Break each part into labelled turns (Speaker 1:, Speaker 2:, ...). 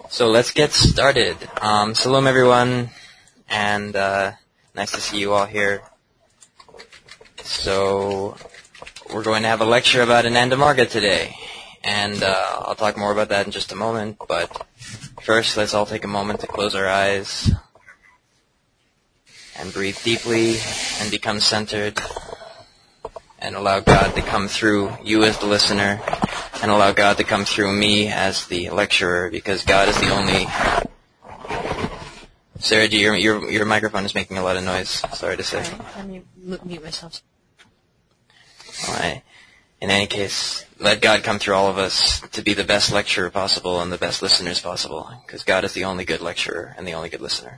Speaker 1: So let's get started. Shalom everyone, and nice to see you all here. So we're going to have a lecture about Ananda Marga today, and I'll talk more about that in just a moment, but first let's all take a moment to close our eyes and breathe deeply and become centered and allow God to come through you as the listener and allow God to come through me as the lecturer, because God is the only... Sarah, your microphone is making a lot of noise, sorry to say.
Speaker 2: Let me mute myself.
Speaker 1: All right. In any case, let God come through all of us to be the best lecturer possible and the best listeners possible, because God is the only good lecturer and the only good listener.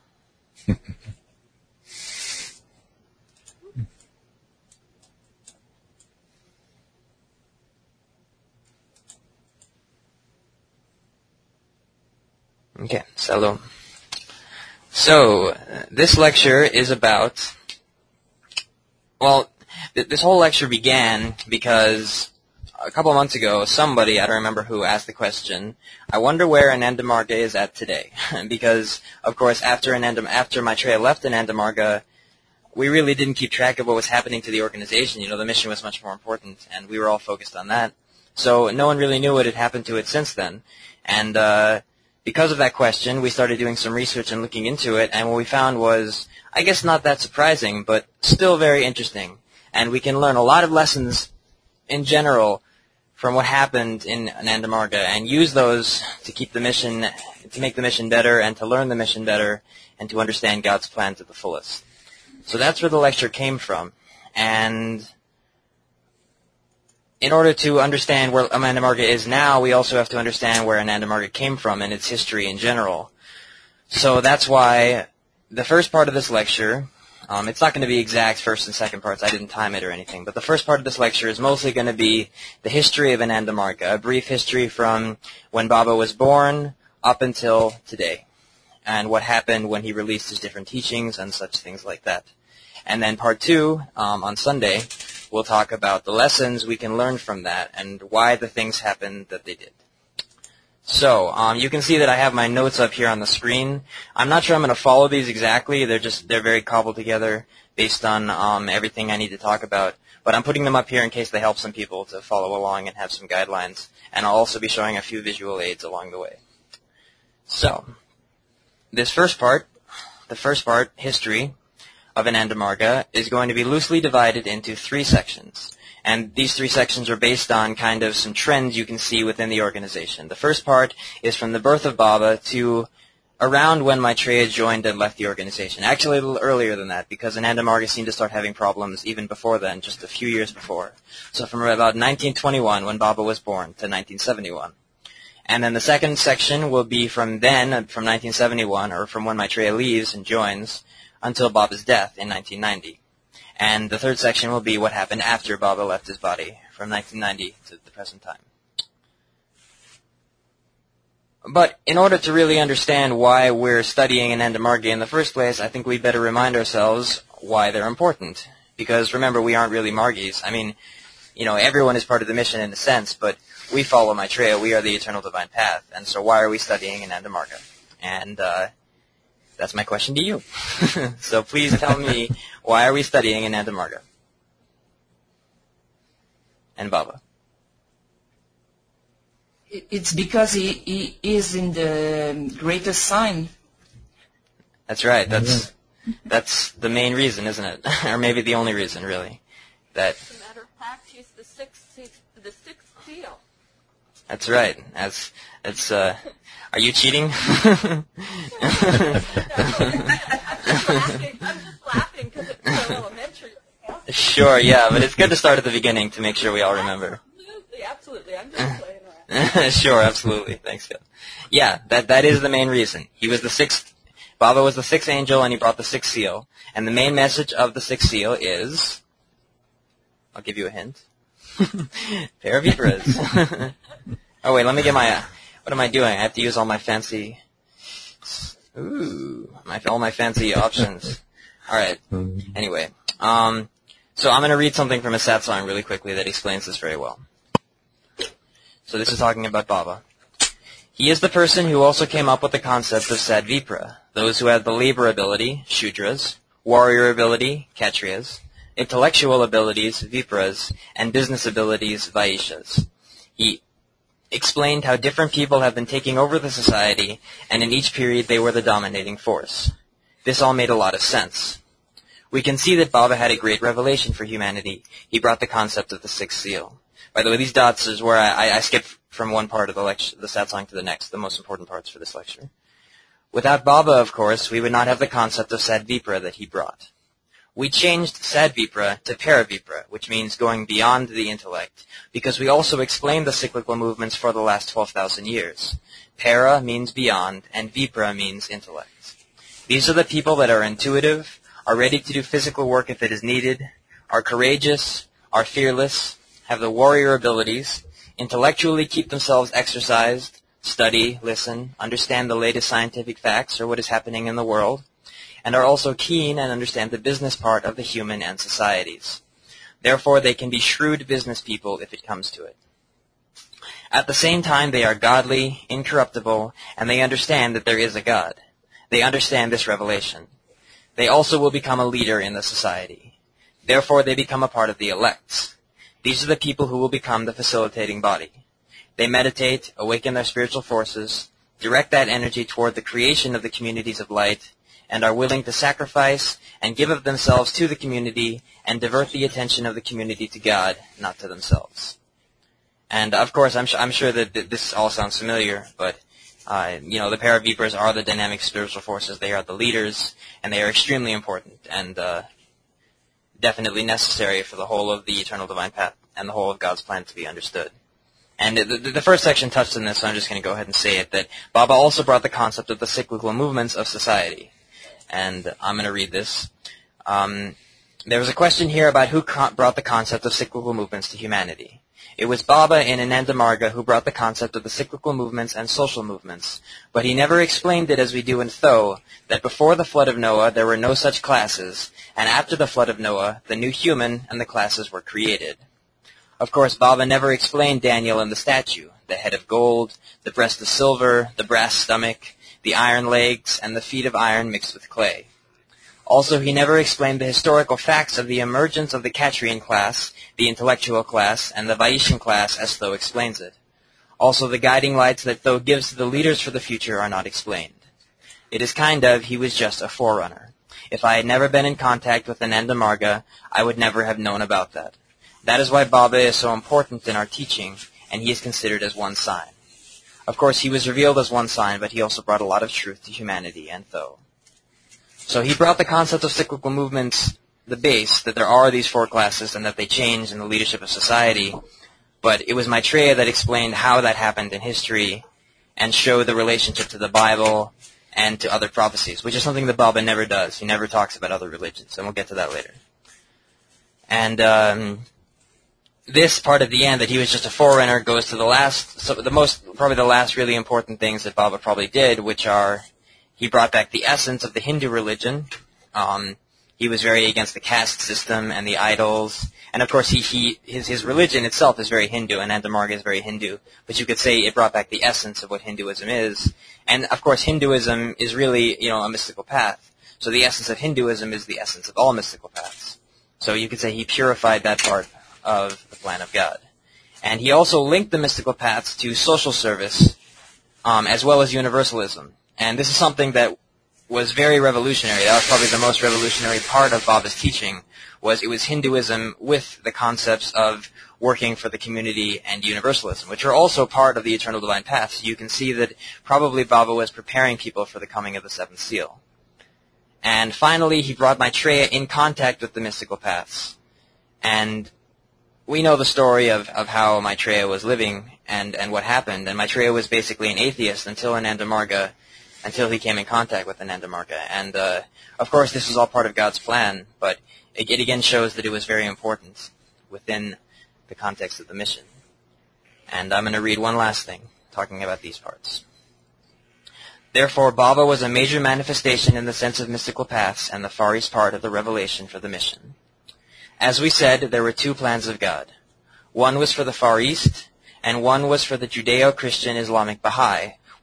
Speaker 1: Okay, salam. So, this lecture is about, well, this whole lecture began because a couple of months ago, somebody, I don't remember who, asked the question, I wonder where Ananda Marga is at today. Because, of course, after Maitreya left Ananda Marga, we really didn't keep track of what was happening to the organization. You know, the mission was much more important, and we were all focused on that. So no one really knew what had happened to it since then. And because of that question, we started doing some research and looking into it, and what we found was, I guess not that surprising, but still very interesting. And we can learn a lot of lessons in general from what happened in Ananda Marga and use those to keep the mission, to make the mission better and to learn the mission better and to understand God's plan to the fullest. So that's where the lecture came from. And in order to understand where Ananda Marga is now, we also have to understand where Ananda Marga came from and its history in general. So that's why the first part of this lecture, it's not going to be exact first and second parts, I didn't time it or anything, but the first part of this lecture is mostly going to be the history of Ananda Marga, a brief history from when Baba was born up until today, and what happened when he released his different teachings and such things like that. And then part two, on Sunday, we'll talk about the lessons we can learn from that and why the things happened that they did. So, you can see that I have my notes up here on the screen. I'm not sure I'm going to follow these exactly. They're very cobbled together based on everything I need to talk about. But I'm putting them up here in case they help some people to follow along and have some guidelines. And I'll also be showing a few visual aids along the way. So, the first part, history of Ananda Marga, is going to be loosely divided into three sections. And these three sections are based on kind of some trends you can see within the organization. The first part is from the birth of Baba to around when Maitreya joined and left the organization. Actually, a little earlier than that, because Ananda Marga seemed to start having problems even before then, just a few years before. So from about 1921, when Baba was born, to 1971. And then the second section will be from then, from 1971, or from when Maitreya leaves and joins, until Baba's death in 1990. And the third section will be what happened after Baba left his body, from 1990 to the present time. But in order to really understand why we're studying Ananda Marga in the first place, I think we better remind ourselves why they're important. Because remember, we aren't really Margis. I mean, you know, everyone is part of the mission in a sense, but we follow Maitreya. We are the Eternal Divine Path. And so why are we studying Ananda Marga? And that's my question to you. So please tell me, why are we studying Ananda Marga? And Baba.
Speaker 2: It's because he is in the greatest sign.
Speaker 1: That's right. That's the main reason, isn't it? Or maybe the only reason, really. That.
Speaker 3: As a matter of fact, he's the sixth seal.
Speaker 1: That's right. Are you cheating?
Speaker 3: I'm just laughing because it's so elementary.
Speaker 1: Sure, yeah, but it's good to start at the beginning to make sure we all remember.
Speaker 3: Absolutely. I'm just playing around.
Speaker 1: Sure, absolutely. Thanks, Phil. Yeah, that is the main reason. He was the sixth. Baba was the sixth angel, and he brought the sixth seal. And the main message of the sixth seal is, I'll give you a hint, pair of vibras. Oh wait, let me get what am I doing? I have to use all my fancy, all my fancy options. All right. Anyway, so I'm going to read something from a satsang really quickly that explains this very well. So this is talking about Baba. He is the person who also came up with the concept of Sadvipra, those who have the labor ability, Shudras, warrior ability, Kshatriyas, intellectual abilities, Vipras, and business abilities, Vaishyas. He explained how different people have been taking over the society, and in each period they were the dominating force. This all made a lot of sense. We can see that Baba had a great revelation for humanity. He brought the concept of the sixth seal. By the way, these dots is where I skipped from one part of the lecture, the satsang, to the next, the most important parts for this lecture. Without Baba, of course, we would not have the concept of Sadvipra that he brought. We changed Sadvipra to Paravipra, which means going beyond the intellect, because we also explained the cyclical movements for the last 12,000 years. Para means beyond, and Vipra means intellect. These are the people that are intuitive, are ready to do physical work if it is needed, are courageous, are fearless, have the warrior abilities, intellectually keep themselves exercised, study, listen, understand the latest scientific facts or what is happening in the world, and are also keen and understand the business part of the human and societies. Therefore, they can be shrewd business people if it comes to it. At the same time, they are godly, incorruptible, and they understand that there is a God. They understand this revelation. They also will become a leader in the society. Therefore, they become a part of the elects. These are the people who will become the facilitating body. They meditate, awaken their spiritual forces, direct that energy toward the creation of the communities of light, and are willing to sacrifice and give of themselves to the community and divert the attention of the community to God, not to themselves. And of course, I'm sure that this all sounds familiar, but the Paravipras are the dynamic spiritual forces. They are the leaders, and they are extremely important and definitely necessary for the whole of the Eternal Divine Path and the whole of God's plan to be understood. And the first section touched on this, so I'm just going to go ahead and say it, that Baba also brought the concept of the cyclical movements of society. And I'm going to read this. There was a question here about who brought the concept of cyclical movements to humanity. It was Baba in Ananda Marga who brought the concept of the cyclical movements and social movements, but he never explained it as we do in Tho, that before the flood of Noah there were no such classes, and after the flood of Noah, the new human and the classes were created. Of course, Baba never explained Daniel and the statue, the head of gold, the breast of silver, the brass stomach, the iron legs, and the feet of iron mixed with clay. Also, he never explained the historical facts of the emergence of the Kshatriyan class, the intellectual class, and the Vaishyan class as Tho explains it. Also, the guiding lights that Tho gives to the leaders for the future are not explained. It is he was just a forerunner. If I had never been in contact with Ananda Marga, I would never have known about that. That is why Baba is so important in our teaching, and he is considered as one sign. Of course, he was revealed as one sign, but he also brought a lot of truth to humanity and Tho. So he brought the concept of cyclical movements, the base, that there are these four classes and that they change in the leadership of society, but it was Maitreya that explained how that happened in history and showed the relationship to the Bible and to other prophecies, which is something that Baba never does. He never talks about other religions, and we'll get to that later. And this part at the end, that he was just a forerunner, goes to the last, probably the last really important things that Baba probably did, which are, he brought back the essence of the Hindu religion. He was very against the caste system and the idols. And of course, his religion itself is very Hindu, and Ananda Marga is very Hindu. But you could say it brought back the essence of what Hinduism is. And of course, Hinduism is really, a mystical path. So the essence of Hinduism is the essence of all mystical paths. So you could say he purified that part of the plan of God. And he also linked the mystical paths to social service, as well as universalism. And this is something that was very revolutionary. That was probably the most revolutionary part of Baba's teaching, it was Hinduism with the concepts of working for the community and universalism, which are also part of the Eternal Divine Path. So you can see that probably Baba was preparing people for the coming of the seventh seal. And finally, he brought Maitreya in contact with the mystical paths. And we know the story of how Maitreya was living and what happened. And Maitreya was basically an atheist until he came in contact with Ananda Marga. And of course, this was all part of God's plan, but it again shows that it was very important within the context of the mission. And I'm going to read one last thing, talking about these parts. Therefore, Baba was a major manifestation in the sense of mystical paths and the Far East part of the revelation for the mission. As we said, there were two plans of God. One was for the Far East, and one was for the Judeo-Christian Islamic Baha'i,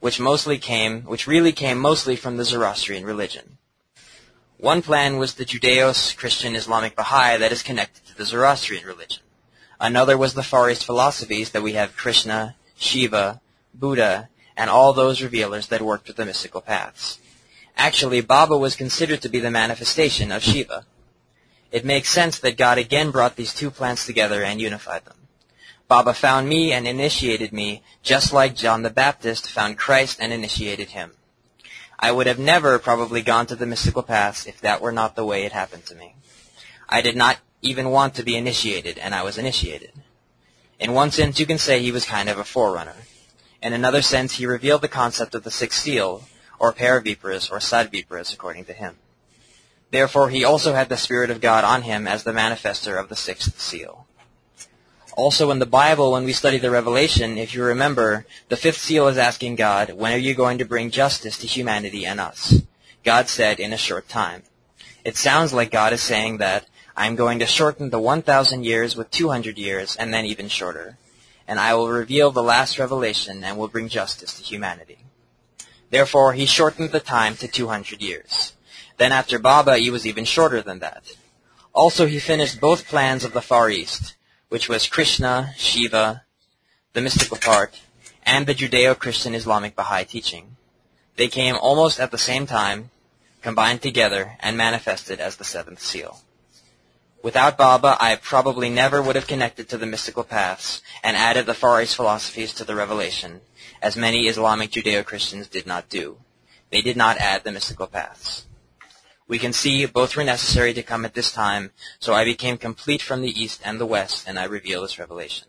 Speaker 1: which really came mostly from the Zoroastrian religion. One plan was the Judeo-Christian Islamic Baha'i that is connected to the Zoroastrian religion. Another was the Far East philosophies that we have Krishna, Shiva, Buddha, and all those revealers that worked with the mystical paths. Actually, Baba was considered to be the manifestation of Shiva. It makes sense that God again brought these two plants together and unified them. Baba found me and initiated me, just like John the Baptist found Christ and initiated him. I would have never probably gone to the mystical paths if that were not the way it happened to me. I did not even want to be initiated, and I was initiated. In one sense, you can say he was kind of a forerunner. In another sense, he revealed the concept of the sixth seal, or Paraviparas, or Sadviparas, according to him. Therefore, he also had the Spirit of God on him as the manifester of the sixth seal. Also in the Bible, when we study the Revelation, if you remember, the fifth seal is asking God, when are you going to bring justice to humanity and us? God said, in a short time. It sounds like God is saying that, I'm going to shorten the 1,000 years with 200 years, and then even shorter. And I will reveal the last revelation and will bring justice to humanity. Therefore, he shortened the time to 200 years. Then after Baba, he was even shorter than that. Also, he finished both plans of the Far East, which was Krishna, Shiva, the mystical part, and the Judeo-Christian Islamic Baha'i teaching. They came almost at the same time, combined together, and manifested as the seventh seal. Without Baba, I probably never would have connected to the mystical paths and added the Far East philosophies to the Revelation, as many Islamic Judeo-Christians did not do. They did not add the mystical paths. We can see both were necessary to come at this time, so I became complete from the East and the West, and I reveal this revelation.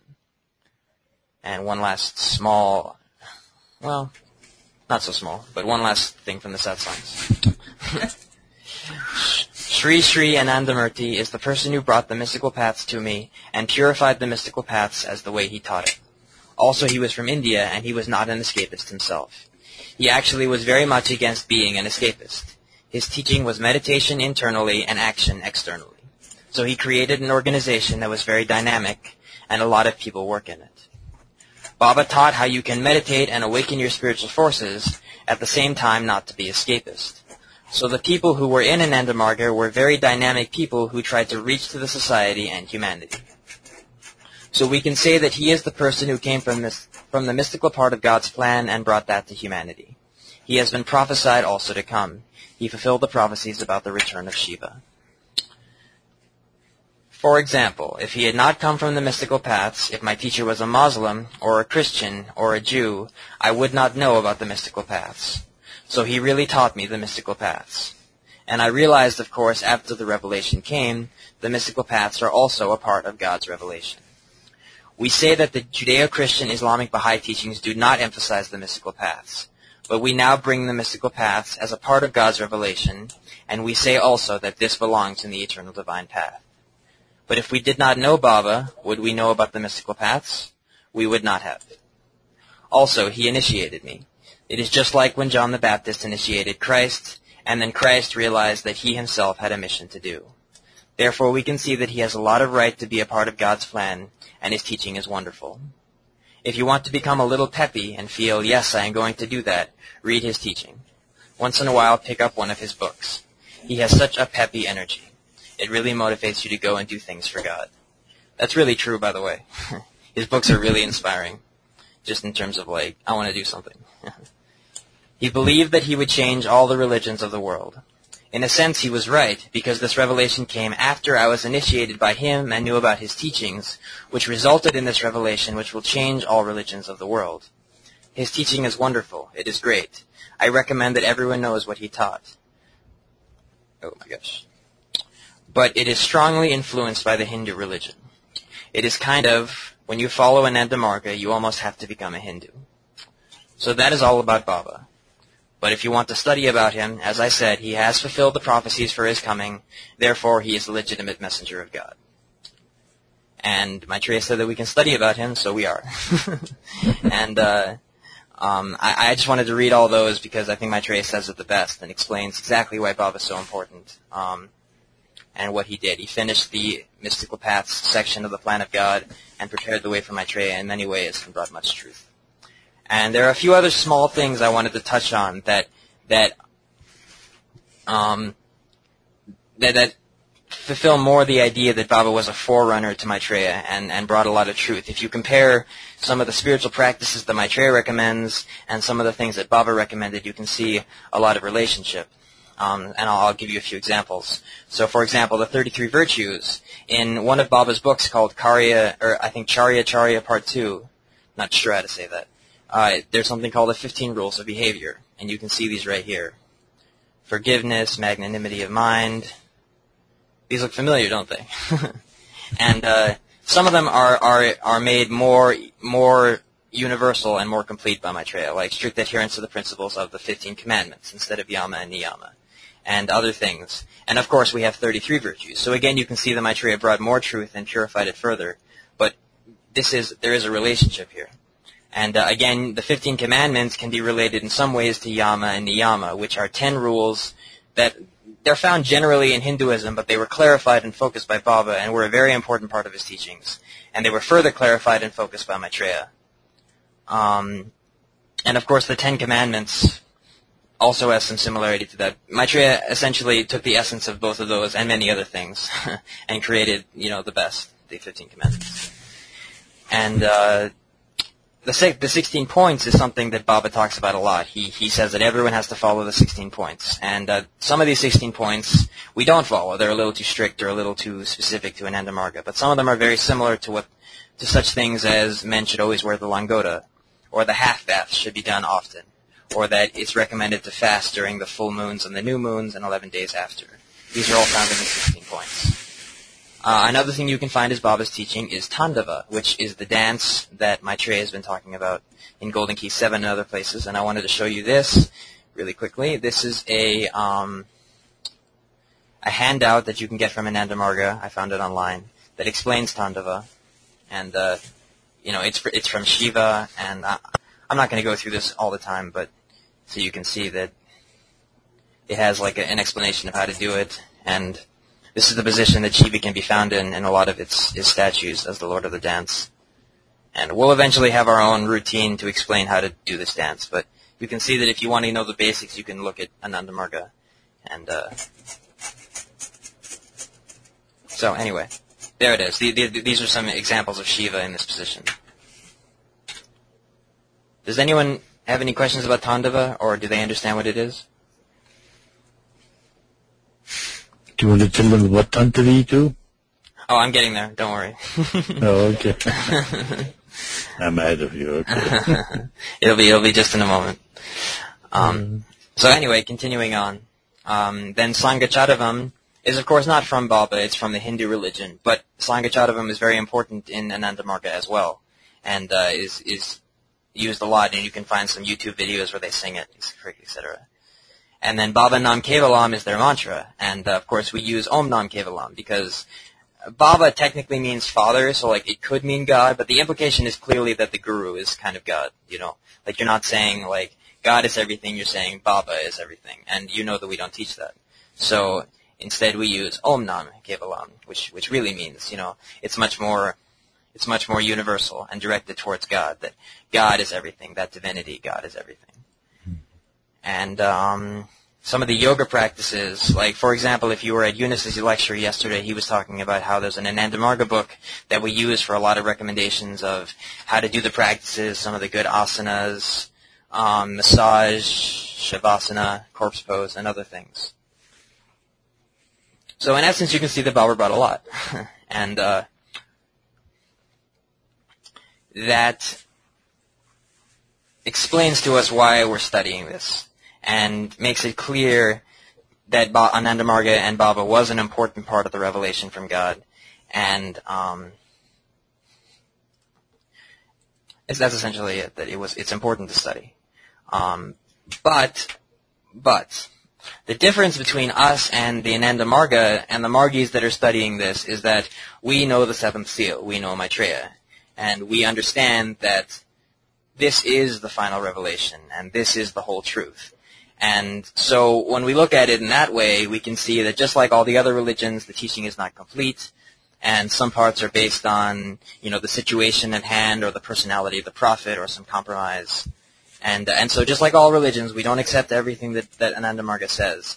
Speaker 1: And one last small, well, not so small, but one last thing from the satsangs. Sri Sri Anandamurti is the person who brought the mystical paths to me and purified the mystical paths as the way he taught it. Also, he was from India, and he was not an escapist himself. He actually was very much against being an escapist. His teaching was meditation internally and action externally. So he created an organization that was very dynamic, and a lot of people work in it. Baba taught how you can meditate and awaken your spiritual forces, at the same time not to be escapist. So the people who were in Ananda Marga were very dynamic people who tried to reach to the society and humanity. So we can say that he is the person who came from the mystical part of God's plan and brought that to humanity. He has been prophesied also to come. He fulfilled the prophecies about the return of Shiva. For example, if he had not come from the mystical paths, if my teacher was a Muslim, or a Christian, or a Jew, I would not know about the mystical paths. So he really taught me the mystical paths. And I realized, of course, after the revelation came, the mystical paths are also a part of God's revelation. We say that the Judeo-Christian Islamic Baha'i teachings do not emphasize the mystical paths. But we now bring the mystical paths as a part of God's revelation, and we say also that this belongs in the eternal divine path. But if we did not know Baba, would we know about the mystical paths? We would not have. Also, he initiated me. It is just like when John the Baptist initiated Christ, and then Christ realized that he himself had a mission to do. Therefore, we can see that he has a lot of right to be a part of God's plan, and his teaching is wonderful. If you want to become a little peppy and feel, yes, I am going to do that, read his teaching. Once in a while, pick up one of his books. He has such a peppy energy. It really motivates you to go and do things for God. That's really true, by the way. His books are really inspiring, just in terms of I want to do something. He believed that he would change all the religions of the world. In a sense, he was right, because this revelation came after I was initiated by him and knew about his teachings, which resulted in this revelation which will change all religions of the world. His teaching is wonderful. It is great. I recommend that everyone knows what he taught. Oh my gosh. But it is strongly influenced by the Hindu religion. It is kind of, when you follow Ananda Marga, you almost have to become a Hindu. So that is all about Baba. But if you want to study about him, as I said, he has fulfilled the prophecies for his coming. Therefore, he is a legitimate messenger of God. And Maitreya said that we can study about him, so we are. And I just wanted to read all those because I think Maitreya says it the best and explains exactly why Baba is so important and what he did. He finished the mystical paths section of the plan of God and prepared the way for Maitreya in many ways and brought much truth. And there are a few other small things I wanted to touch on that fulfill more the idea that Baba was a forerunner to Maitreya and brought a lot of truth. If you compare some of the spiritual practices that Maitreya recommends and some of the things that Baba recommended, you can see a lot of relationship. And I'll give you a few examples. So, for example, the 33 virtues in one of Baba's books called Charya Charya Part 2. Not sure how to say that. There's something called the 15 Rules of Behavior, and you can see these right here. Forgiveness, magnanimity of mind. These look familiar, don't they? And some of them are made more universal and more complete by Maitreya, like strict adherence to the principles of the 15 commandments instead of yama and niyama, and other things. And of course, we have 33 virtues. So again, you can see that Maitreya brought more truth and purified it further. But there is a relationship here. And again, the 15 commandments can be related in some ways to yama and niyama, which are 10 rules that they're found generally in Hinduism, but they were clarified and focused by Baba and were a very important part of his teachings. And they were further clarified and focused by Maitreya. And of course, the 10 Commandments also has some similarity to that. Maitreya essentially took the essence of both of those and many other things and created, the best, the 15 Commandments. And the 16 points is something that Baba talks about a lot. He says that everyone has to follow the 16 points. And some of these 16 points we don't follow. They're a little too strict or a little too specific to Ananda Marga. But some of them are very similar to such things as men should always wear the langota, or the half bath should be done often, or that it's recommended to fast during the full moons and the new moons and 11 days after. These are all found in the 16 points. Another thing you can find as Baba's teaching is Tandava, which is the dance that Maitreya has been talking about in Golden Key 7 and other places. And I wanted to show you this really quickly. This is a handout that you can get from Ananda Marga. I found it online that explains Tandava. And it's from Shiva, and I'm not going to go through this all the time, but so you can see that it has like an explanation of how to do it, and this is the position that Shiva can be found in a lot of his statues as the Lord of the Dance. And we'll eventually have our own routine to explain how to do this dance, but you can see that if you want to know the basics, you can look at Ananda Marga. And so anyway. There it is. These are some examples of Shiva in this position. Does anyone have any questions about Tandava, or do they understand what it is?
Speaker 4: Do you want to tell them what Tandava you do?
Speaker 1: Oh, I'm getting there. Don't worry.
Speaker 4: Oh, okay. I'm ahead of you. Okay.
Speaker 1: It'll be just in a moment. So anyway, continuing on. Then Sangachadavam is of course not from Baba, it's from the Hindu religion, but Sangachadavam is very important in Ananda Marga as well, and is used a lot, and you can find some YouTube videos where they sing it, etc. And then Baba Nam Kevalam is their mantra, and of course we use Om Nam Kevalam, because Baba technically means father, so like it could mean God, but the implication is clearly that the Guru is kind of God, like you're not saying like God is everything, you're saying Baba is everything, and you know that we don't teach that. So instead, we use Om Nam Kevalam, which really means, it's much more universal and directed towards God. That God is everything. That divinity, God is everything. And some of the yoga practices, like for example, if you were at Eunice's lecture yesterday, he was talking about how there's an Ananda Marga book that we use for a lot of recommendations of how to do the practices, some of the good asanas, massage, shavasana, corpse pose, and other things. So in essence, you can see that Baba brought a lot. And that explains to us why we're studying this and makes it clear that Ananda Marga and Baba was an important part of the revelation from God. And that's essentially it, that it's important to study. But the difference between us and the Ananda Marga and the Margis that are studying this is that we know the seventh seal, we know Maitreya, and we understand that this is the final revelation, and this is the whole truth. And so when we look at it in that way, we can see that just like all the other religions, the teaching is not complete, and some parts are based on, the situation at hand or the personality of the prophet or some compromise. And so just like all religions, we don't accept everything that Anandamarga says.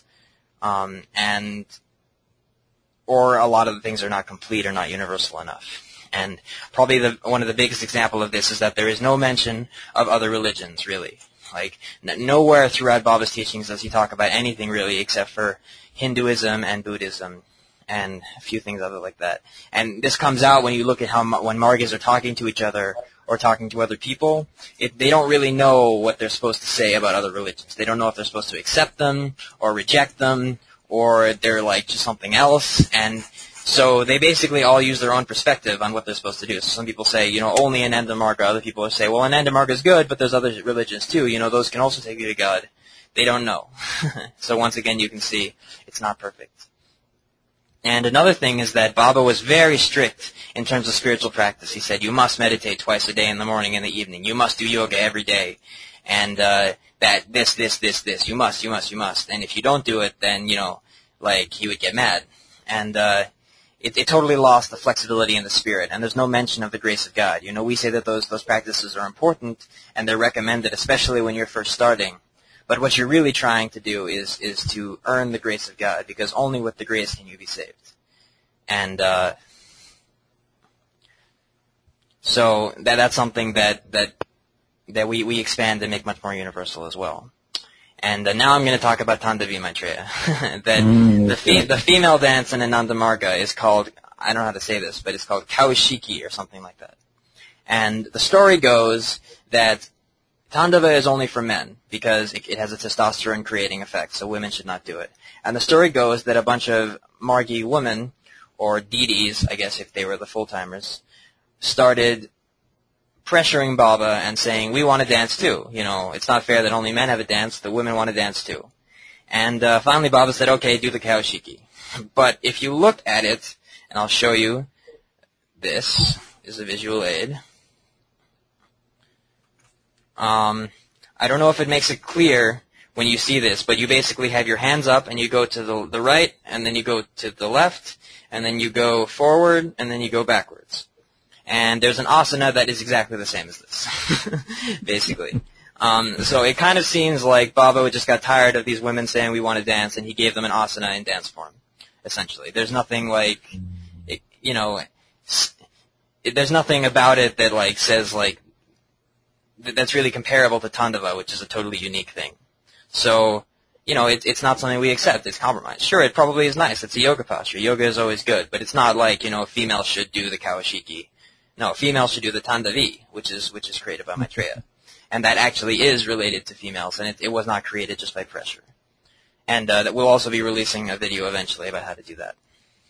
Speaker 1: Or a lot of the things are not complete or not universal enough. And probably one of the biggest example of this is that there is no mention of other religions, really. Like, nowhere throughout Baba's teachings does he talk about anything really except for Hinduism and Buddhism and a few things other like that. And this comes out when you look at when Margas are talking to each other or talking to other people, they don't really know what they're supposed to say about other religions. They don't know if they're supposed to accept them or reject them, or they're like just something else. And so they basically all use their own perspective on what they're supposed to do. So some people say, only Anandamarga. Other people say, well, Anandamarga is good, but there's other religions too. Those can also take you to God. They don't know. So once again, you can see it's not perfect. And another thing is that Baba was very strict in terms of spiritual practice. He said, you must meditate twice a day in the morning and the evening. You must do yoga every day. And that this. You must. And if you don't do it, then, he would get mad. And it totally lost the flexibility in the spirit, and there's no mention of the grace of God. We say that those practices are important, and they're recommended, especially when you're first starting. But what you're really trying to do is to earn the grace of God, because only with the grace can you be saved. And so that's something that we expand and make much more universal as well. And now I'm going to talk about Tandavi Maitreya. The female dance in Anandamarga is called, I don't know how to say this, but it's called Kaushiki or something like that. And the story goes that Tandava is only for men because it has a testosterone creating effect, so women should not do it. And the story goes that a bunch of Margi women, or deities, I guess if they were the full-timers, started pressuring Baba and saying, we want to dance too. It's not fair that only men have a dance, the women want to dance too. And finally Baba said, okay, do the Kaushiki. But if you look at it, and I'll show you, this is a visual aid. I don't know if it makes it clear when you see this, but you basically have your hands up and you go to the right, and then you go to the left, and then you go forward, and then you go backwards. And there's an asana that is exactly the same as this, basically. So it kind of seems like Baba just got tired of these women saying we want to dance, and he gave them an asana in dance form, essentially. There's nothing there's nothing about it that says that's really comparable to Tandava, which is a totally unique thing. So, it's not something we accept. It's compromise. Sure, it probably is nice. It's a yoga posture. Yoga is always good, but it's not like, a female should do the Kaushiki. No, females should do the Tandavi, which is created by Maitreya. And that actually is related to females, and it was not created just by pressure. And that we'll also be releasing a video eventually about how to do that.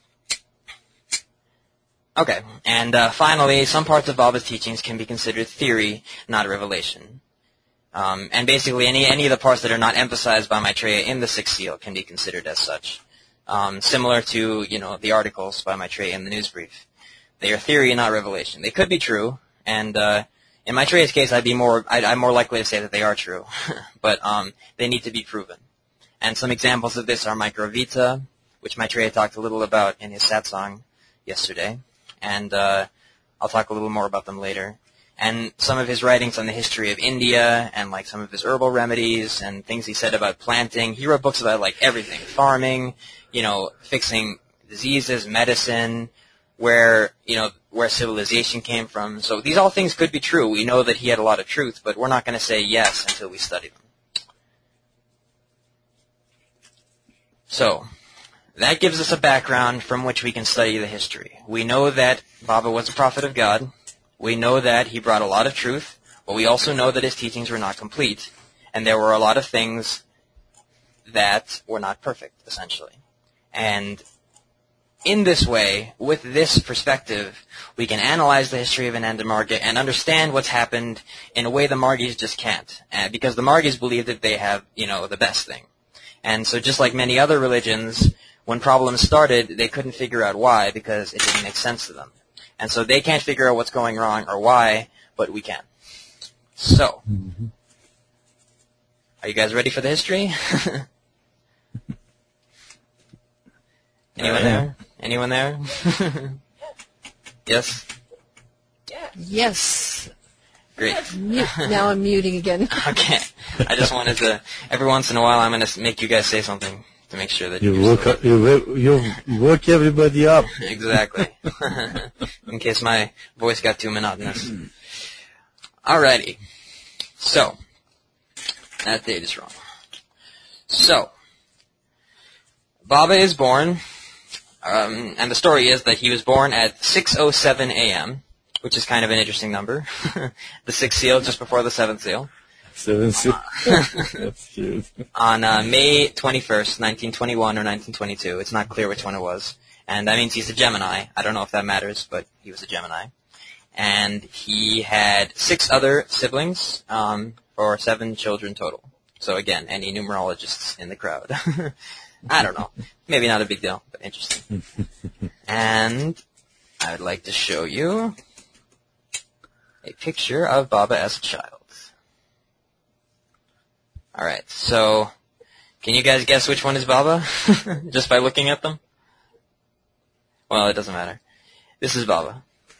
Speaker 1: Okay, and finally, some parts of Baba's teachings can be considered theory, not revelation. And basically, any of the parts that are not emphasized by Maitreya in the Sixth Seal can be considered as such. Similar to, the articles by Maitreya in the news brief. They are theory, not revelation. They could be true, and in Maitreya's case, I'm more likely to say that they are true, but they need to be proven. And some examples of this are Microvita, which Maitreya talked a little about in his satsang yesterday, and I'll talk a little more about them later. And some of his writings on the history of India, and some of his herbal remedies, and things he said about planting. He wrote books about everything, farming, fixing diseases, medicine, where civilization came from. So these all things could be true. We know that he had a lot of truth, but we're not going to say yes until we study them. So, that gives us a background from which we can study the history. We know that Baba was a prophet of God. We know that he brought a lot of truth, but we also know that his teachings were not complete, and there were a lot of things that were not perfect, essentially. And in this way, with this perspective, we can analyze the history of Anandamarga and understand what's happened in a way the Margis just can't. Because the Margis believe that they have, the best thing. And so just like many other religions, when problems started, they couldn't figure out why because it didn't make sense to them. And so they can't figure out what's going wrong or why, but we can. So, are you guys ready for the history? Anyone there? Anyone there?
Speaker 3: Yes.
Speaker 1: Yes?
Speaker 3: Yeah.
Speaker 2: Yes.
Speaker 1: Great.
Speaker 5: Now I'm muting again.
Speaker 1: Okay. I just wanted to, every once in a while, I'm going to make you guys say something to make sure that
Speaker 4: You
Speaker 1: you're
Speaker 4: woke you woke everybody up.
Speaker 1: Exactly. In case my voice got too monotonous. Alrighty. So, that date is wrong. So, Baba is born, and the story is that he was born at 6:07 a.m., which is kind of an interesting number. The sixth seal just before the seventh seal.
Speaker 4: 7 6. That's cute.
Speaker 1: On May 21st, 1921 or 1922. It's not clear which one it was. And that means he's a Gemini. I don't know if that matters, but he was a Gemini. And he had 6 other siblings, or 7 children total. So again, any numerologists in the crowd. I don't know. Maybe not a big deal, but interesting. And I would like to show you a picture of Baba as a child. Alright, so can you guys guess which one is Baba? Just by looking at them? Well, it doesn't matter. This is Baba.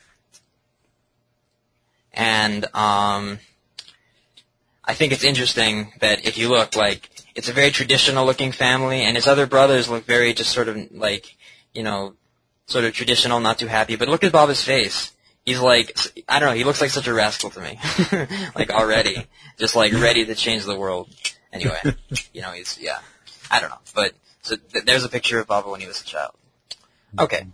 Speaker 1: And I think it's interesting that if you look, like, it's a very traditional looking family, and his other brothers look very just sort of like, you know, sort of traditional, not too happy. But look at Baba's face. He's like, I don't know, he looks like such a rascal to me. Like already. Just like ready to change the world. Anyway, you know, he's, yeah. I don't know. But, so there's a picture of Baba when he was a child. Okay.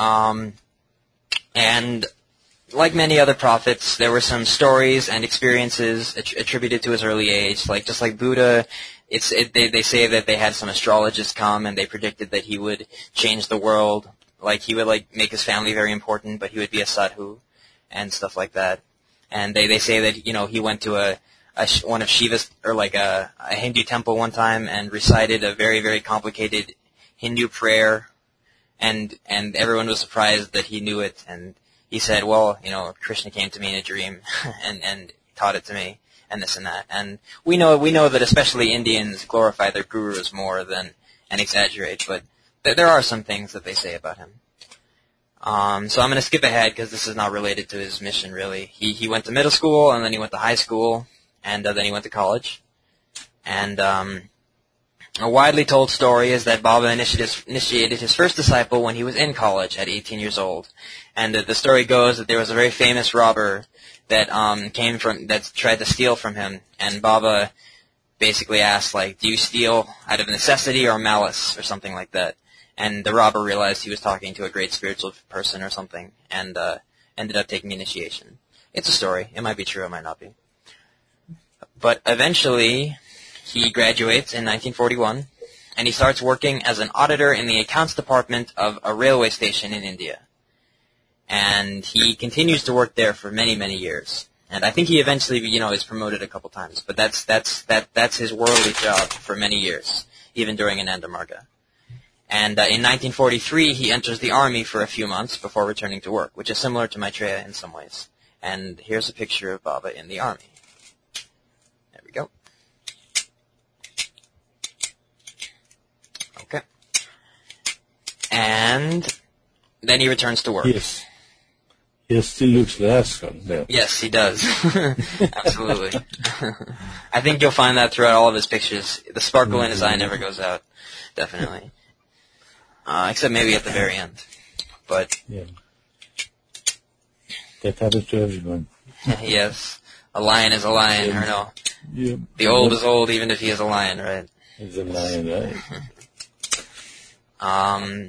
Speaker 1: And like many other prophets, there were some stories and experiences attributed to his early age. Like, just like Buddha, they say that they had some astrologists come and they predicted that he would change the world. Like, he would, like, make his family very important, but he would be a sadhu and stuff like that. And they say that, you know, he went to one of Shiva's, or like a Hindu temple one time and recited a very, very complicated Hindu prayer, and everyone was surprised that he knew it, and he said, well, you know, Krishna came to me in a dream and taught it to me, and this and that. And we know that especially Indians glorify their gurus more than, and exaggerate, but there are some things that they say about him. So I'm going to skip ahead because this is not related to his mission, really. He went to middle school, and then he went to high school, and then he went to college. And a widely told story is that Baba initiated his first disciple when he was in college at 18 years old. And the story goes that there was a very famous robber that that tried to steal from him, and Baba basically asked, like, do you steal out of necessity or malice or something like that? And the robber realized he was talking to a great spiritual person or something, and ended up taking initiation. It's a story. It might be true, it might not be. But eventually, he graduates in 1941, and he starts working as an auditor in the accounts department of a railway station in India. And he continues to work there for many, many years. And I think he eventually, you know, is promoted a couple times. But that's his worldly job for many years, even during Ananda Marga. And in 1943, he enters the army for a few months before returning to work, which is similar to Maitreya in some ways. And here's a picture of Baba in the army. There we go. Okay. And then he returns to work.
Speaker 4: Yes. He still looks rascal there.
Speaker 1: Yes, he does. Absolutely. I think you'll find that throughout all of his pictures. The sparkle in his eye never goes out. Definitely. Except maybe at the very end. But
Speaker 4: yeah. That happens to everyone.
Speaker 1: Yes. A lion is a lion, or no.
Speaker 4: Yeah.
Speaker 1: The old is old even if he is a lion, right?
Speaker 4: He's a lion, right?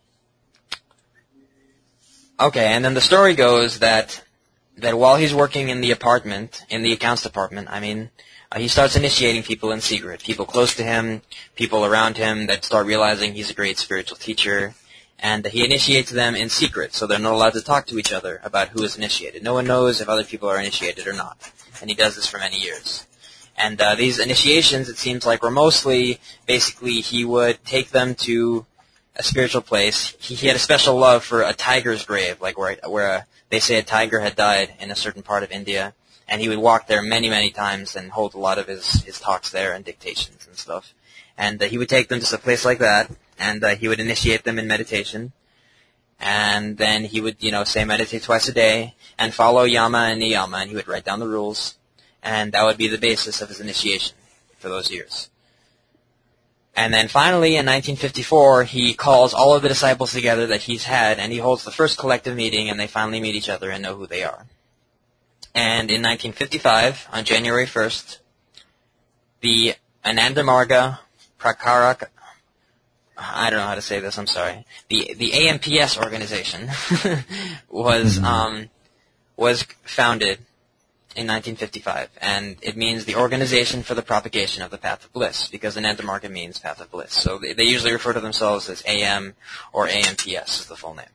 Speaker 1: Okay, and then the story goes that while he's working in the apartment, in the accounts department, he starts initiating people in secret. People close to him, people around him that start realizing he's a great spiritual teacher. And he initiates them in secret, so they're not allowed to talk to each other about who is initiated. No one knows if other people are initiated or not. And he does this for many years. And these initiations, it seems like, were mostly, basically, he would take them to a spiritual place. He had a special love for a tiger's grave, like where they say a tiger had died in a certain part of India. And he would walk there many, many times and hold a lot of his talks there and dictations and stuff. And he would take them to a place like that, and he would initiate them in meditation. And then he would, say meditate twice a day and follow yama and niyama, and he would write down the rules. And that would be the basis of his initiation for those years. And then finally, in 1954, he calls all of the disciples together that he's had, and he holds the first collective meeting, and they finally meet each other and know who they are. And in 1955, on January 1st, the Anandamarga Prakaraka, I don't know how to say this, I'm sorry. The AMPS organization was founded in 1955, and it means the Organization for the Propagation of the Path of Bliss, because Anandamarga means Path of Bliss. So they usually refer to themselves as AM or AMPS is the full name.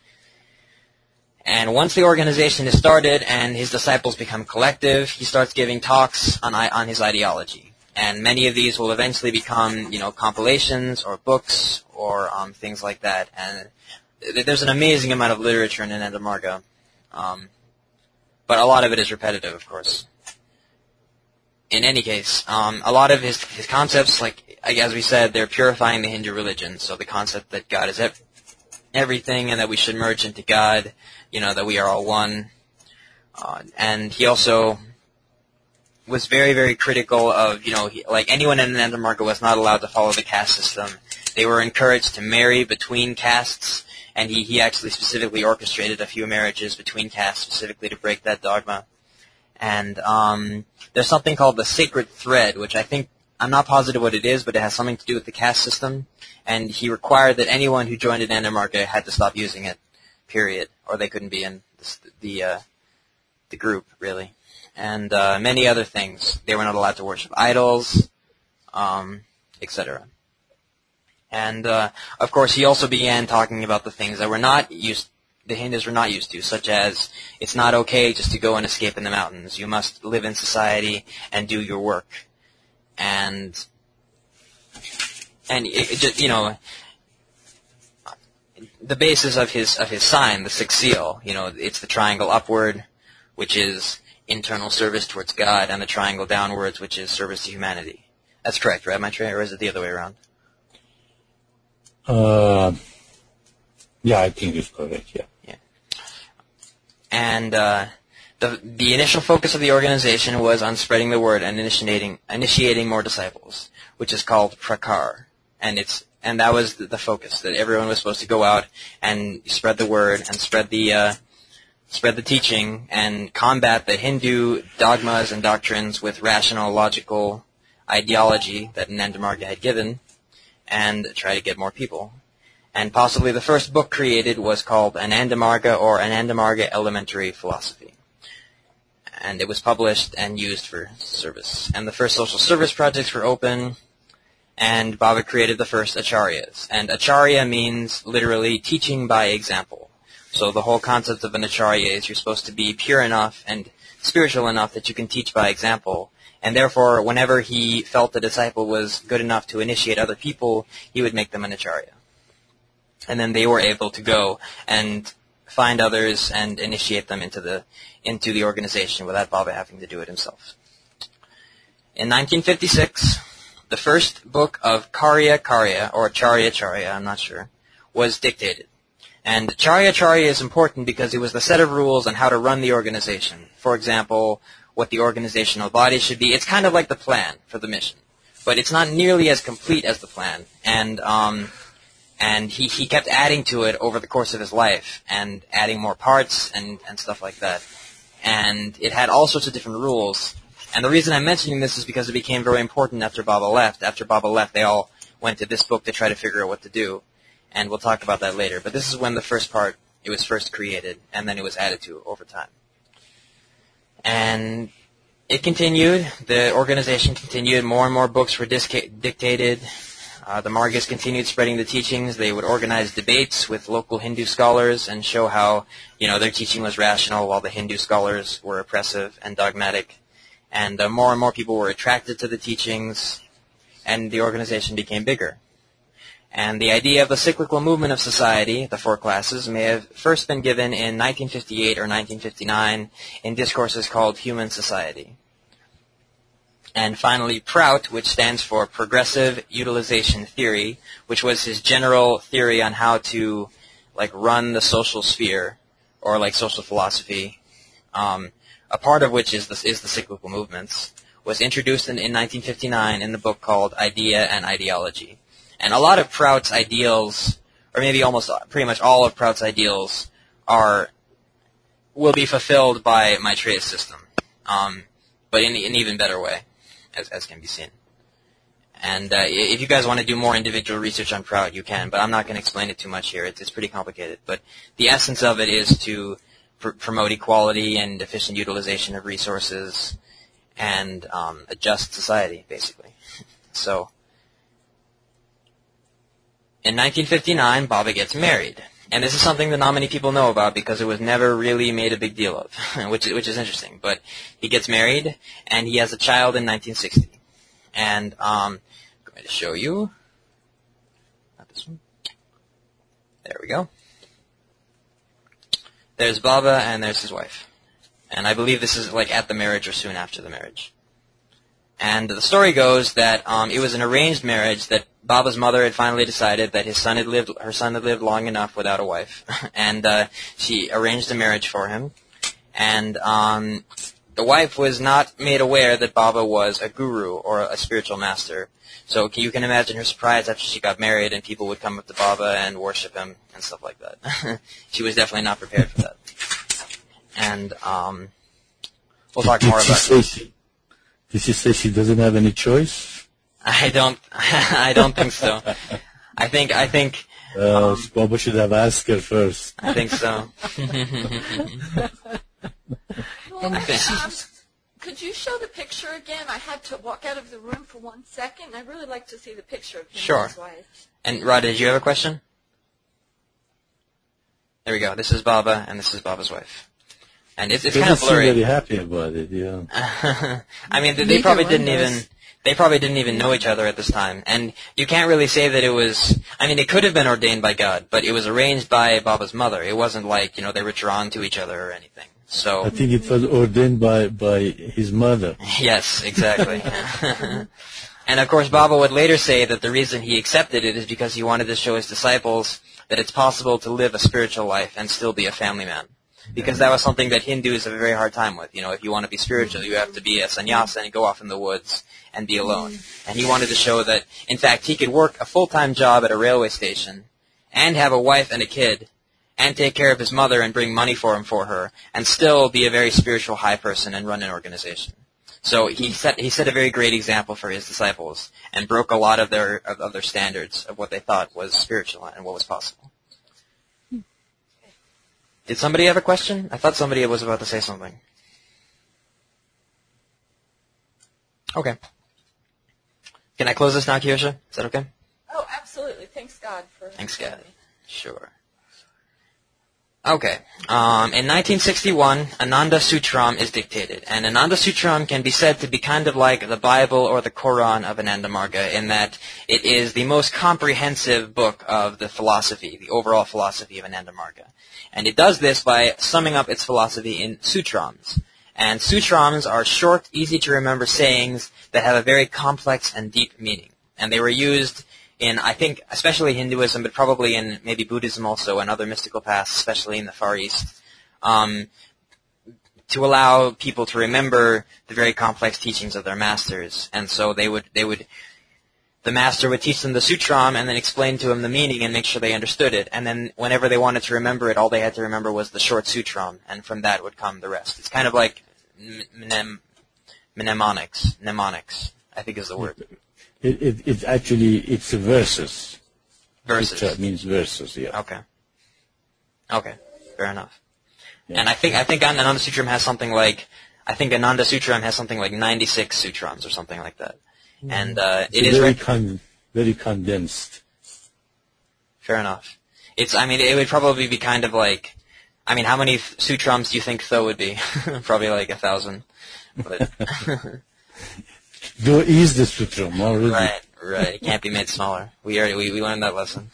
Speaker 1: And once the organization is started and his disciples become collective, he starts giving talks on his ideology. And many of these will eventually become, compilations or books or things like that. And there's an amazing amount of literature in Anandamarga. But a lot of it is repetitive, of course. In any case, a lot of his concepts, like as we said, they're purifying the Hindu religion. So the concept that God is everything and that we should merge into God, that we are all one. And he also was very, very critical of, like anyone in Anandamarga was not allowed to follow the caste system. They were encouraged to marry between castes. And he actually specifically orchestrated a few marriages between castes specifically to break that dogma. And there's something called the sacred thread, which I'm not positive what it is, but it has something to do with the caste system. And he required that anyone who joined Anandamarga had to stop using it, period, or they couldn't be in the group, really. And many other things. They were not allowed to worship idols, etc. And, of course, he also began talking about the things that the Hindus were not used to, such as it's not okay just to go and escape in the mountains. You must live in society and do your work. And it just, the basis of his sign, the sixth seal, it's the triangle upward, which is internal service towards God, and the triangle downwards, which is service to humanity. That's correct, right, Maitreya, or is it the other way around?
Speaker 4: Yeah, I think it's correct, yeah.
Speaker 1: And the initial focus of the organization was on spreading the word and initiating more disciples, which is called prakar. And that was the focus, that everyone was supposed to go out and spread the word and spread the teaching and combat the Hindu dogmas and doctrines with rational, logical ideology that Anandamarga had given, and try to get more people. And possibly the first book created was called Anandamarga, or Anandamarga Elementary Philosophy. And it was published and used for service. And the first social service projects were open, and Baba created the first acharyas. And acharya means literally teaching by example. So the whole concept of an acharya is you're supposed to be pure enough and spiritual enough that you can teach by example. And therefore, whenever he felt the disciple was good enough to initiate other people, he would make them an acharya. And then they were able to go and find others and initiate them into the organization without Baba having to do it himself. In 1956, the first book of Karya Karya, or Charya Charya, I'm not sure, was dictated. And Charya Charya is important because it was the set of rules on how to run the organization. For example, what the organizational body should be. It's kind of like the plan for the mission, but it's not nearly as complete as the plan. And he kept adding to it over the course of his life and adding more parts and stuff like that. And it had all sorts of different rules. And the reason I'm mentioning this is because it became very important after Baba left. After Baba left, they all went to this book to try to figure out what to do. And we'll talk about that later. But this is when it was first created, and then it was added to over time. And it continued. The organization continued. More and more books were dictated. The Margas continued spreading the teachings. They would organize debates with local Hindu scholars and show how, their teaching was rational while the Hindu scholars were oppressive and dogmatic. And more and more people were attracted to the teachings, and the organization became bigger. And the idea of the cyclical movement of society, the four classes, may have first been given in 1958 or 1959 in discourses called Human Society. And finally, Prout, which stands for Progressive Utilization Theory, which was his general theory on how to like run the social sphere or like social philosophy, a part of which is the cyclical movements, was introduced in 1959 in the book called Idea and Ideology. And a lot of Prout's ideals, or maybe almost pretty much all of Prout's ideals, will be fulfilled by Maitreya's system, but in an even better way, as can be seen. And if you guys want to do more individual research on Prout, you can, but I'm not going to explain it too much here. It's pretty complicated. But the essence of it is to promote equality and efficient utilization of resources and a just society, basically. So, in 1959, Baba gets married. And this is something that not many people know about because it was never really made a big deal of, which is interesting. But he gets married, and he has a child in 1960. And I'm going to show you. Not this one. There we go. There's Baba, and there's his wife. And I believe this is like at the marriage or soon after the marriage. And the story goes that it was an arranged marriage, that Baba's mother had finally decided that her son had lived long enough without a wife, and she arranged a marriage for him. And the wife was not made aware that Baba was a guru or a spiritual master. So you can imagine her surprise after she got married and people would come up to Baba and worship him and stuff like that. She was definitely not prepared for that. And we'll talk more about it.
Speaker 4: Did she say she doesn't have any choice?
Speaker 1: I don't think so. I think
Speaker 4: Baba should have asked her first.
Speaker 1: I think so.
Speaker 3: Could you show the picture again? I had to walk out of the room for 1 second. I'd really like to see the picture of him
Speaker 1: Sure.
Speaker 3: and his wife.
Speaker 1: And Rod, did you have a question? There we go. This is Baba, and this is Baba's wife. And it's kind of blurry.
Speaker 4: Very happy about it, yeah.
Speaker 1: I mean, they probably didn't even know each other at this time. And you can't really say that it was, I mean, it could have been ordained by God, but it was arranged by Baba's mother. It wasn't like, they were drawn to each other or anything. So
Speaker 4: I think it was ordained by his mother.
Speaker 1: Yes, exactly. And of course, Baba would later say that the reason he accepted it is because he wanted to show his disciples that it's possible to live a spiritual life and still be a family man. Because that was something that Hindus have a very hard time with. If you want to be spiritual, you have to be a sannyasa and go off in the woods and be alone. And he wanted to show that, in fact, he could work a full-time job at a railway station and have a wife and a kid and take care of his mother and bring money for her and still be a very spiritual high person and run an organization. So he set a very great example for his disciples and broke a lot of their standards of what they thought was spiritual and what was possible. Did somebody have a question? I thought somebody was about to say something. Okay. Can I close this now, Kiyoshi? Is that okay?
Speaker 3: Oh, absolutely. Thanks God for...
Speaker 1: Thanks God. Sure. Okay. In 1961, Ananda Sutram is dictated. And Ananda Sutram can be said to be kind of like the Bible or the Quran of Ananda Marga in that it is the most comprehensive book of the philosophy, the overall philosophy of Ananda Marga. And it does this by summing up its philosophy in sutrams. And sutrams are short, easy-to-remember sayings that have a very complex and deep meaning. And they were used in, I think, especially Hinduism, but probably in maybe Buddhism also and other mystical paths, especially in the Far East, to allow people to remember the very complex teachings of their masters. And so the master would teach them the sutram and then explain to them the meaning and make sure they understood it. And then whenever they wanted to remember it, all they had to remember was the short sutram, and from that would come the rest. It's kind of like mnemonics, I think is the word.
Speaker 4: It's verses.
Speaker 1: Verses.
Speaker 4: It means verses, yeah.
Speaker 1: Okay, fair enough. Yeah. And I think Ananda Sutram has something like, 96 sutrams or something like that. And it is
Speaker 4: very condensed.
Speaker 1: Fair enough. It would probably be kind of like, how many sutrams do you think Tho would be? Probably like 1,000. But
Speaker 4: Tho is the sutram already.
Speaker 1: Right. It can't be made smaller. We learned that lesson.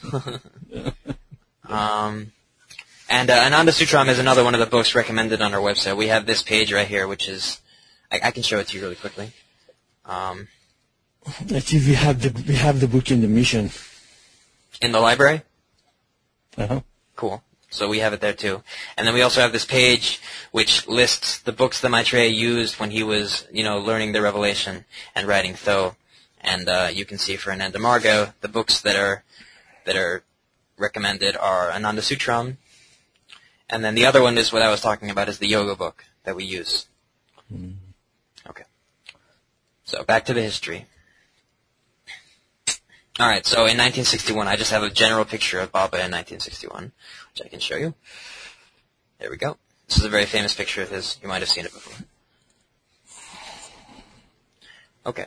Speaker 1: And Ananda Sutram is another one of the books recommended on our website. We have this page right here, which is, I can show it to you really quickly.
Speaker 4: Actually, we have the book in the mission.
Speaker 1: In the library?
Speaker 4: Uh-huh.
Speaker 1: Cool. So we have it there too. And then we also have this page which lists the books that Maitreya used when he was, learning the revelation and writing Tho. And you can see for Ananda Marga, the books that are recommended are Ananda Sutram. And then the other one is what I was talking about, is the yoga book that we use. Okay. So back to the history. All right, so in 1961, I just have a general picture of Baba in 1961, which I can show you. There we go. This is a very famous picture of his. You might have seen it before. Okay.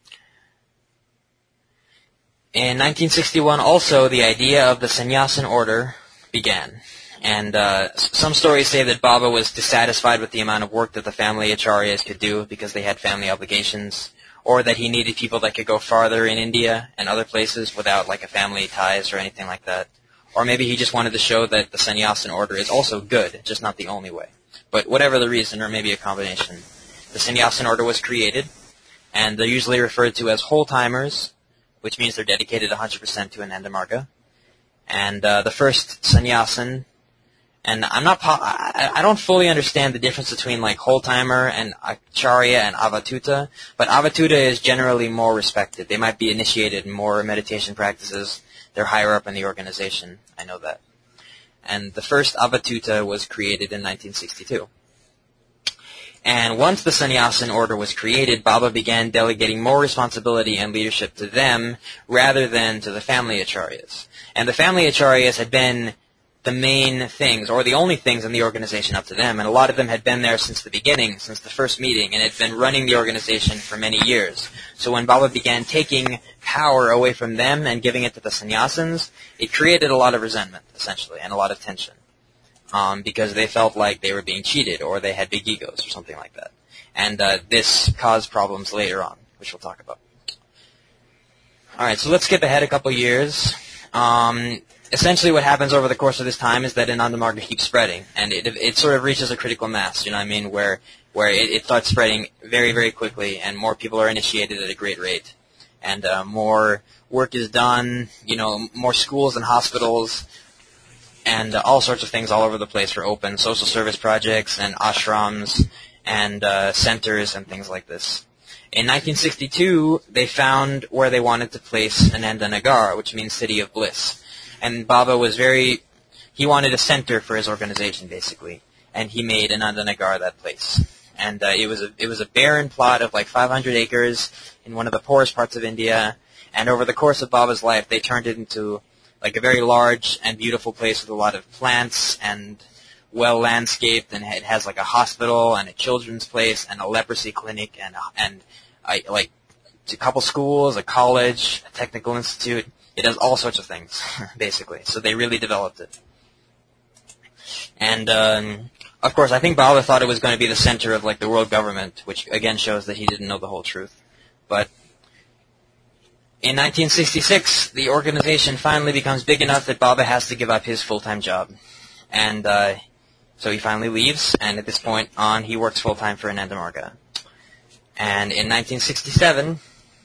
Speaker 1: In 1961, also, the idea of the Sannyasin order began. And some stories say that Baba was dissatisfied with the amount of work that the family acharyas could do because they had family obligations, or that he needed people that could go farther in India and other places without like a family ties or anything like that. Or maybe he just wanted to show that the Sannyasin order is also good, just not the only way. But whatever the reason, or maybe a combination, the Sannyasin order was created, and they're usually referred to as whole-timers, which means they're dedicated 100% to Ananda Marga. And the first Sannyasin, and I don't fully understand the difference between like whole-timer and acharya and avatuta, but avatuta is generally more respected. They might be initiated in more meditation practices. They're higher up in the organization. I know that. And the first avatuta was created in 1962. And once the Sannyasin order was created, Baba began delegating more responsibility and leadership to them rather than to the family acharyas. And the family acharyas had been the main things, or the only things in the organization up to them, and a lot of them had been there since the beginning, since the first meeting, and had been running the organization for many years. So when Baba began taking power away from them and giving it to the sannyasins, it created a lot of resentment, essentially, and a lot of tension, because they felt like they were being cheated, or they had big egos, or something like that. And this caused problems later on, which we'll talk about. All right, so let's skip ahead a couple years. Essentially what happens over the course of this time is that Ananda Marga keeps spreading, and it sort of reaches a critical mass, you know what I mean, where it starts spreading very, very quickly, and more people are initiated at a great rate. And more work is done, more schools and hospitals, and all sorts of things all over the place are open, social service projects and ashrams and centers and things like this. In 1962, they found where they wanted to place Ananda Nagar, which means City of Bliss. And Baba he wanted a center for his organization, basically. And he made Ananda Nagar that place. And it was a barren plot of like 500 acres in one of the poorest parts of India. And over the course of Baba's life, they turned it into like a very large and beautiful place with a lot of plants and well landscaped. And it has like a hospital and a children's place and a leprosy clinic and a couple schools, a college, a technical institute. It does all sorts of things, basically. So they really developed it. And, of course, I think Baba thought it was going to be the center of, like, the world government, which, again, shows that he didn't know the whole truth. But in 1966, the organization finally becomes big enough that Baba has to give up his full-time job. And so he finally leaves, and at this point on, he works full-time for Ananda Marga. And in 1967...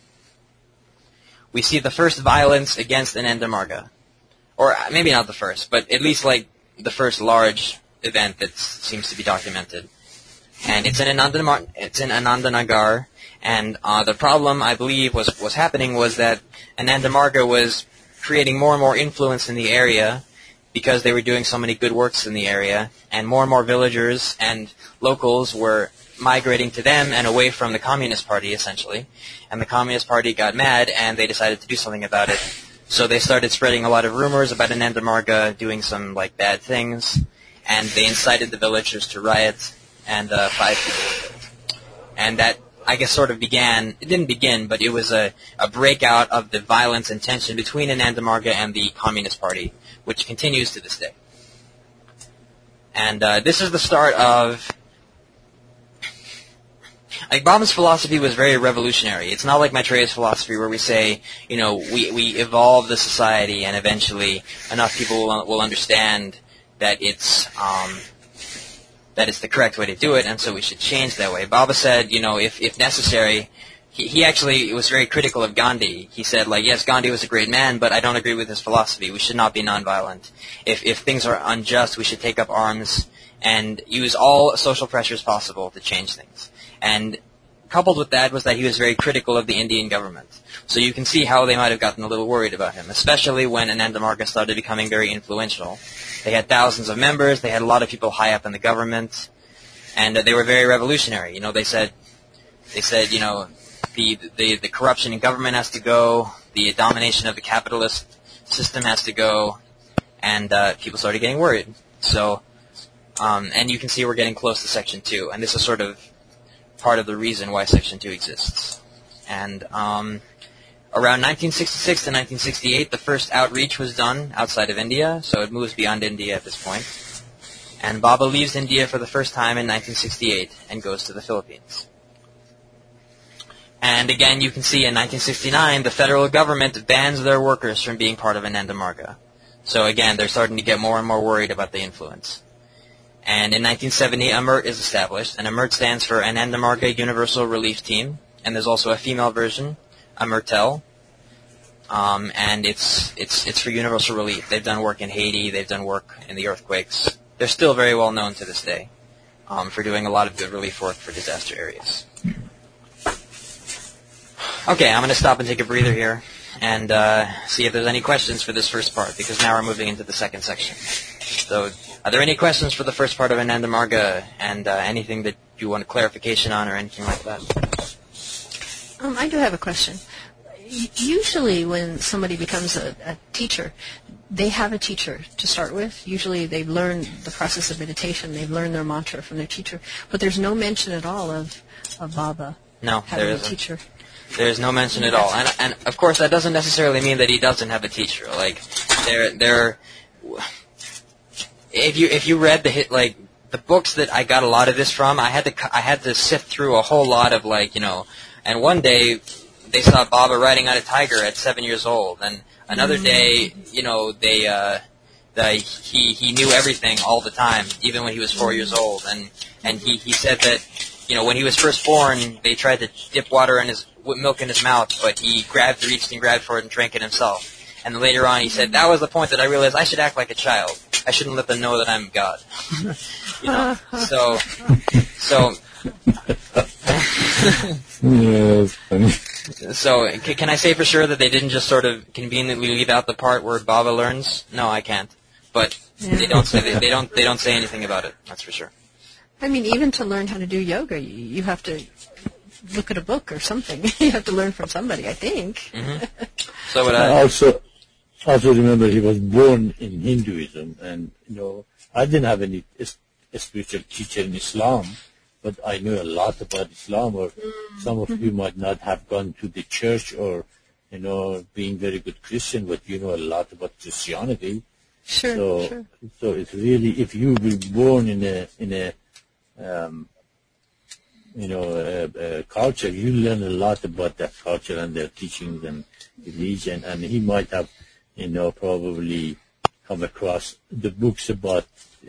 Speaker 1: we see the first violence against Ananda Marga. Or maybe not the first, but at least like the first large event that seems to be documented. And it's in Ananda Nagar, and the problem, I believe, was happening was that Ananda Marga was creating more and more influence in the area because they were doing so many good works in the area, and more villagers and locals were migrating to them and away from the Communist Party, essentially. And the Communist Party got mad, and they decided to do something about it. So they started spreading a lot of rumors about Ananda Marga doing some, like, bad things, and they incited the villagers to riot, and 5 people were killed. And that, I guess, sort of began, it didn't begin, but it was a breakout of the violence and tension between Ananda Marga and the Communist Party, which continues to this day. And this is the start of... like, Baba's philosophy was very revolutionary. It's not like Maitreya's philosophy where we say, we evolve the society and eventually enough people will understand that it's the correct way to do it, and so we should change that way. Baba said, if necessary, he actually was very critical of Gandhi. He said, like, yes, Gandhi was a great man, but I don't agree with his philosophy. We should not be nonviolent. If things are unjust, we should take up arms and use all social pressures possible to change things. And coupled with that was that he was very critical of the Indian government. So you can see how they might have gotten a little worried about him, especially when Ananda Marga started becoming very influential. They had thousands of members. They had a lot of people high up in the government, and they were very revolutionary. You know, they said, you know, the corruption in government has to go, the domination of the capitalist system has to go, and people started getting worried. So, and you can see we're getting close to Section 2, and this is sort of part of the reason why Section 2 exists. And around 1966 to 1968, the first outreach was done outside of India, so it moves beyond India at this point. And Baba leaves India for the first time in 1968 and goes to the Philippines. And again, you can see in 1969, the federal government bans their workers from being part of Ananda Marga. So again, they're starting to get more and more worried about the influence. And in 1970, AMERT is established, and AMERT stands for Ananda Marga Universal Relief Team, and there's also a female version, AMERTEL, and it's for universal relief. They've done work in Haiti, they've done work in the earthquakes. They're still very well known to this day for doing a lot of good relief work for disaster areas. Okay, I'm going to stop and take a breather here and see if there's any questions for this first part, because now we're moving into the second section. So, are there any questions for the first part of Ananda Marga, and anything that you want clarification on or anything like that?
Speaker 5: I do have a question. Usually when somebody becomes a teacher, they have a teacher to start with. Usually they've learned the process of meditation. They've learned their mantra from their teacher. But there's no mention at all of Baba having a teacher.
Speaker 1: There's no mention at all. And of course, that doesn't necessarily mean that he doesn't have a teacher. Like, if you read the books that I got a lot of this from, I had to sift through a whole lot of, like, you know, and one day they saw Baba riding on a tiger at 7 years old, and another day, you know, he knew everything all the time, even when he was 4 years old, and he said that, you know, when he was first born, they tried to dip milk in his mouth, but he reached and grabbed for it and drank it himself. And later on, he said, that was the point that I realized I should act like a child. I shouldn't let them know that I'm God. You know, so.
Speaker 4: Yeah, that's funny.
Speaker 1: So, can I say for sure that they didn't just sort of conveniently leave out the part where Baba learns? No, I can't. But they don't say anything about it. That's for sure.
Speaker 5: I mean, even to learn how to do yoga, you have to look at a book or something. You have to learn from somebody, I think.
Speaker 1: Mm-hmm. So would
Speaker 4: I also remember he was born in Hinduism, and you know, I didn't have any spiritual teacher in Islam, but I knew a lot about Islam, or some of you might not have gone to the church or, you know, being very good Christian, but you know a lot about Christianity.
Speaker 5: Sure.
Speaker 4: So it's really, if you were born in a culture, you learn a lot about that culture and their teachings and religion, and he might have, you know, probably come across the books about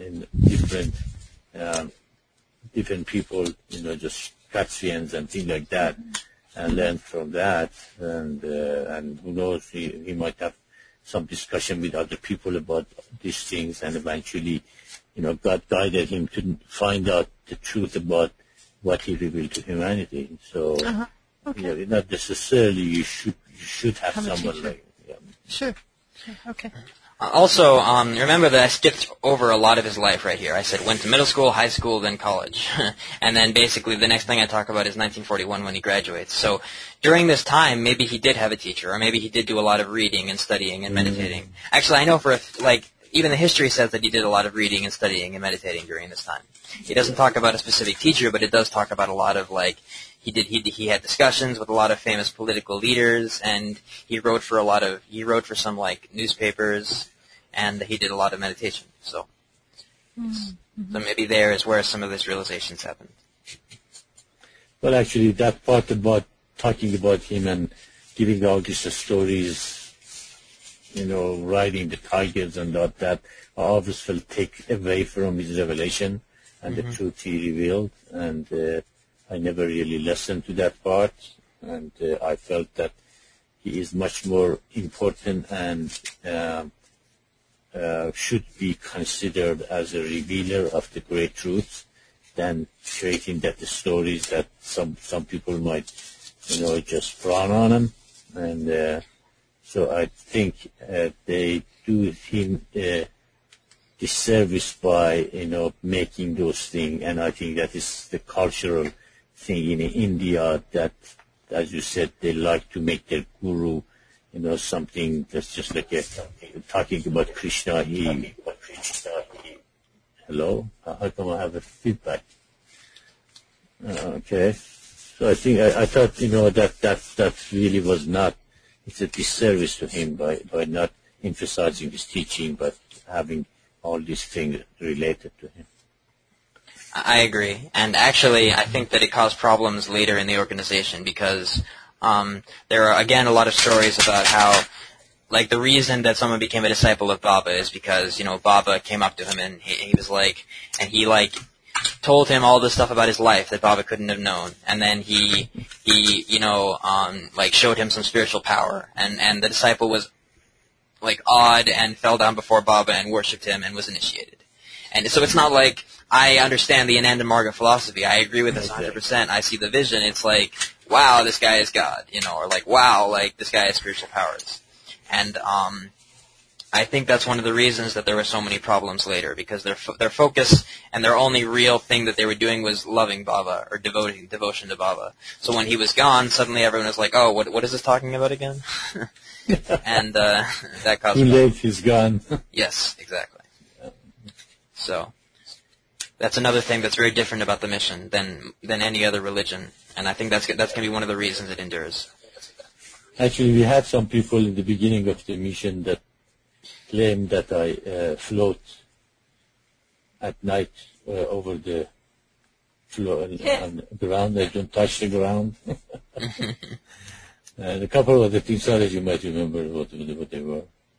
Speaker 4: different people, you know, just Catsians and things like that, and learn from that, and who knows, he might have some discussion with other people about these things, and eventually, you know, God guided him to find out the truth about what he revealed to humanity. So,
Speaker 5: okay.
Speaker 4: You know, not necessarily you should have someone like. Yeah.
Speaker 5: Sure. Okay.
Speaker 1: Also, remember that I skipped over a lot of his life right here. I said went to middle school, high school, then college. And then basically the next thing I talk about is 1941 when he graduates. So during this time, maybe he did have a teacher, or maybe he did do a lot of reading and studying and meditating. Actually, I know even the history says that he did a lot of reading and studying and meditating during this time. He doesn't talk about a specific teacher, but it does talk about a lot of, like, he had discussions with a lot of famous political leaders, and he wrote for some, like, newspapers, and he did a lot of meditation. So maybe there is where some of his realizations happened.
Speaker 4: Well, actually, that part about talking about him and giving all these stories, you know, riding the tigers and all that, I always will take away from his revelation and the truth he revealed, and I never really listened to that part. and I felt that he is much more important and should be considered as a revealer of the great truths than creating that the stories that some people might, just frown on him. And so I think they do him disservice by, making those things. And I think that is the cultural thing in India that, as you said, they like to make their guru, something that's just like talking about Krishna. Hello? How come I have a feedback? Okay. So I think I thought, that really was not, it's a disservice to him by not emphasizing his teaching, but having all these things related to him.
Speaker 1: I agree. And actually, I think that it caused problems later in the organization because there are, again, a lot of stories about how, like, the reason that someone became a disciple of Baba is because, Baba came up to him and he was like, and he, like, told him all this stuff about his life that Baba couldn't have known. And then he showed him some spiritual power. And the disciple was, like, awed and fell down before Baba and worshipped him and was initiated. And so it's not like I understand the Ananda Marga philosophy. I agree with this 100%. I see the vision. It's like, wow, this guy is God, or like, wow, like, this guy has spiritual powers. And I think that's one of the reasons that there were so many problems later, because their focus and their only real thing that they were doing was loving Baba or devotion to Baba. So when he was gone, suddenly everyone was like, oh, what is this talking about again? And that caused
Speaker 4: Too late, he's gone.
Speaker 1: Yes, exactly. So that's another thing that's very different about the mission than any other religion, and I think that's going to be one of the reasons it endures.
Speaker 4: Actually, we had some people in the beginning of the mission that claimed that I float at night over the floor on the ground. I don't touch the ground. And a couple of the things that you might remember what they were.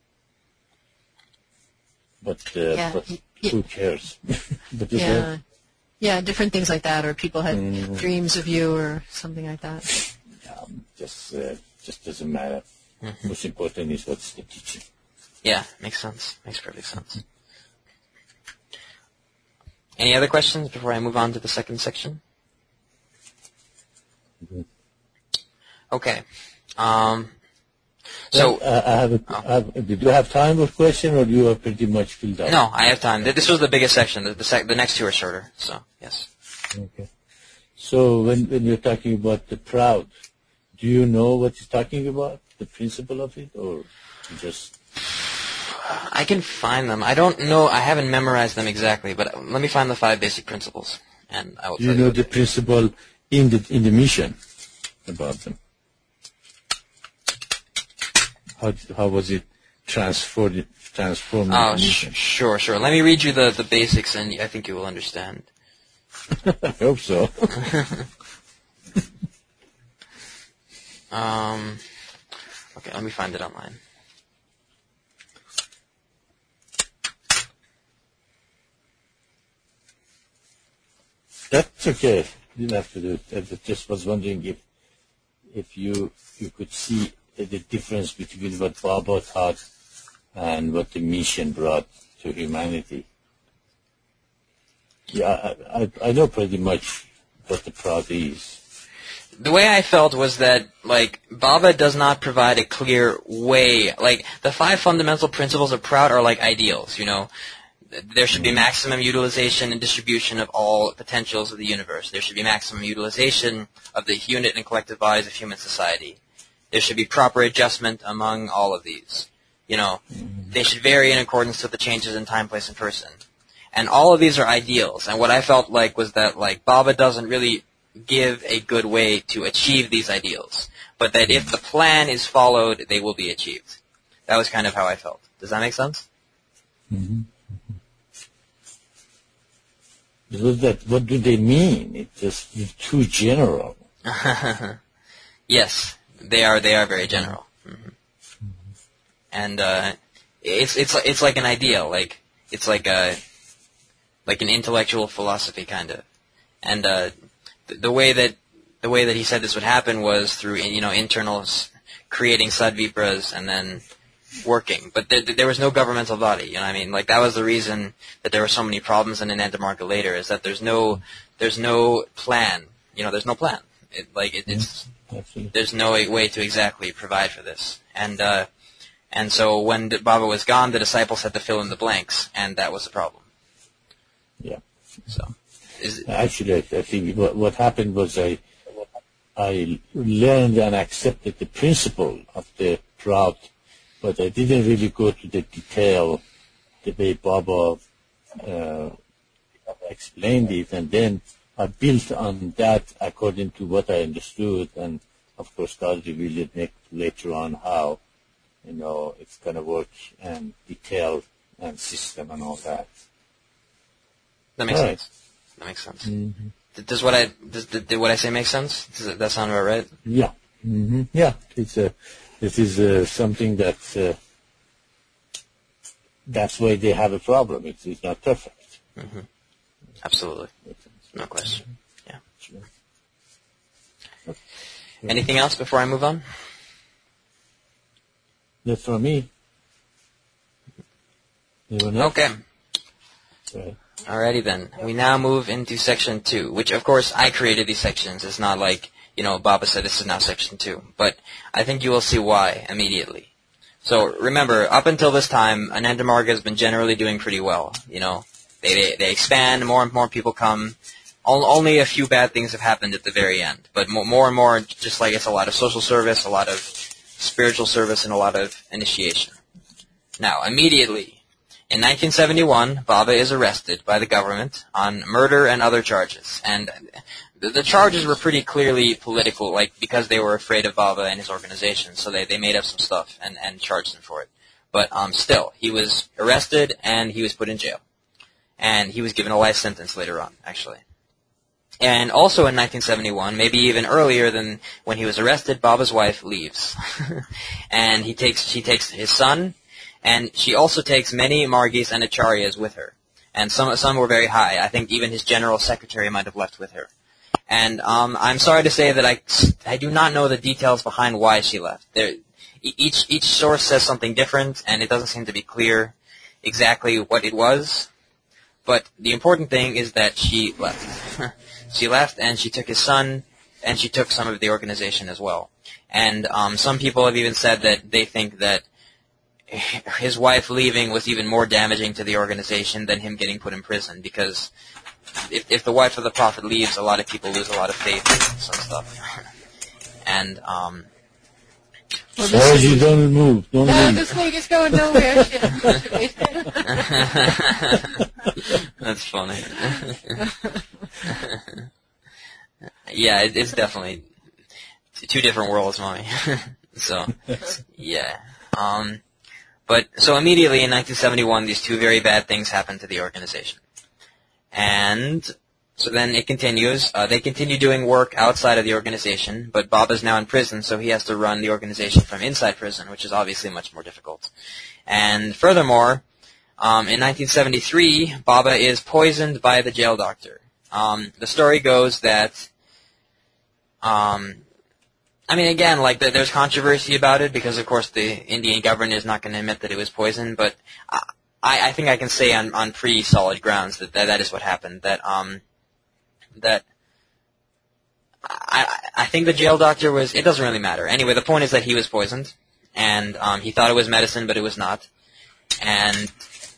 Speaker 4: But who cares? But
Speaker 5: different things like that, or people had dreams of you or something like that.
Speaker 4: Just doesn't matter. Most important is what's the teaching.
Speaker 1: Yeah, makes sense. Makes perfect sense. Any other questions before I move on to the second section? Okay.
Speaker 4: So did you have time for question, or you are pretty much filled up?
Speaker 1: No, I have time. This was the biggest section. The next two are shorter. So yes.
Speaker 4: Okay. So when you're talking about the proud, do you know what you're talking about, the principle of it, or just?
Speaker 1: I can find them. I don't know. I haven't memorized them exactly, but let me find the 5 basic principles, and I will.
Speaker 4: Do you know the principle in the mission about them? How was it transformed?
Speaker 1: Oh, sure. Let me read you the basics, and I think you will understand.
Speaker 4: I hope so.
Speaker 1: Okay, let me find it online.
Speaker 4: That's okay. You didn't have to do it. I just was wondering if you could see the difference between what Baba taught and what the mission brought to humanity. Yeah, I know pretty much what the proud is.
Speaker 1: The way I felt was that, like, Baba does not provide a clear way. Like, the 5 fundamental principles of proud are like ideals, There should be maximum utilization and distribution of all potentials of the universe. There should be maximum utilization of the unit and collective bodies of human society. There should be proper adjustment among all of these. They should vary in accordance with the changes in time, place, and person. And all of these are ideals. And what I felt like was that, like, Baba doesn't really give a good way to achieve these ideals, but that if the plan is followed, they will be achieved. That was kind of how I felt. Does that make sense?
Speaker 4: Mm-hmm. What do they mean? It's just too general.
Speaker 1: Yes, they are very general. Mm-hmm. And it's like an ideal, like it's like an intellectual philosophy kind of. And the way the way that he said this would happen was through internals creating Sadvipras and then working. But there was no governmental body. You know what I mean? Like that was the reason that there were so many problems in Anandamarga later, is that there's no plan. There's no plan. It's there's no way to exactly provide for this. And so when Baba was gone, the disciples had to fill in the blanks, and that was the problem.
Speaker 4: Yeah.
Speaker 1: So,
Speaker 4: actually, I think what happened was I learned and accepted the principle of the drought, but I didn't really go to the detail the way Baba explained it, and then I built on that according to what I understood, and of course God revealed it later on how it's going to work, and detail and system and all that.
Speaker 1: That makes sense. That makes sense. Mm-hmm. Does what I say make sense? Does that sound about right?
Speaker 4: Yeah. Mm-hmm. Yeah. This is something that's why they have a problem. It's not perfect.
Speaker 1: Mm-hmm. Absolutely. No question. Yeah.
Speaker 4: Sure.
Speaker 1: Anything else before I move on?
Speaker 4: That's for me.
Speaker 1: Okay.
Speaker 4: Right.
Speaker 1: Alrighty then. We now move into section 2, which of course I created these sections. It's not like, Baba said this is now section 2. But I think you will see why immediately. So remember, up until this time, Anandamarga has been generally doing pretty well. They expand, more and more people come. Only a few bad things have happened at the very end. But more and more, just like it's a lot of social service, a lot of spiritual service, and a lot of initiation. Now, immediately, in 1971, Baba is arrested by the government on murder and other charges. And the charges were pretty clearly political, because they were afraid of Baba and his organization. So they made up some stuff and charged him for it. But still, he was arrested and he was put in jail. And he was given a life sentence later on, actually. And also in 1971, maybe even earlier than when he was arrested, Baba's wife leaves. And she takes his son, and she also takes many Margis and Acharyas with her. And some were very high. I think even his general secretary might have left with her. And I'm sorry to say that I do not know the details behind why she left. Each source says something different, and it doesn't seem to be clear exactly what it was. But the important thing is that she left. She left, and she took his son, and she took some of the organization as well. And some people have even said that they think that his wife leaving was even more damaging to the organization than him getting put in prison, because if the wife of the prophet leaves, a lot of people lose a lot of faith in some stuff. And
Speaker 4: you don't move. Don't leave.
Speaker 5: This thing is going nowhere.
Speaker 1: That's funny. Yeah, it's definitely two different worlds, Mommy. So, yeah. But so immediately in 1971, these two very bad things happened to the organization. And so then it continues. They continue doing work outside of the organization, but Baba's now in prison, so he has to run the organization from inside prison, which is obviously much more difficult. And furthermore, in 1973, Baba is poisoned by the jail doctor. The story goes that, again, there's controversy about it because, of course, the Indian government is not going to admit that it was poison, but I think I can say on pretty solid grounds that is what happened. That I think the jail doctor was. It doesn't really matter. Anyway, the point is that he was poisoned, and he thought it was medicine, but it was not, and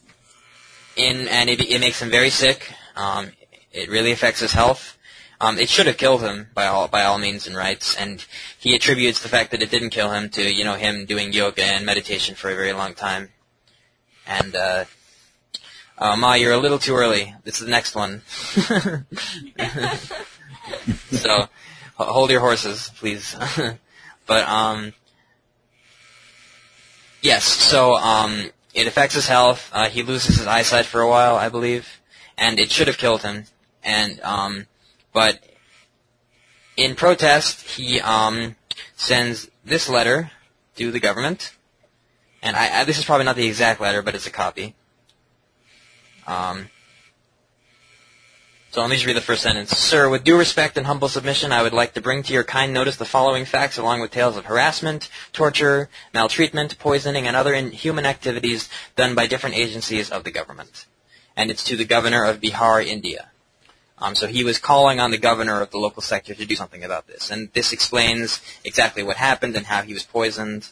Speaker 1: it makes him very sick. It really affects his health. It should have killed him by all means and rights, and he attributes the fact that it didn't kill him to him doing yoga and meditation for a very long time. And Ma, you're a little too early. This is the next one. So hold your horses, please. But yes. So it affects his health. He loses his eyesight for a while, I believe, and it should have killed him. And but in protest, he sends this letter to the government. And this is probably not the exact letter, but it's a copy. So let me just read the first sentence. Sir, with due respect and humble submission, I would like to bring to your kind notice the following facts along with tales of harassment, torture, maltreatment, poisoning, and other inhuman activities done by different agencies of the government. And it's to the governor of Bihar, India. So he was calling on the governor of the local sector to do something about this. And this explains exactly what happened and how he was poisoned.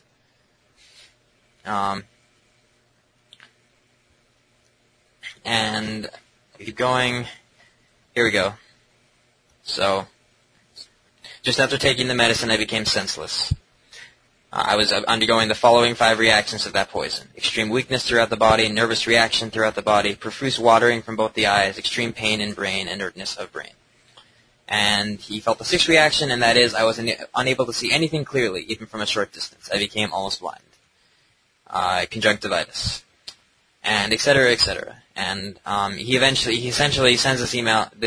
Speaker 1: And keep going. Here we go. So, just after taking the medicine, I became senseless. I was undergoing the following 5 reactions of that poison. Extreme weakness throughout the body, nervous reaction throughout the body, profuse watering from both the eyes, extreme pain in brain, inertness of brain. And he felt the 6th reaction, and that is I was unable to see anything clearly, even from a short distance. I became almost blind. Conjunctivitis. And et cetera, et cetera. And he essentially sends this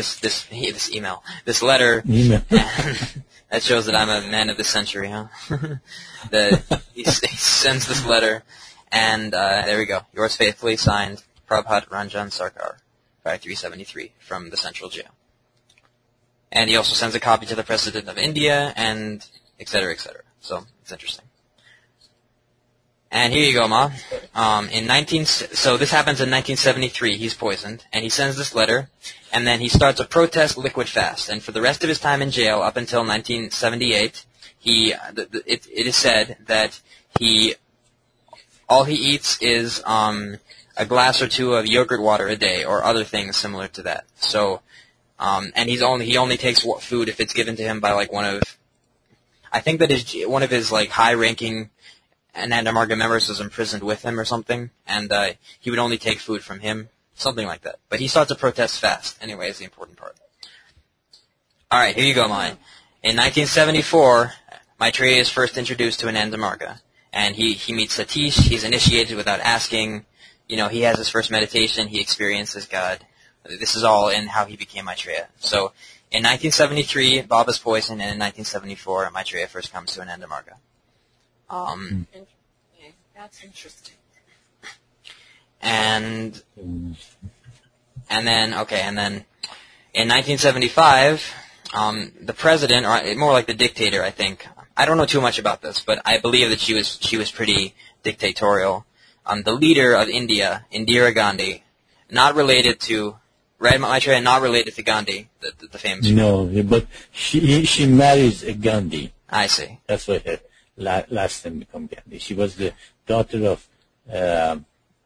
Speaker 1: letter.
Speaker 4: Email.
Speaker 1: That shows that I'm a man of the century, huh? He sends this letter, and there we go. Yours faithfully, signed, Prabhat Ranjan Sarkar, 5373, from the Central Jail. And he also sends a copy to the President of India, and et cetera, et cetera. So it's interesting. And here you go, Ma. So this happens in 1973. He's poisoned, and he sends this letter, and then he starts a protest liquid fast. And for the rest of his time in jail, up until 1978, it is said that all he eats is a glass or 2 of yogurt water a day, or other things similar to that. So, and he only takes food if it's given to him by like one of his like high-ranking Ananda Marga members was imprisoned with him or something, and he would only take food from him, something like that. But he starts to protest fast, anyway, is the important part. All right, here you go, Mai. In 1974, Maitreya is first introduced to Ananda Marga, and he meets Satish. He's initiated without asking. He has his first meditation. He experiences God. This is all in how he became Maitreya. So, in 1973, Baba's poisoned, and in 1974, Maitreya first comes to Ananda Marga.
Speaker 3: That's interesting.
Speaker 1: And then in 1975, the president, or more like the dictator, I think. I don't know too much about this, but I believe that she was pretty dictatorial. The leader of India, Indira Gandhi, not related to Maitreya, not related to Gandhi, the famous.
Speaker 4: No, but she marries a Gandhi.
Speaker 1: I see.
Speaker 4: That's why her last name became Gandhi. She was the daughter of
Speaker 5: I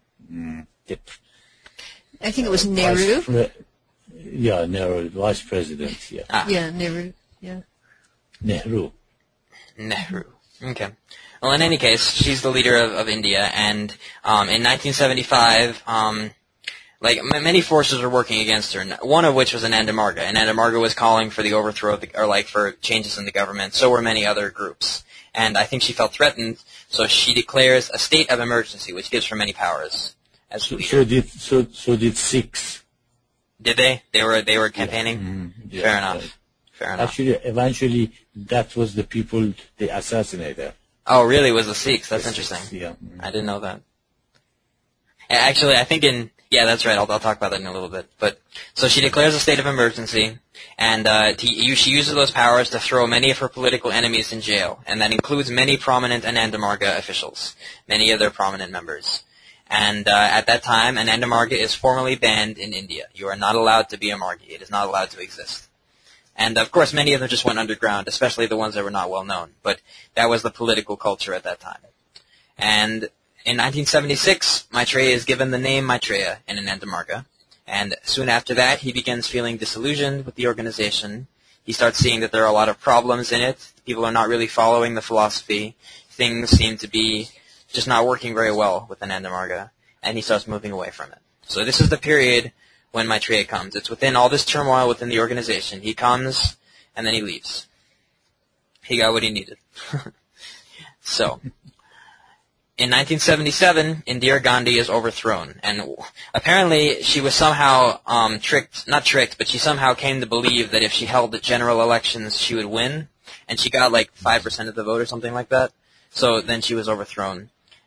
Speaker 5: think it was Nehru.
Speaker 4: Nehru, vice president. Yeah.
Speaker 5: Yeah, Nehru. Yeah.
Speaker 4: Nehru.
Speaker 1: Okay. Well, in any case, she's the leader of India, and in 1975, many forces were working against her. One of which was Ananda Marga. Ananda Marga was calling for the overthrow for changes in the government. So were many other groups. And I think she felt threatened, so she declares a state of emergency, which gives her many powers as leader.
Speaker 4: So did Sikhs.
Speaker 1: Did they? They were campaigning?
Speaker 4: Yeah,
Speaker 1: Fair enough. Fair enough.
Speaker 4: Actually, eventually, that was the people they assassinated.
Speaker 1: Oh, really? It was the Sikhs? That's interesting.
Speaker 4: Yeah.
Speaker 1: I didn't know that. Actually, I think yeah, that's right. I'll talk about that in a little bit. But so she declares a state of emergency, and she uses those powers to throw many of her political enemies in jail, and that includes many prominent Ananda Marga officials, many of their prominent members. And at that time, Ananda Marga is formally banned in India. You are not allowed to be a Margi. It is not allowed to exist. And of course, many of them just went underground, especially the ones that were not well known. But that was the political culture at that time. And in 1976, Maitreya is given the name Maitreya in Ananda Marga. And soon after that, he begins feeling disillusioned with the organization. He starts seeing that there are a lot of problems in it. People are not really following the philosophy. Things seem to be just not working very well with Ananda Marga. And he starts moving away from it. So this is the period when Maitreya comes. It's within all this turmoil within the organization. He comes, and then he leaves. He got what he needed. So, in 1977, Indira Gandhi is overthrown, and apparently she was somehow not tricked, but she somehow came to believe that if she held the general elections, she would win, and she got like 5% of the vote or something like that. So then she was overthrown,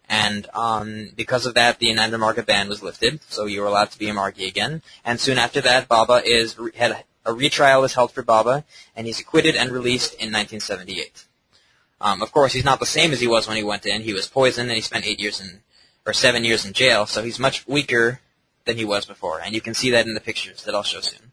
Speaker 1: And because of that, the Ananda Marga ban was lifted, so you were allowed to be a Margi again. And soon after that, Baba had a retrial was held for Baba, and he's acquitted and released in 1978. Of course, he's not the same as he was when he went in. He was poisoned, and he spent 7 years in jail, so he's much weaker than he was before. And you can see that in the pictures that I'll show soon.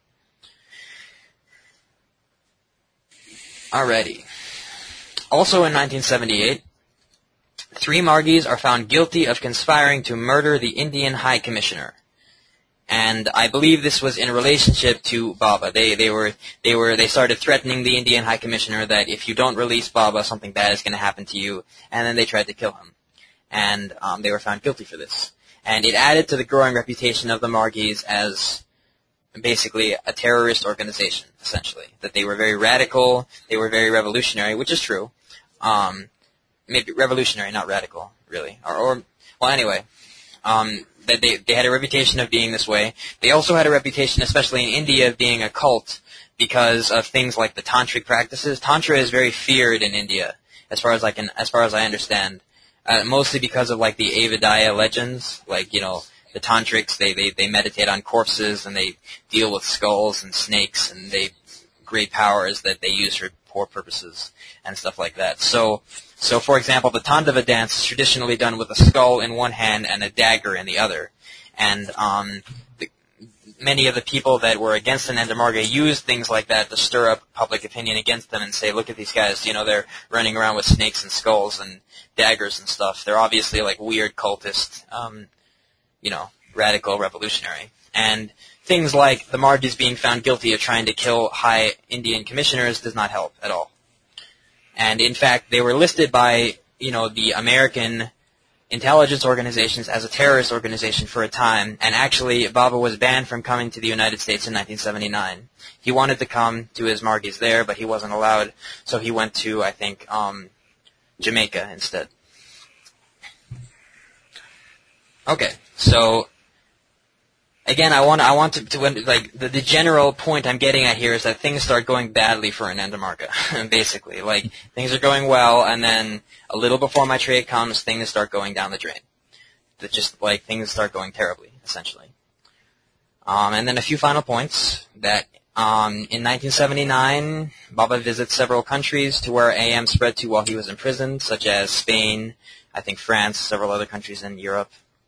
Speaker 1: Alrighty. Also in 1978, 3 Margis are found guilty of conspiring to murder the Indian High Commissioner. And I believe this was in relationship to Baba. They started threatening the Indian High Commissioner that if you don't release Baba, something bad is going to happen to you. And then they tried to kill him. And they were found guilty for this. And it added to the growing reputation of the Margis as basically a terrorist organization, essentially. That they were very radical, they were very revolutionary, which is true. Maybe revolutionary, not radical, really. Well, anyway. That they had a reputation of being this way. They also had a reputation, especially in India, of being a cult because of things like the tantric practices. Tantra is very feared in India, as far as I understand. Mostly because of like the Avadaya legends, like, the tantrics, they meditate on corpses and they deal with skulls and snakes and they great powers that they use for poor purposes and stuff like that. So for example, the Tandava dance is traditionally done with a skull in one hand and a dagger in the other. And many of the people that were against Ananda Marga used things like that to stir up public opinion against them and say, look at these guys, they're running around with snakes and skulls and daggers and stuff. They're obviously like weird cultist, radical revolutionary. And things like the Margis being found guilty of trying to kill high Indian commissioners does not help at all. And in fact, they were listed by, the American intelligence organizations as a terrorist organization for a time, and actually Baba was banned from coming to the United States in 1979. He wanted to come to his Margis there, but he wasn't allowed, so he went to, I think, Jamaica instead. Okay, so again, I want to like the general point I'm getting at here is that things start going badly for Ananda Marga, basically. Like, things are going well, and then a little before Maitreya comes, things start going down the drain. Things start going terribly, essentially. And then a few final points that in 1979, Baba visits several countries to where AM spread to while he was imprisoned, such as Spain, I think France, several other countries in Europe.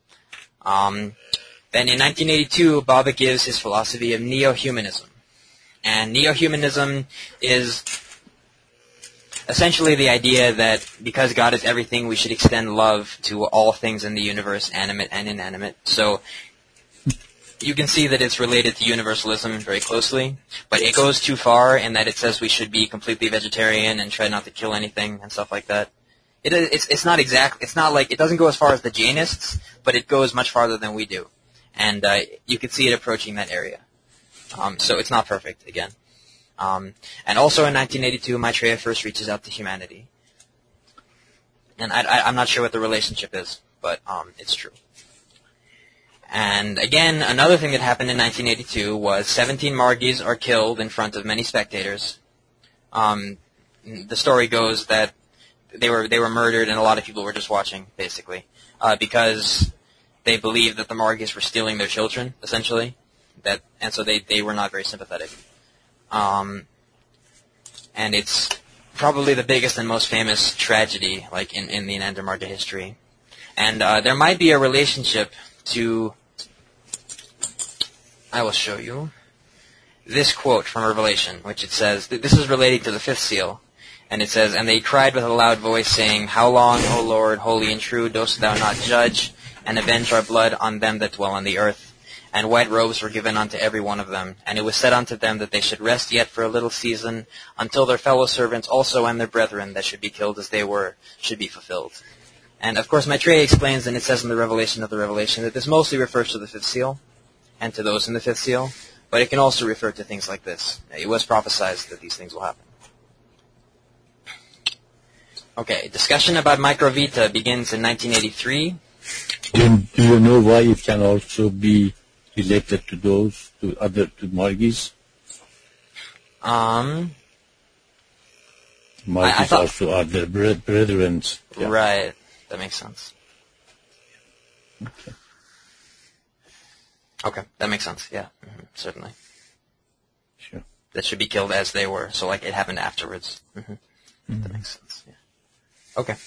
Speaker 1: Then in 1982, Baba gives his philosophy of neo-humanism. And neo-humanism is essentially the idea that because God is everything, we should extend love to all things in the universe, animate and inanimate. So you can see that it's related to universalism very closely, but it goes too far in that it says we should be completely vegetarian and try not to kill anything and stuff like that. It's not like, it doesn't go as far as the Jainists, but it goes much farther than we do. And you could see it approaching that area. So it's not perfect, again. And also in 1982, Maitreya first reaches out to humanity. And I'm not sure what the relationship is, but it's true. And again, another thing that happened in 1982 was 17 Margis are killed in front of many spectators. The story goes that they were murdered and a lot of people were just watching, basically, because they believed that the Margis were stealing their children, essentially, and so they were not very sympathetic. And it's probably the biggest and most famous tragedy, like in the Ananda Marga history. And there might be a relationship to, I will show you, this quote from Revelation, which it says, this is relating to the fifth seal, and it says, "And they cried with a loud voice, saying, How long, O Lord, holy and true, dost thou not judge, and avenge our blood on them that dwell on the earth? And white robes were given unto every one of them. And it was said unto them that they should rest yet for a little season, until their fellow servants also and their brethren that should be killed as they were should be fulfilled." And of course Maitreya explains, and it says in the Revelation of the Revelation, that this mostly refers to the fifth seal, and to those in the fifth seal, but it can also refer to things like this. It was prophesied that these things will happen. Okay, discussion about Microvita begins in 1983.
Speaker 4: Do you know why it can also be related to those, to Margis? Margis also are their brethren.
Speaker 1: Yeah. Right, that makes sense. Okay, that makes sense. Yeah, certainly.
Speaker 4: Sure.
Speaker 1: That should be killed as they were, so like it happened afterwards. That makes sense. Yeah. Okay.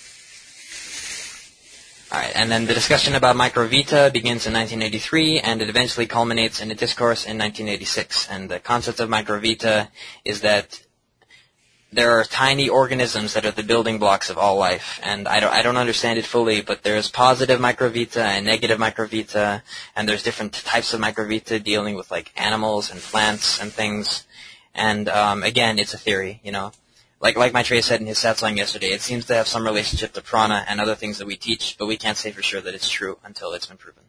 Speaker 1: All right, and then the discussion about Microvita begins in 1983, and it eventually culminates in a discourse in 1986. And the concept of Microvita is that there are tiny organisms that are the building blocks of all life, and I don't understand it fully, but there's positive microvita and negative microvita, and there's different types of microvita dealing with like animals and plants and things. And again, it's a theory, you know. Like Maitreya said in his satsang yesterday, it seems to have some relationship to prana and other things that we teach, but we can't say for sure that it's true until it's been proven.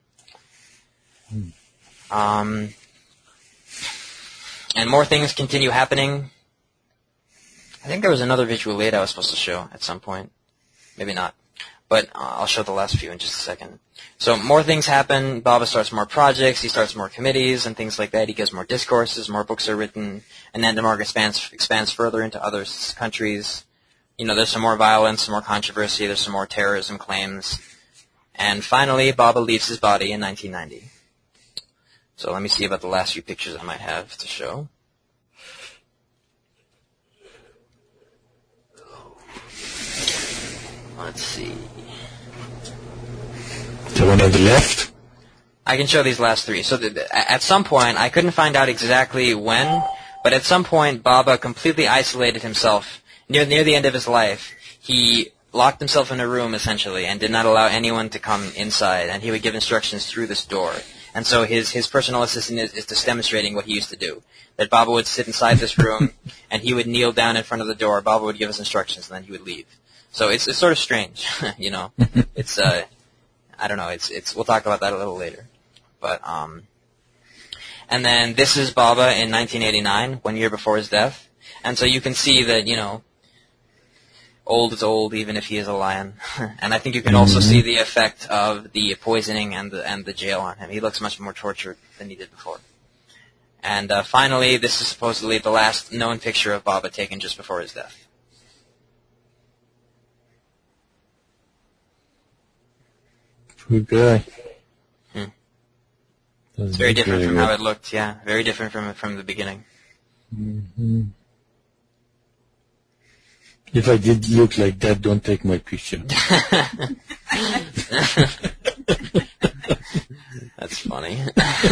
Speaker 1: And more things continue happening. I think there was another visual aid I was supposed to show at some point. Maybe not. But I'll show the last few in just a second. So more things happen. Baba starts more projects. He starts more committees and things like that. He gives more discourses. More books are written. Ananda Marga expands further into other countries. You know, there's some more violence, some more controversy. There's some more terrorism claims. And finally, Baba leaves his body in 1990. So let me see about the last few pictures I might have to show. Let's see.
Speaker 4: The one on the left?
Speaker 1: I can show these last three. So at some point, I couldn't find out exactly when, but at some point, Baba completely isolated himself. Near the end of his life, he locked himself in a room, essentially, and did not allow anyone to come inside, and he would give instructions through this door. And so his personal assistant is just demonstrating what he used to do. That Baba would sit inside this room, and he would kneel down in front of the door. Baba would give us instructions, and then he would leave. So it's sort of strange, you know. It's I don't know. It's we'll talk about that a little later. But and then this is Baba in 1989, 1 year before his death, and so you can see that, you know, old is old, even if he is a lion. And I think you can also see the effect of the poisoning and the jail on him. He looks much more tortured than he did before. And finally, this is supposedly the last known picture of Baba taken just before his death.
Speaker 4: Good guy.
Speaker 1: It's very different from how it looked, yeah. Very different from the beginning.
Speaker 4: Mm-hmm. If I did look like that, don't take my picture.
Speaker 1: That's funny.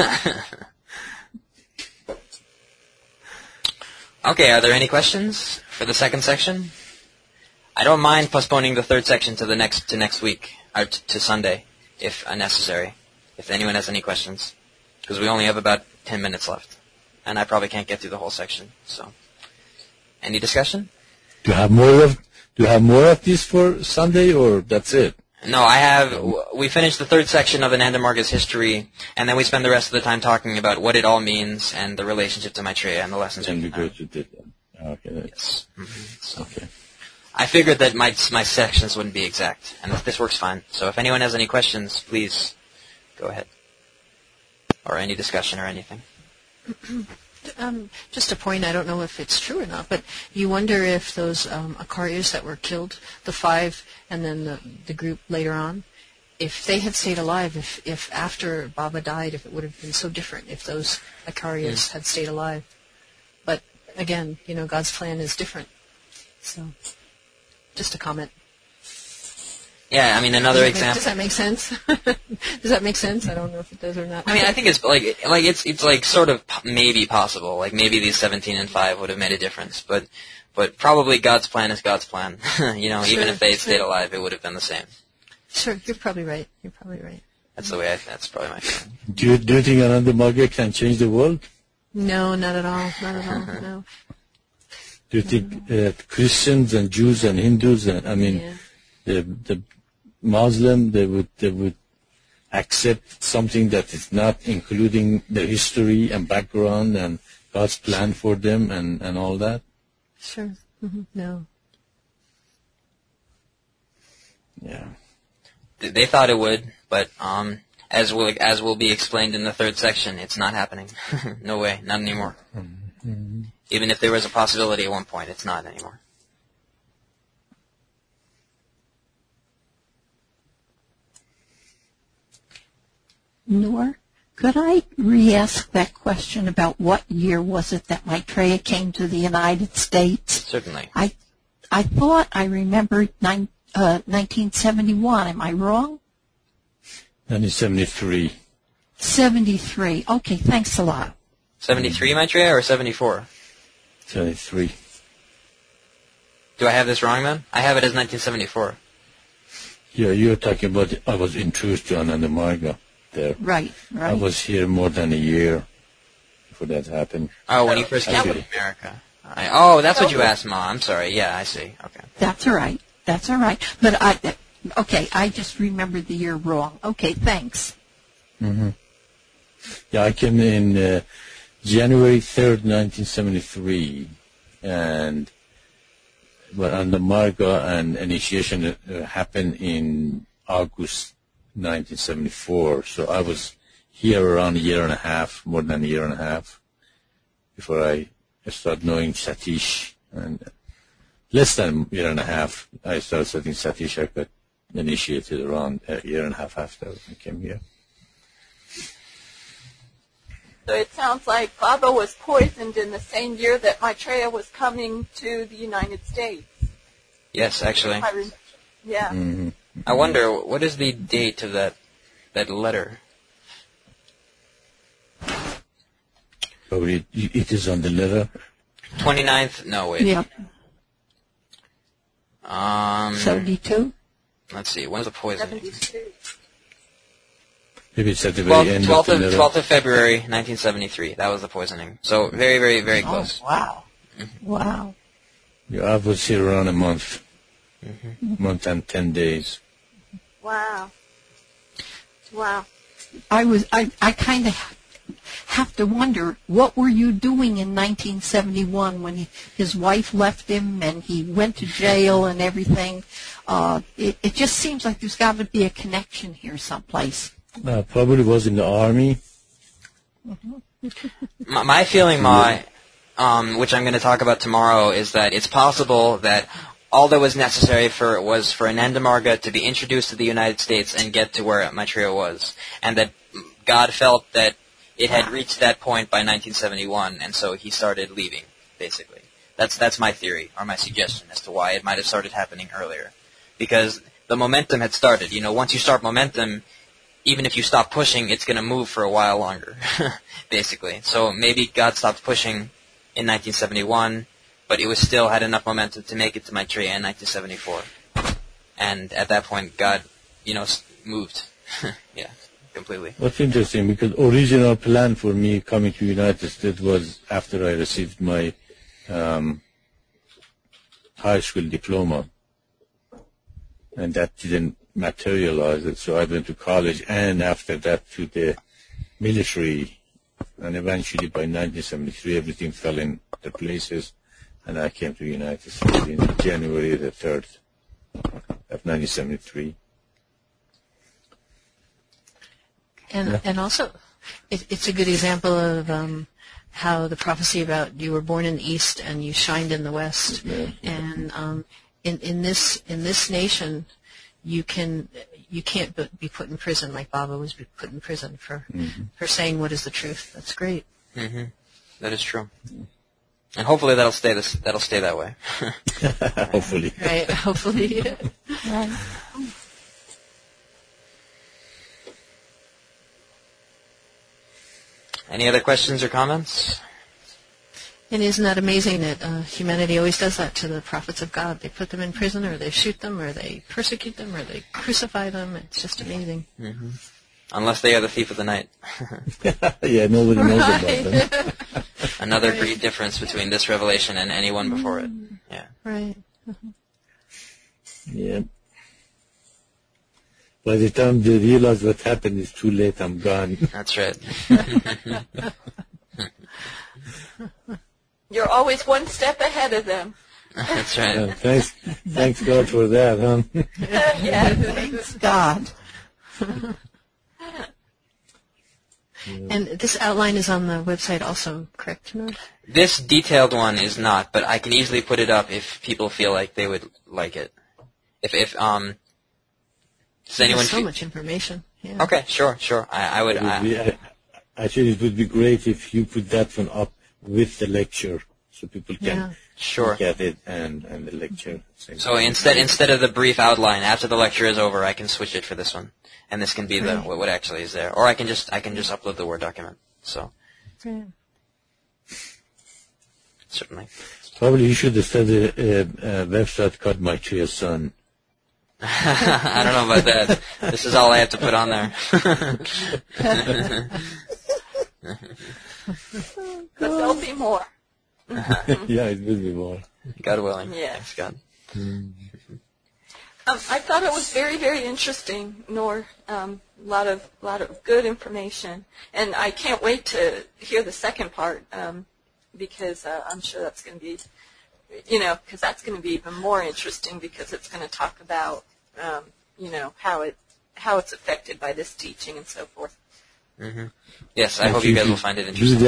Speaker 1: Okay, are there any questions for the second section? I don't mind postponing the third section to next week, or to Sunday, if necessary, if anyone has any questions. Because we only have about 10 minutes left, and I probably can't get through the whole section. So, any discussion?
Speaker 4: Do you have more of this for Sunday, or that's it?
Speaker 1: No, we finished the third section of Ananda Marga's history, and then we spend the rest of the time talking about what it all means and the relationship to Maitreya and the lessons we
Speaker 4: go to that. Okay.
Speaker 1: Yes. Mm-hmm. So,
Speaker 4: okay.
Speaker 1: I figured that my sections wouldn't be exact, and this works fine. So if anyone has any questions, please go ahead. Or any discussion or anything.
Speaker 5: Just a point, I don't know if it's true or not, but you wonder if those Acharyas that were killed, the 5 and then the group later on, if they had stayed alive, if after Baba died, if it would have been so different if those Acharyas had stayed alive. But again, you know, God's plan is different. So, just a comment.
Speaker 1: Yeah, I mean, another example.
Speaker 5: Does that make sense? Does that make sense? I don't know if it does or not.
Speaker 1: I mean, I think it's like sort of maybe possible. Like maybe these 17 and 5 would have made a difference, but probably God's plan is God's plan. You know, even if they had stayed alive, it would have been the same.
Speaker 5: Sure, you're probably right.
Speaker 1: That's the way. That's probably my feeling.
Speaker 4: Do you think Ananda Marga can change the world?
Speaker 5: No, not at all. No.
Speaker 4: Do you think Christians and Jews and Hindus and the Muslim, they would accept something that is not including the history and background and God's plan for them and all that?
Speaker 5: Sure. Mm-hmm. No.
Speaker 4: Yeah.
Speaker 1: They thought it would, but as will be explained in the third section, it's not happening. No way, not anymore. Mm-hmm. Even if there was a possibility at one point, it's not anymore.
Speaker 6: Noor, could I re-ask that question about what year was it that Maitreya came to the United States?
Speaker 1: Certainly.
Speaker 6: I thought I remembered 1971. Am I wrong?
Speaker 4: 1973.
Speaker 6: 73. Okay, thanks a lot.
Speaker 1: 73, Maitreya, or 74?
Speaker 4: 73.
Speaker 1: Do I have this wrong, then? I have it as 1974.
Speaker 4: Yeah, you're talking about, I was introduced to Anandamarga there.
Speaker 6: Right.
Speaker 4: I was here more than a year before that happened.
Speaker 1: Oh, when you first came to
Speaker 4: Actually.
Speaker 1: America. That's what you asked, Ma. I'm sorry. Yeah, I see. Okay.
Speaker 6: That's all right. That's all right. But I just remembered the year wrong. Okay, thanks.
Speaker 4: Mm-hmm. Yeah, I came in January 3rd, 1973, and Anandamarga and initiation happened in August 1974. So I was here around a year and a half, more than a year and a half, before I started knowing Satish. And less than a year and a half, I started studying Satish. I got initiated around a year and a half after I came here.
Speaker 3: So it sounds like Baba was poisoned in the same year that Maitreya was coming to the United States.
Speaker 1: Yes, actually.
Speaker 3: Yeah.
Speaker 4: Mm-hmm.
Speaker 1: I wonder, what is the date of that letter?
Speaker 4: Probably it is on the letter.
Speaker 1: 29th? No, wait.
Speaker 6: Yeah. 72?
Speaker 1: Let's see. When's the poisoning?
Speaker 3: 72.
Speaker 4: Maybe it's at the very end of the letter.
Speaker 1: 12th of February, 1973. That was the poisoning. So very, very, very close.
Speaker 6: Oh, wow. Wow.
Speaker 4: Yeah, I was here around a month. Month and 10 days.
Speaker 3: Wow. Wow.
Speaker 6: I kind of have to wonder, what were you doing in 1971 when his wife left him and he went to jail and everything? It just seems like there's got to be a connection here someplace.
Speaker 4: Probably was in the army.
Speaker 1: My feeling, which I'm going to talk about tomorrow, is that it's possible that all that was necessary was for Anandamarga to be introduced to the United States and get to where Maitreya was, and that God felt that it had reached that point by 1971, and so he started leaving, basically. That's my theory, or my suggestion, as to why it might have started happening earlier. Because the momentum had started. You know, once you start momentum, even if you stop pushing, it's going to move for a while longer, basically. So maybe God stopped pushing in 1971, but it was still had enough momentum to make it to Maitreya in 1974. And at that point, God, moved. Yeah, completely.
Speaker 4: What's interesting, because original plan for me coming to United States was after I received my high school diploma. And that didn't materialize it, so I went to college, and after that to the military, and eventually by 1973 everything fell in the places, and I came to the United States in January the 3rd of 1973.
Speaker 5: And also, it's a good example of how the prophecy about you were born in the East and you shined in the West, and in this nation, you can't be put in prison like Baba was put in prison for saying what is the truth. That's great.
Speaker 1: Mm-hmm. That is true, and hopefully that'll stay that way.
Speaker 4: Hopefully.
Speaker 5: Right. Hopefully.
Speaker 6: Right.
Speaker 1: Any other questions or comments?
Speaker 5: And isn't that amazing that humanity always does that to the prophets of God? They put them in prison, or they shoot them, or they persecute them, or they crucify them. It's just amazing.
Speaker 1: Mm-hmm. Unless they are the thief of the night.
Speaker 4: Yeah, nobody knows about them.
Speaker 1: Another great difference between this revelation and any one before it. Yeah.
Speaker 5: Right.
Speaker 4: Yeah. By the time they realize what happened, it's too late. I'm gone.
Speaker 1: That's right.
Speaker 3: You're always one step ahead of them.
Speaker 1: That's right.
Speaker 4: Thanks God for that, huh?
Speaker 3: Yeah.
Speaker 6: Thanks God.
Speaker 5: And this outline is on the website also, correct, Noor?
Speaker 1: This detailed one is not, but I can easily put it up if people feel like they would like it. Does anyone
Speaker 5: There's so
Speaker 1: feel,
Speaker 5: much information. Yeah.
Speaker 1: Okay, sure. I would.
Speaker 4: Actually, it would be great if you put that one up with the lecture, so people can
Speaker 1: Sure.
Speaker 4: look at it and the lecture.
Speaker 1: So instead of the brief outline after the lecture is over, I can switch it for this one, and this can be the what actually is there, or I can just upload the Word document. So certainly.
Speaker 4: Probably you should start a website called My True Son.
Speaker 1: I don't know about that. This is all I have to put on there.
Speaker 3: But there'll be more.
Speaker 4: Yeah, it will be more.
Speaker 1: God willing.
Speaker 3: Yeah.
Speaker 1: Thanks, God.
Speaker 3: I thought it was very, very interesting, Noor. Lot of good information, and I can't wait to hear the second part because I'm sure that's going to be, because that's going to be even more interesting because it's going to talk about, how it's affected by this teaching and so forth.
Speaker 1: Mm-hmm. Yes, I hope you guys will find it interesting.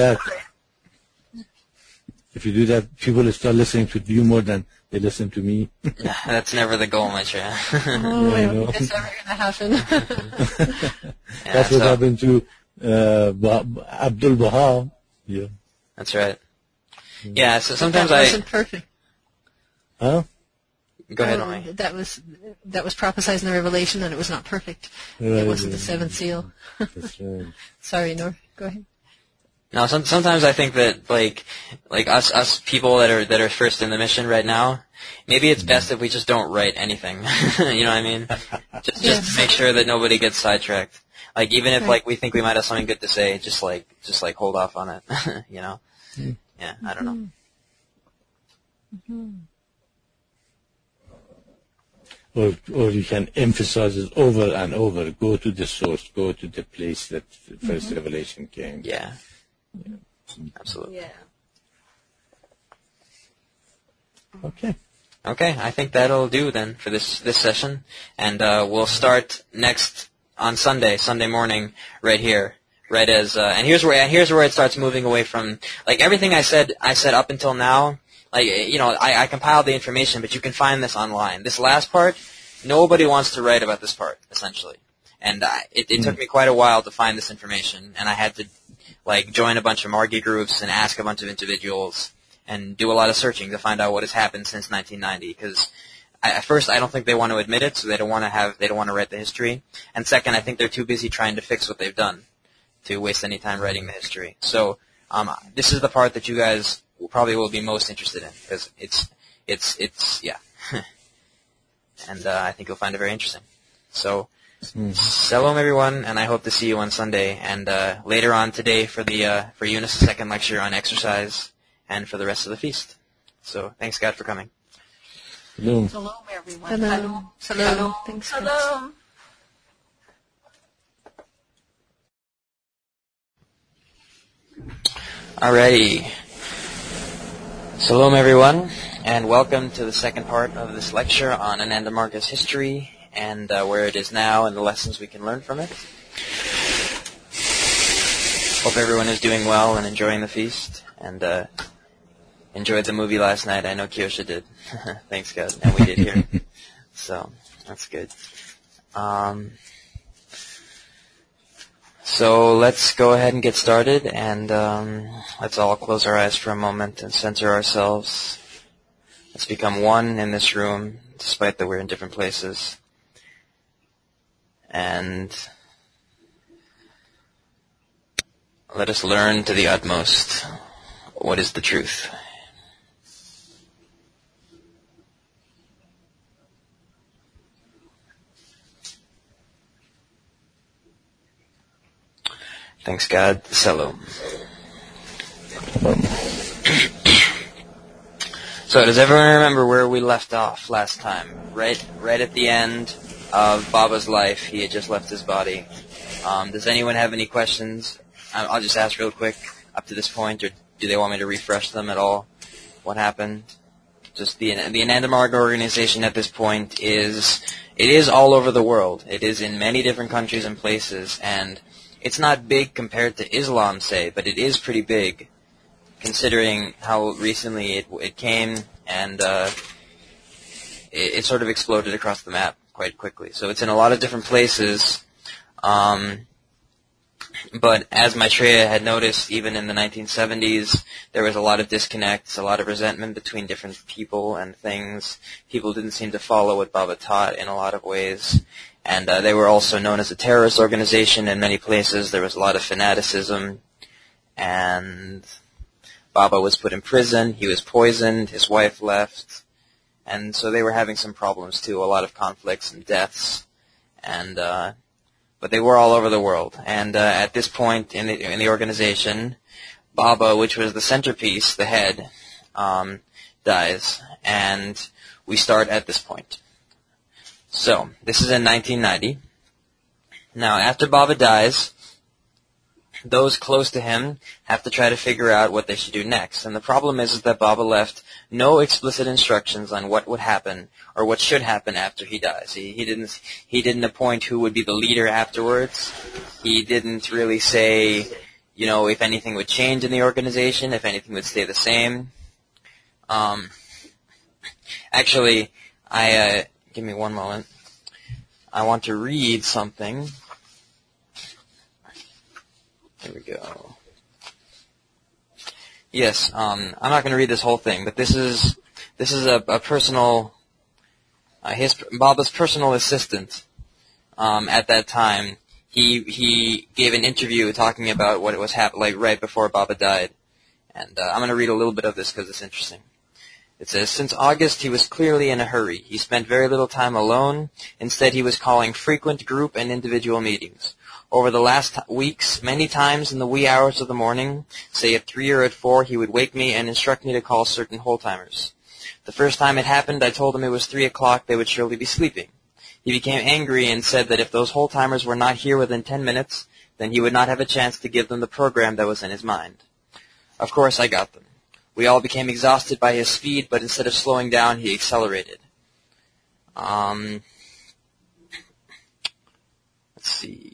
Speaker 4: If you do that, people will start listening to you more than they listen to me.
Speaker 1: That's never the goal, my friend.
Speaker 5: I don't think that's ever going to happen.
Speaker 4: That's what happened to Abdul Baha. Yeah.
Speaker 1: That's right. Yeah, so sometimes
Speaker 5: that wasn't perfect.
Speaker 4: Huh?
Speaker 1: Go ahead, Omri.
Speaker 5: That was prophesied in the Revelation that it was not perfect.
Speaker 4: Right,
Speaker 5: it wasn't the seventh seal.
Speaker 4: That's right.
Speaker 5: Sorry, Noor. Go ahead.
Speaker 1: No, sometimes I think that like us people that are first in the mission right now, maybe it's best if we just don't write anything. You know what I mean? Just to make sure that nobody gets sidetracked. Like even if we think we might have something good to say, just hold off on it. Yeah, I don't know.
Speaker 4: Or you can emphasize it over and over. Go to the source. Go to the place that the first revelation came.
Speaker 1: Yeah. Absolutely.
Speaker 3: Yeah.
Speaker 4: Okay.
Speaker 1: Okay, I think that'll do then for this session, and we'll start next on Sunday morning, right here, right as and here's where it starts moving away from like everything I said up until now. Like I compiled the information, but you can find this online. This last part, nobody wants to write about this part essentially, and it took me quite a while to find this information, and I had to join a bunch of Margi groups and ask a bunch of individuals and do a lot of searching to find out what has happened since 1990. Because at first, I don't think they want to admit it, so they don't want to write the history. And second, I think they're too busy trying to fix what they've done to waste any time writing the history. So this is the part that you guys probably will be most interested in because it's and I think you'll find it very interesting. So. Shalom, everyone, and I hope to see you on Sunday and later on today for Eunice's second lecture on exercise and for the rest of the feast. So thanks, God, for coming.
Speaker 4: Shalom.
Speaker 6: Hello, everyone.
Speaker 5: Hello. Hello. Thanks.
Speaker 3: Hello.
Speaker 1: Alrighty. Shalom, everyone, and welcome to the second part of this lecture on Ananda Marga's history and where it is now and the lessons we can learn from it. Hope everyone is doing well and enjoying the feast and enjoyed the movie last night. I know Kyosha did. Thanks, God. And we did here. So that's good. So let's go ahead and get started, and let's all close our eyes for a moment and center ourselves. Let's become one in this room, despite that we're in different places. And let us learn to the utmost what is the truth. Thanks, God. Shalom. So, does everyone remember where we left off last time? Right at the end of Baba's life, he had just left his body. Does anyone have any questions? I'll just ask real quick up to this point, or do they want me to refresh them at all? What happened? Just the Ananda Marga organization at this point is all over the world. It is in many different countries and places, and it's not big compared to Islam, say, but it is pretty big, considering how recently it came and it sort of exploded across the map quite quickly. So it's in a lot of different places. But as Maitreya had noticed, even in the 1970s, there was a lot of disconnects, a lot of resentment between different people and things. People didn't seem to follow what Baba taught in a lot of ways. And they were also known as a terrorist organization in many places. There was a lot of fanaticism. And Baba was put in prison. He was poisoned. His wife left. And so they were having some problems, too, a lot of conflicts and deaths. And but they were all over the world. And at this point in the organization, Baba, which was the centerpiece, the head, dies. And we start at this point. So, this is in 1990. Now, after Baba dies, those close to him have to try to figure out what they should do next. And the problem is that Baba left no explicit instructions on what would happen or what should happen after he dies. He didn't appoint who would be the leader afterwards. He didn't really say, you know, if anything would change in the organization, if anything would stay the same. Actually, give me one moment. I want to read something. Here we go. Yes, I'm not going to read this whole thing, but this is a personal, Baba's personal assistant. At that time, he gave an interview talking about what it was like right before Baba died, and I'm going to read a little bit of this because it's interesting. It says, since August, he was clearly in a hurry. He spent very little time alone. Instead, he was calling frequent group and individual meetings. Over the last weeks, many times in the wee hours of the morning, say at 3 or at 4, he would wake me and instruct me to call certain whole-timers. The first time it happened, I told him it was 3 o'clock, they would surely be sleeping. He became angry and said that if those whole-timers were not here within 10 minutes, then he would not have a chance to give them the program that was in his mind. Of course, I got them. We all became exhausted by his speed, but instead of slowing down, he accelerated. Let's see.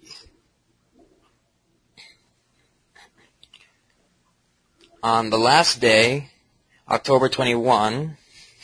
Speaker 1: On the last day, October 21,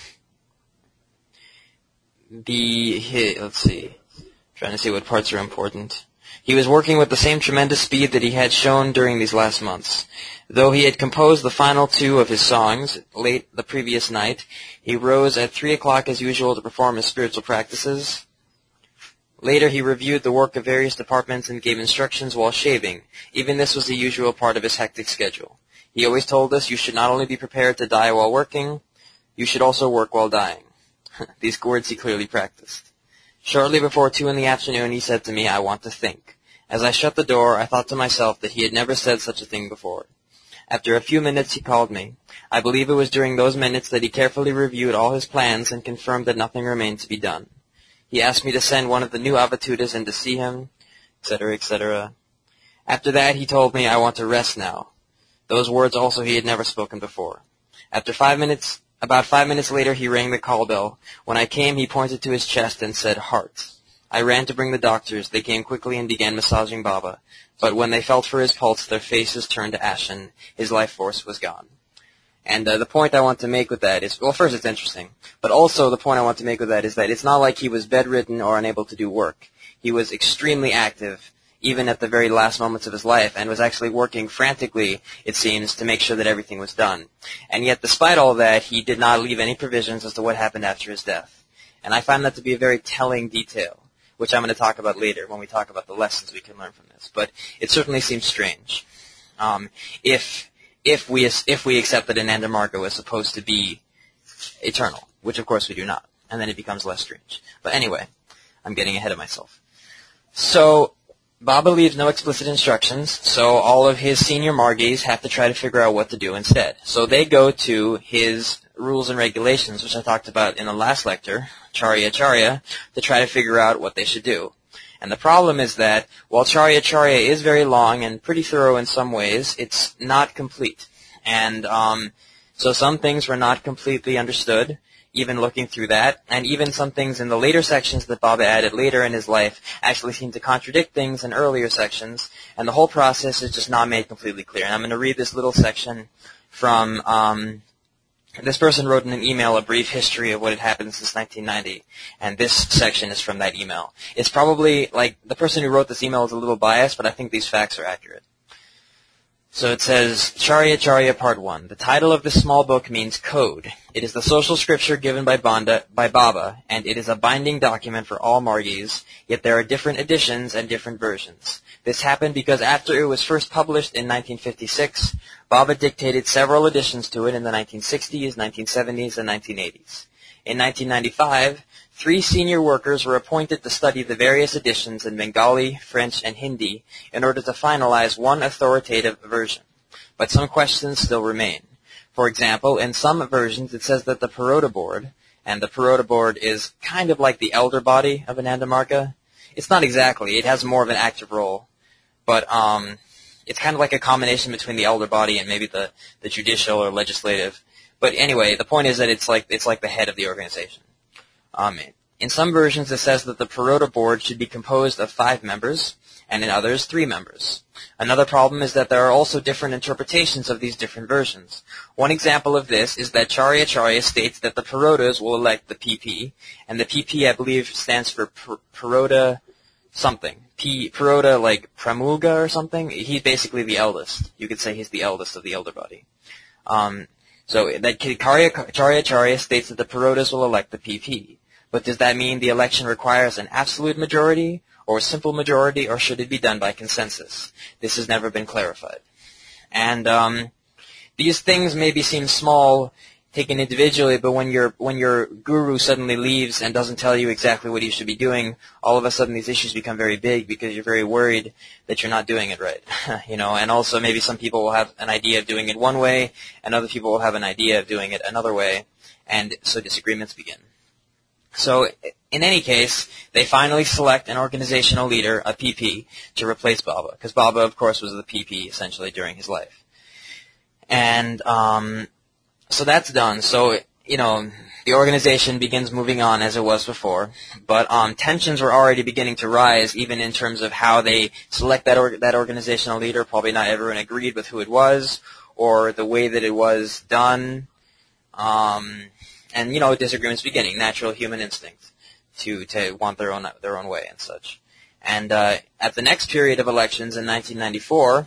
Speaker 1: let's see, trying to see what parts are important. He was working with the same tremendous speed that he had shown during these last months. Though he had composed the final 2 of his songs late the previous night, he rose at 3 o'clock as usual to perform his spiritual practices. Later he reviewed the work of various departments and gave instructions while shaving. Even this was the usual part of his hectic schedule. He always told us you should not only be prepared to die while working, you should also work while dying. These words he clearly practiced. Shortly before 2 in the afternoon, he said to me, I want to think. As I shut the door, I thought to myself that he had never said such a thing before. After a few minutes, he called me. I believe it was during those minutes that he carefully reviewed all his plans and confirmed that nothing remained to be done. He asked me to send one of the new Avatudas in to see him, etc., etc. After that, he told me, I want to rest now. Those words also he had never spoken before. About 5 minutes later, he rang the call bell. When I came, he pointed to his chest and said, heart. I ran to bring the doctors. They came quickly and began massaging Baba. But when they felt for his pulse, their faces turned ashen. His life force was gone. And the point I want to make with that is, well, first it's interesting, but also the point I want to make with that is that it's not like he was bedridden or unable to do work. He was extremely active, even at the very last moments of his life, and was actually working frantically, it seems, to make sure that everything was done. And yet, despite all that, he did not leave any provisions as to what happened after his death. And I find that to be a very telling detail, which I'm going to talk about later when we talk about the lessons we can learn from this. But it certainly seems strange. If we accept that Ananda Marga was supposed to be eternal, which of course we do not, and then it becomes less strange. But anyway, I'm getting ahead of myself. So, Baba leaves no explicit instructions, so all of his senior Margis have to try to figure out what to do instead. So they go to his rules and regulations, which I talked about in the last lecture, Charya Charya, to try to figure out what they should do. And the problem is that while Charya Charya is very long and pretty thorough in some ways, it's not complete. And so some things were not completely understood, even looking through that, and even some things in the later sections that Baba added later in his life actually seem to contradict things in earlier sections, and the whole process is just not made completely clear. And I'm going to read this little section from This person wrote in an email a brief history of what had happened since 1990, and this section is from that email. It's probably, like, the person who wrote this email is a little biased, but I think these facts are accurate. So it says, Charya Charya Part 1. The title of this small book means code. It is the social scripture given by Baba, and it is a binding document for all Margis, yet there are different editions and different versions. This happened because after it was first published in 1956, Baba dictated several additions to it in the 1960s, 1970s, and 1980s. In 1995, 3 senior workers were appointed to study the various editions in Bengali, French, and Hindi in order to finalize one authoritative version. But some questions still remain. For example, in some versions it says that the Parota board, and the Parota board is kind of like the elder body of Anandamarga. It's not exactly. It has more of an active role. But it's kind of like a combination between the elder body and maybe the judicial or legislative. But anyway, the point is that it's like the head of the organization. In some versions, it says that the Parota board should be composed of 5 members, and in others, 3 members. Another problem is that there are also different interpretations of these different versions. One example of this is that Charya Charya states that the Parotas will elect the PP, and the PP, I believe, stands for Parota something. Parota, like Pramulga or something. He's basically the eldest. You could say he's the eldest of the elder body. So that Charya Charya states that the Parotas will elect the PP. But does that mean the election requires an absolute majority, or a simple majority, or should it be done by consensus? This has never been clarified. And these things maybe seem small taken individually, but when your guru suddenly leaves and doesn't tell you exactly what you should be doing, all of a sudden these issues become very big because you're very worried that you're not doing it right. And also maybe some people will have an idea of doing it one way, and other people will have an idea of doing it another way, and so disagreements begin. So, in any case, they finally select an organizational leader, a PP, to replace Baba, because Baba, of course, was the PP, essentially, during his life. And so that's done. So, the organization begins moving on as it was before, but tensions were already beginning to rise, even in terms of how they select that organizational leader. Probably not everyone agreed with who it was, or the way that it was done. And disagreements beginning, natural human instinct to want their own way and such. And at the next period of elections in 1994,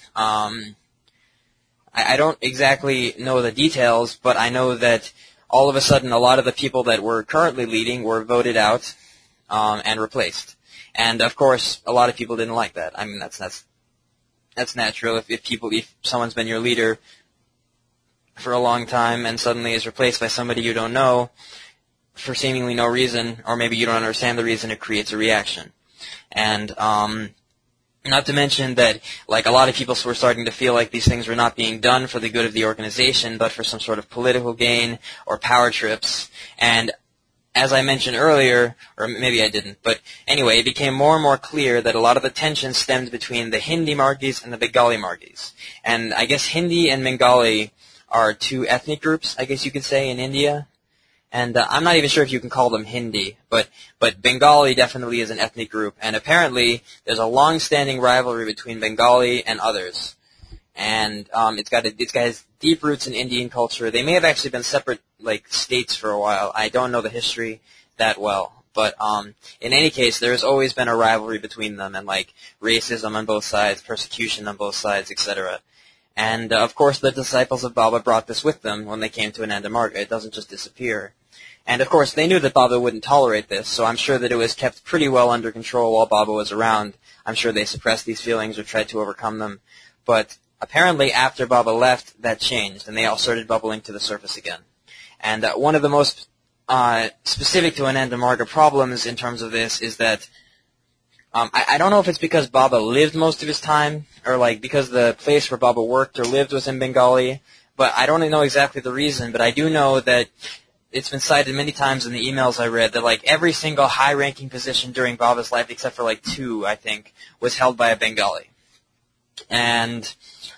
Speaker 1: I don't exactly know the details, but I know that all of a sudden a lot of the people that were currently leading were voted out and replaced. And of course, a lot of people didn't like that. I mean, that's natural. If someone's been your leader for a long time and suddenly is replaced by somebody you don't know for seemingly no reason, or maybe you don't understand the reason, it creates a reaction. And not to mention that, like, a lot of people were starting to feel like these things were not being done for the good of the organization, but for some sort of political gain or power trips. And as I mentioned earlier, or maybe I didn't, but anyway, it became more and more clear that a lot of the tension stemmed between the Hindi Margis and the Bengali Margis. And I guess Hindi and Bengali are 2 ethnic groups, I guess you could say, in India. And I'm not even sure if you can call them Hindi, but Bengali definitely is an ethnic group. And apparently there's a long-standing rivalry between Bengali and others. And it's got deep roots in Indian culture. They may have actually been separate, like, states for a while. I don't know the history that well. But in any case, there's always been a rivalry between them, and, like, racism on both sides, persecution on both sides, etc. And, of course, the disciples of Baba brought this with them when they came to Anandamarga. It doesn't just disappear. And, of course, they knew that Baba wouldn't tolerate this, so I'm sure that it was kept pretty well under control while Baba was around. I'm sure they suppressed these feelings or tried to overcome them. But apparently, after Baba left, that changed, and they all started bubbling to the surface again. And one of the most specific to Anandamarga problems in terms of this is that I don't know if it's because Baba lived most of his time, or like because the place where Baba worked or lived was in Bengali, but I don't know exactly the reason, but I do know that it's been cited many times in the emails I read that, like, every single high-ranking position during Baba's life, except for, like, 2, I think, was held by a Bengali. And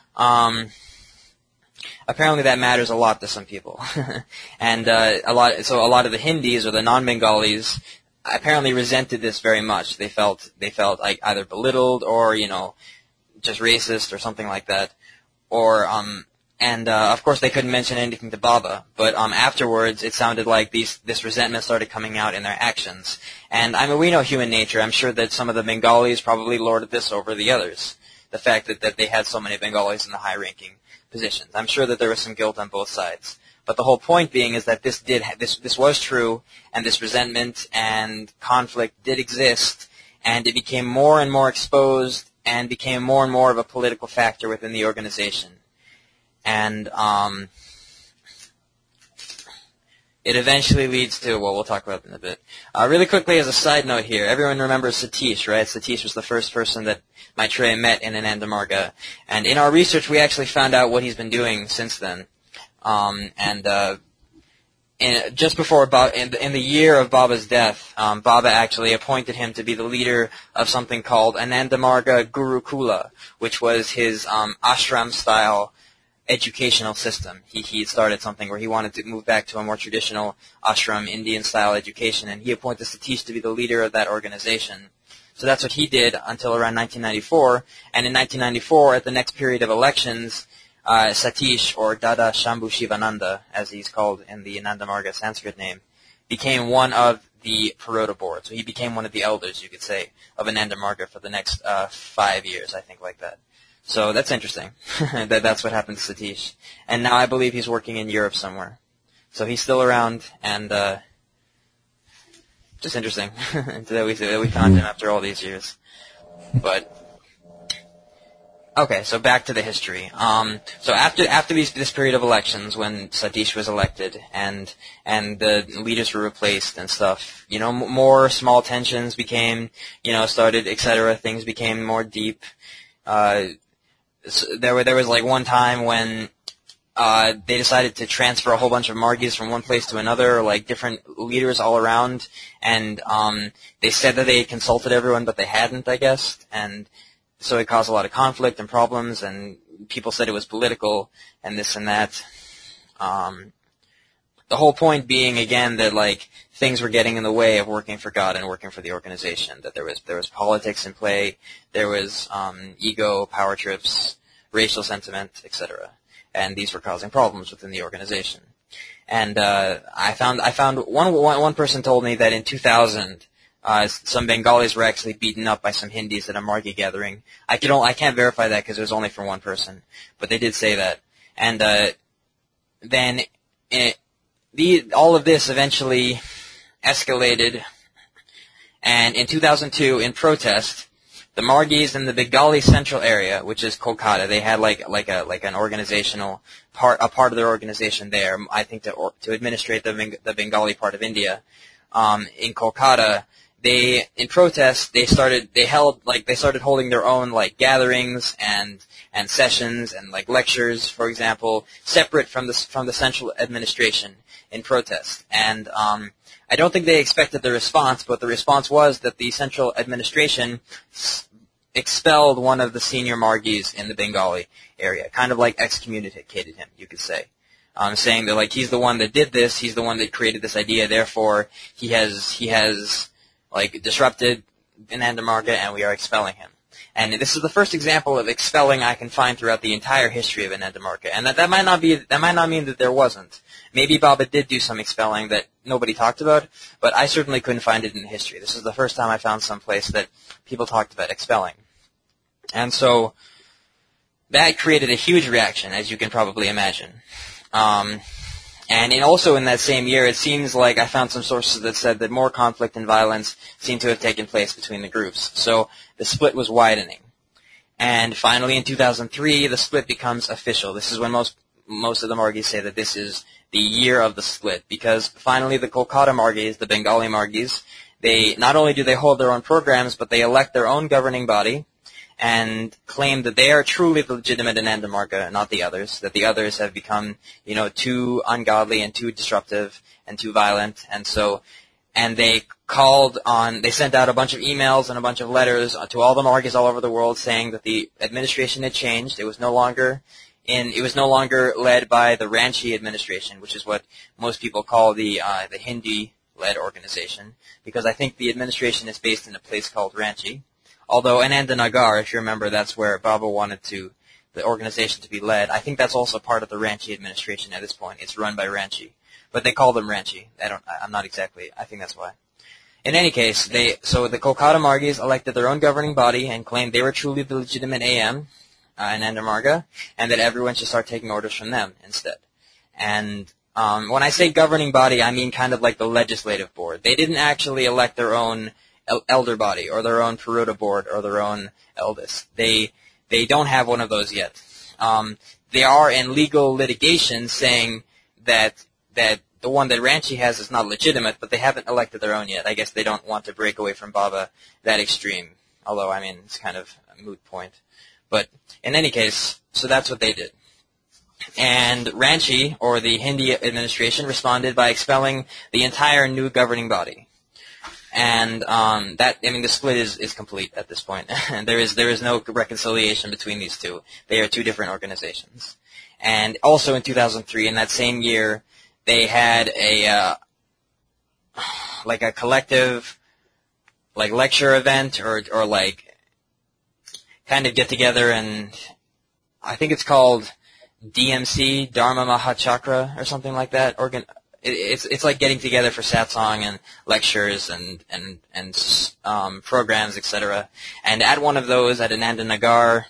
Speaker 1: apparently that matters a lot to some people. And a lot of the Hindis or the non-Bengalis apparently resented this very much. They felt like either belittled or, just racist or something like that. Or of course they couldn't mention anything to Baba, but afterwards it sounded like this resentment started coming out in their actions. And I mean, we know human nature. I'm sure that some of the Bengalis probably lorded this over the others. The fact that they had so many Bengalis in the high-ranking positions. I'm sure that there was some guilt on both sides. But the whole point being is that this was true, and this resentment and conflict did exist, and it became more and more exposed and became more and more of a political factor within the organization. And it eventually leads to, well, we'll talk about it in a bit. Really quickly, as a side note here, everyone remembers Satish, right? Satish was the first person that Maitreya met in Ananda Marga. And in our research, we actually found out what he's been doing since then. Just before in the year of Baba's death, Baba actually appointed him to be the leader of something called Ananda Marga Gurukula, which was his ashram-style educational system. He started something where he wanted to move back to a more traditional ashram Indian-style education, and he appointed Satish to be the leader of that organization. So that's what he did until around 1994, and in 1994, at the next period of elections, Satish, or Dada Shambhu Shivananda, as he's called in the Ananda Marga Sanskrit name, became one of the Parota board. So he became one of the elders, you could say, of Ananda Marga for the next 5 years, I think, like that. So that's interesting. That's what happened to Satish. And now I believe he's working in Europe somewhere. So he's still around, and just interesting that we found him after all these years. But okay, so back to the history. So after this period of elections, when Satish was elected and the leaders were replaced and stuff, more small tensions became, started, etc. Things became more deep. So there was like one time when they decided to transfer a whole bunch of Margis from one place to another, like different leaders all around, and they said that they had consulted everyone, but they hadn't, I guess, and so it caused a lot of conflict and problems, and people said it was political and this and that. The whole point being, again, that like things were getting in the way of working for God and working for the organization. That there was politics in play, there was ego, power trips, racial sentiment, etc. And these were causing problems within the organization. And I found one person told me that in 2000. Some Bengalis were actually beaten up by some Hindis at a Margi gathering. I can't verify that because it was only from one person, but they did say that. And then all of this eventually escalated, and in 2002, in protest, the Margis in the Bengali central area, which is Kolkata, they had like an organizational part, a part of their organization there. I think to administrate the Bengali part of India. In Kolkata, in protest, they started holding their own like gatherings and sessions and like lectures, for example, separate from the central administration in protest. And I don't think they expected the response, but the response was that the central administration expelled one of the senior Margis in the Bengali area, kind of like excommunicated him, you could say. Saying that like he's the one that did this, he's the one that created this idea, therefore he has like disrupted Ananda Marga, and we are expelling him. And this is the first example of expelling I can find throughout the entire history of Ananda Marga. And that might not mean that there wasn't. Maybe Baba did do some expelling that nobody talked about, but I certainly couldn't find it in history. This is the first time I found some place that people talked about expelling. And so that created a huge reaction, as you can probably imagine. And also in that same year, it seems like I found some sources that said that more conflict and violence seemed to have taken place between the groups. So the split was widening. And finally, in 2003, the split becomes official. This is when most of the Margis say that this is the year of the split, because finally the Kolkata Margis, the Bengali Margis, they not only do they hold their own programs, but they elect their own governing body and claim that they are truly the legitimate Ananda Marga, not the others, that the others have become, too ungodly and too disruptive and too violent. And they sent out a bunch of emails and a bunch of letters to all the Margis all over the world saying that the administration had changed. It was no longer led by the Ranchi administration, which is what most people call the Hindi-led organization, because I think the administration is based in a place called Ranchi. Although Ananda Nagar, if you remember, that's where Baba wanted to the organization to be led. I think that's also part of the Ranchi administration at this point. It's run by Ranchi, but they call them Ranchi. I'm not exactly. I think that's why. In any case, so the Kolkata Margis elected their own governing body and claimed they were truly the legitimate AM in Andamarga, and that everyone should start taking orders from them instead. And when I say governing body, I mean kind of like the legislative board. They didn't actually elect their own elder body or their own Peruta board or their own eldest. They don't have one of those yet. They are in legal litigation saying that the one that Ranchi has is not legitimate, but they haven't elected their own yet. I guess they don't want to break away from Baba that extreme, although, I mean, it's kind of a moot point. But in any case, so that's what they did. And Ranchi, or the Hindi administration, responded by expelling the entire new governing body. And the split is complete at this point. there is no reconciliation between these two. They are two different organizations. And also in 2003, in that same year, they had a collective lecture event or kind of get together, and I think it's called DMC, Dharma Mahachakra, or something like that. It's like getting together for satsang and lectures and programs, etc. And at one of those, at Ananda Nagar,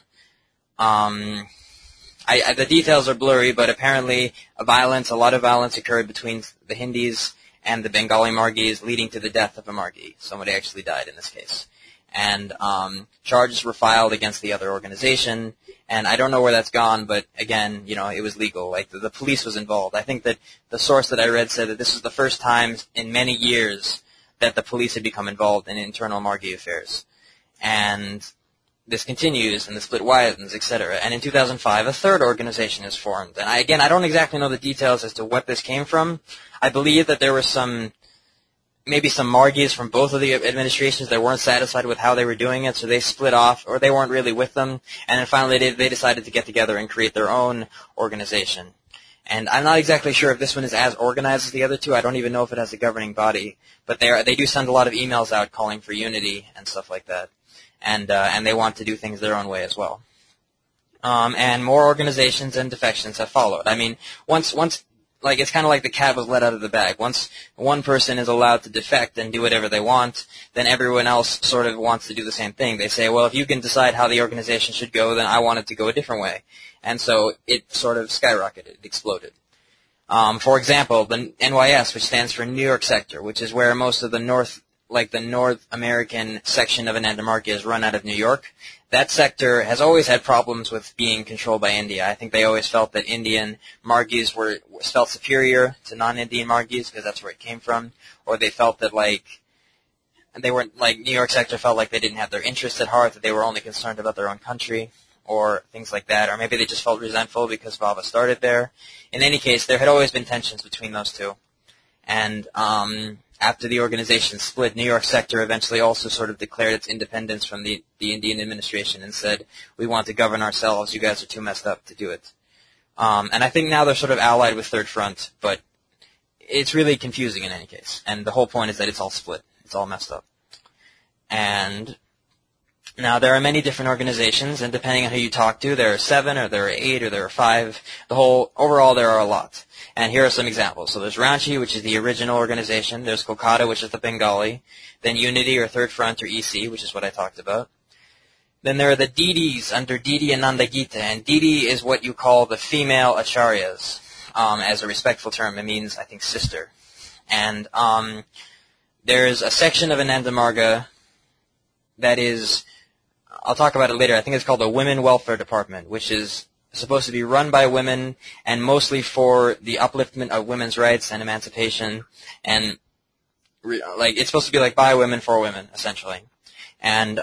Speaker 1: the details are blurry, but apparently a lot of violence occurred between the Hindis and the Bengali Margis, leading to the death of a Margi. Somebody actually died in this case. And charges were filed against the other organization, and I don't know where that's gone, but again, it was legal. Like, the police was involved. I think that the source that I read said that this was the first time in many years that the police had become involved in internal Margi affairs. And this continues, and the split widens, etc. And in 2005, a third organization is formed. And I don't exactly know the details as to what this came from. I believe that there were maybe some Margis from both of the administrations that weren't satisfied with how they were doing it, so they split off, or they weren't really with them. And then finally, they decided to get together and create their own organization. And I'm not exactly sure if this one is as organized as the other two. I don't even know if it has a governing body. But they do send a lot of emails out calling for unity and stuff like that. And they want to do things their own way as well. And more organizations and defections have followed. I mean, once it's kind of like the cat was let out of the bag. Once one person is allowed to defect and do whatever they want, then everyone else sort of wants to do the same thing. They say, well, if you can decide how the organization should go, then I want it to go a different way. And so it sort of skyrocketed, it exploded. For example, the NYS, which stands for New York Sector, which is where most of the North American section of Ananda Marga is run out of New York. That sector has always had problems with being controlled by India. I think they always felt that Indian Margis felt superior to non-Indian Margis because that's where it came from, or they felt that New York sector felt like they didn't have their interests at heart, that they were only concerned about their own country, or things like that, or maybe they just felt resentful because Baba started there. In any case, there had always been tensions between those two. And after the organization split, New York sector eventually also sort of declared its independence from the Indian administration and said, we want to govern ourselves, you guys are too messed up to do it. And I think now they're sort of allied with Third Front, but it's really confusing in any case. And the whole point is that it's all split. It's all messed up. And now there are many different organizations, and depending on who you talk to, there are 7 or there are 8 or there are 5. Overall there are a lot. And here are some examples. So there's Ranchi, which is the original organization. There's Kolkata, which is the Bengali. Then Unity or Third Front or EC, which is what I talked about. Then there are the Didis under Didi Ananda Gita. And Didi is what you call the female acharyas. As a respectful term, it means, I think, sister. And there's a section of Ananda Marga that is, I'll talk about it later, I think it's called the Women Welfare Department, which is supposed to be run by women and mostly for the upliftment of women's rights and emancipation, and it's supposed to be like by women for women, essentially. And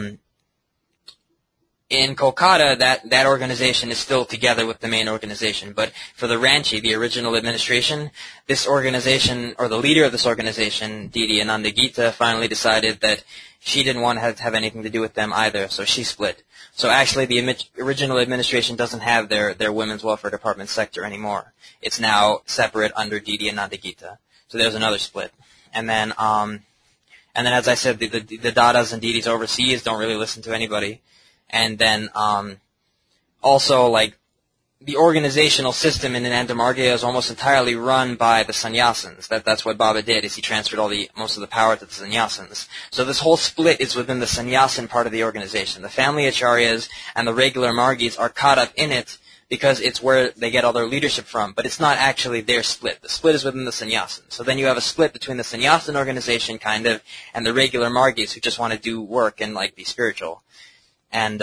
Speaker 1: in Kolkata, that organization is still together with the main organization, but for the Ranchi, the original administration, this organization, or the leader of this organization, Didi Ananda Gita, finally decided that she didn't want to have anything to do with them either, so she split. So actually, the original administration doesn't have their women's welfare department sector anymore. It's now separate under Didi Ananda Gita. So there's another split. And then as I said, the Dadas and Didis overseas don't really listen to anybody. And then also, like, the organizational system in Ananda Marga is almost entirely run by the sannyasins. That's what Baba did, is he transferred most of the power to the sannyasins. So this whole split is within the sannyasin part of the organization. The family acharyas and the regular margis are caught up in it because it's where they get all their leadership from, but it's not actually their split. The split is within the sannyasin. So then you have a split between the sannyasin organization, kind of, and the regular margis who just want to do work and, like, be spiritual. And,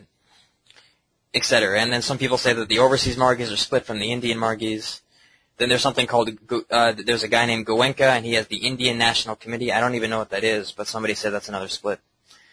Speaker 1: etc. And then some people say that the overseas margis are split from the Indian margis. Then there's something called, there's a guy named Goenka, and he has the Indian National Committee. I don't even know what that is, but somebody said that's another split.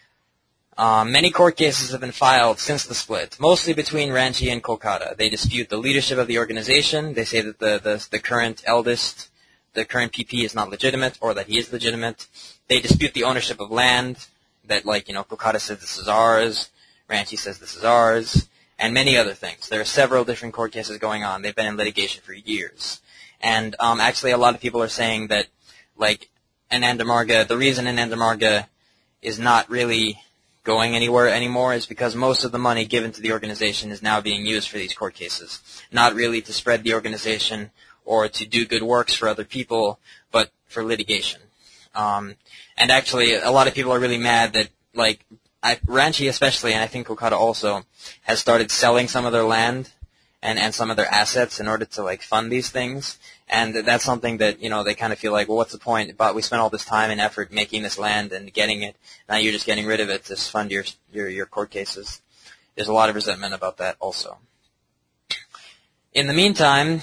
Speaker 1: Many court cases have been filed since the split, mostly between Ranchi and Kolkata. They dispute the leadership of the organization. They say that the current eldest, the current PP is not legitimate, or that he is legitimate. They dispute the ownership of land, that, like, Kolkata says this is ours, Ranchi says this is ours, and many other things. There are several different court cases going on. They've been in litigation for years. And actually a lot of people are saying that, like, Ananda Marga, the reason Ananda Marga is not really going anywhere anymore is because most of the money given to the organization is now being used for these court cases. Not really to spread the organization or to do good works for other people, but for litigation. And actually, a lot of people are really mad that, like, Ranchi especially, and I think Kolkata also, has started selling some of their land and some of their assets in order to, like, fund these things. And that's something that, they kind of feel like, well, what's the point? But we spent all this time and effort making this land and getting it. Now you're just getting rid of it to fund your court cases. There's a lot of resentment about that also. In the meantime,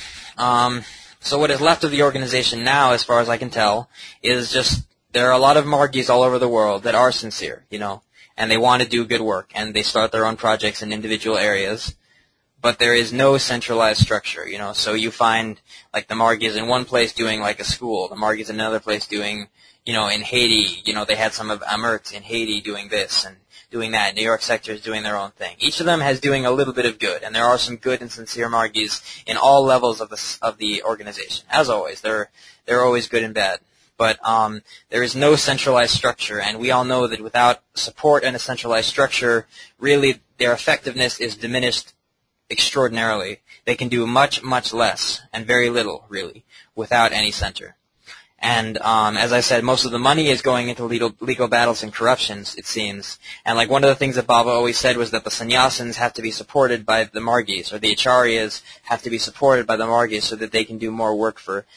Speaker 1: so what is left of the organization now, as far as I can tell, is just there are a lot of margis all over the world that are sincere, and they want to do good work, and they start their own projects in individual areas. But there is no centralized structure, So you find, like, the margis in one place doing, like, a school. The margis in another place doing, in Haiti, they had some of Amrit in Haiti doing this and doing that. New York sector is doing their own thing. Each of them has doing a little bit of good, and there are some good and sincere margis in all levels of the organization. As always, they're always good and bad. But there is no centralized structure, and we all know that without support and a centralized structure, really their effectiveness is diminished extraordinarily. They can do much, much less, and very little, really, without any center. And as I said, most of the money is going into legal battles and corruptions, it seems. And, like, one of the things that Baba always said was that the sannyasins have to be supported by the margis, or the acharyas have to be supported by the margis so that they can do more work for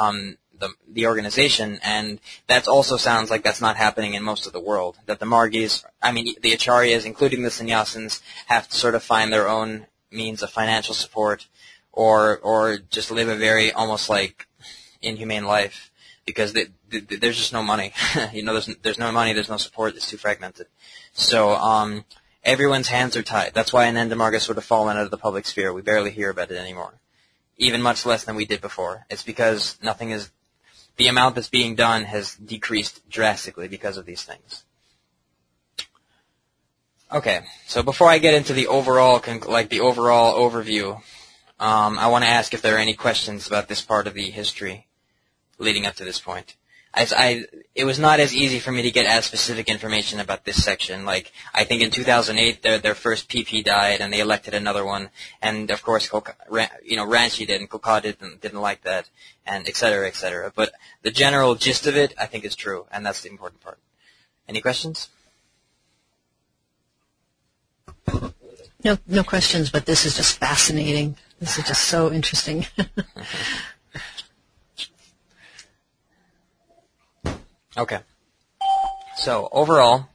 Speaker 1: the organization. And that also sounds like that's not happening in most of the world, that the margis, the acharyas, including the sannyasins, have to sort of find their own means of financial support or just live a very almost like inhumane life because there's just no money. There's no money, there's no support, it's too fragmented. So everyone's hands are tied. That's why Ananda Marga sort of fallen out of the public sphere. We barely hear about it anymore, even much less than we did before. It's because the amount that's being done has decreased drastically because of these things. Okay, so before I get into the overall overview, I want to ask if there are any questions about this part of the history leading up to this point. It was not as easy for me to get as specific information about this section. Like, I think in 2008, their first PP died, and they elected another one. And of course, Ranchi did, and Kolkata didn't like that, and et cetera, et cetera. But the general gist of it, I think, is true, and that's the important part. Any questions?
Speaker 5: No questions, but this is just fascinating. This is just so interesting.
Speaker 1: Okay. So, overall,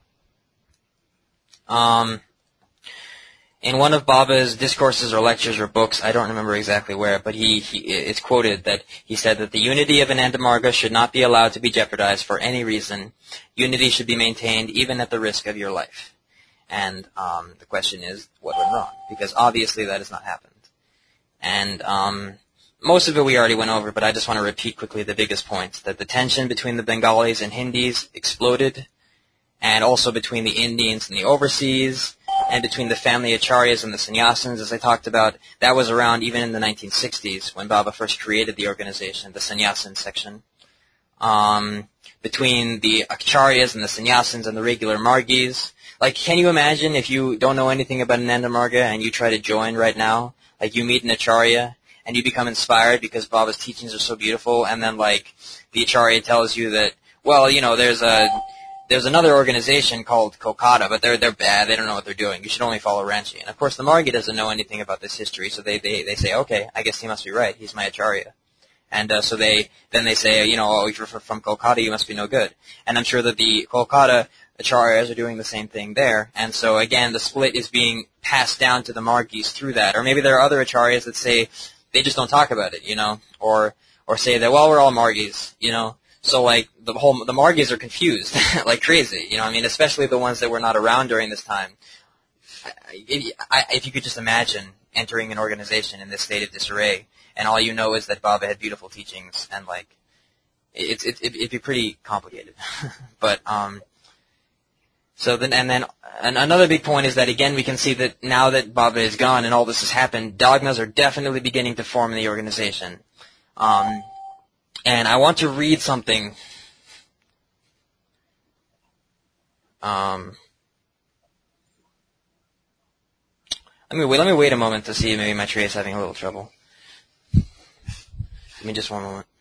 Speaker 1: in one of Baba's discourses or lectures or books, I don't remember exactly where, but it's quoted that he said that the unity of Ananda Marga should not be allowed to be jeopardized for any reason. Unity should be maintained even at the risk of your life. And the question is, what went wrong? Because obviously that has not happened. And most of it we already went over, but I just want to repeat quickly the biggest points, that the tension between the Bengalis and Hindis exploded, and also between the Indians and the overseas, and between the family acharyas and the sannyasins, as I talked about. That was around even in the 1960s when Baba first created the organization, the sannyasin section. Between the acharyas and the sannyasins and the regular margis, Like, can you imagine if you don't know anything about Ananda Marga and you try to join right now? Like, you meet an Acharya and you become inspired because Baba's teachings are so beautiful, and then, like, the Acharya tells you that, well, you know, there's another organization called Kolkata, but they're bad. They don't know what they're doing. You should only follow Ranchi. And, of course, the Margi doesn't know anything about this history, so they say, okay, I guess he must be right. He's my Acharya. And so they say, you know, oh, if you're from Kolkata, you must be no good. And I'm sure that the Kolkata Acharyas are doing the same thing there. And so, again, the split is being passed down to the Margis through that. Or maybe there are other Acharyas that say they just don't talk about it, you know, or say that, well, we're all Margis, you know. So, like, the Margis are confused like crazy, you know. I mean, especially the ones that were not around during this time. If you could just imagine entering an organization in this state of disarray, and all you know is that Baba had beautiful teachings, and, like, it'd be pretty complicated. But, so then, and another big point is that, again, we can see that now that Baba is gone and all this has happened, dogmas are definitely beginning to form in the organization. And I want to read something. Let me wait a moment to see if maybe my tray is having a little trouble. Give me just one moment.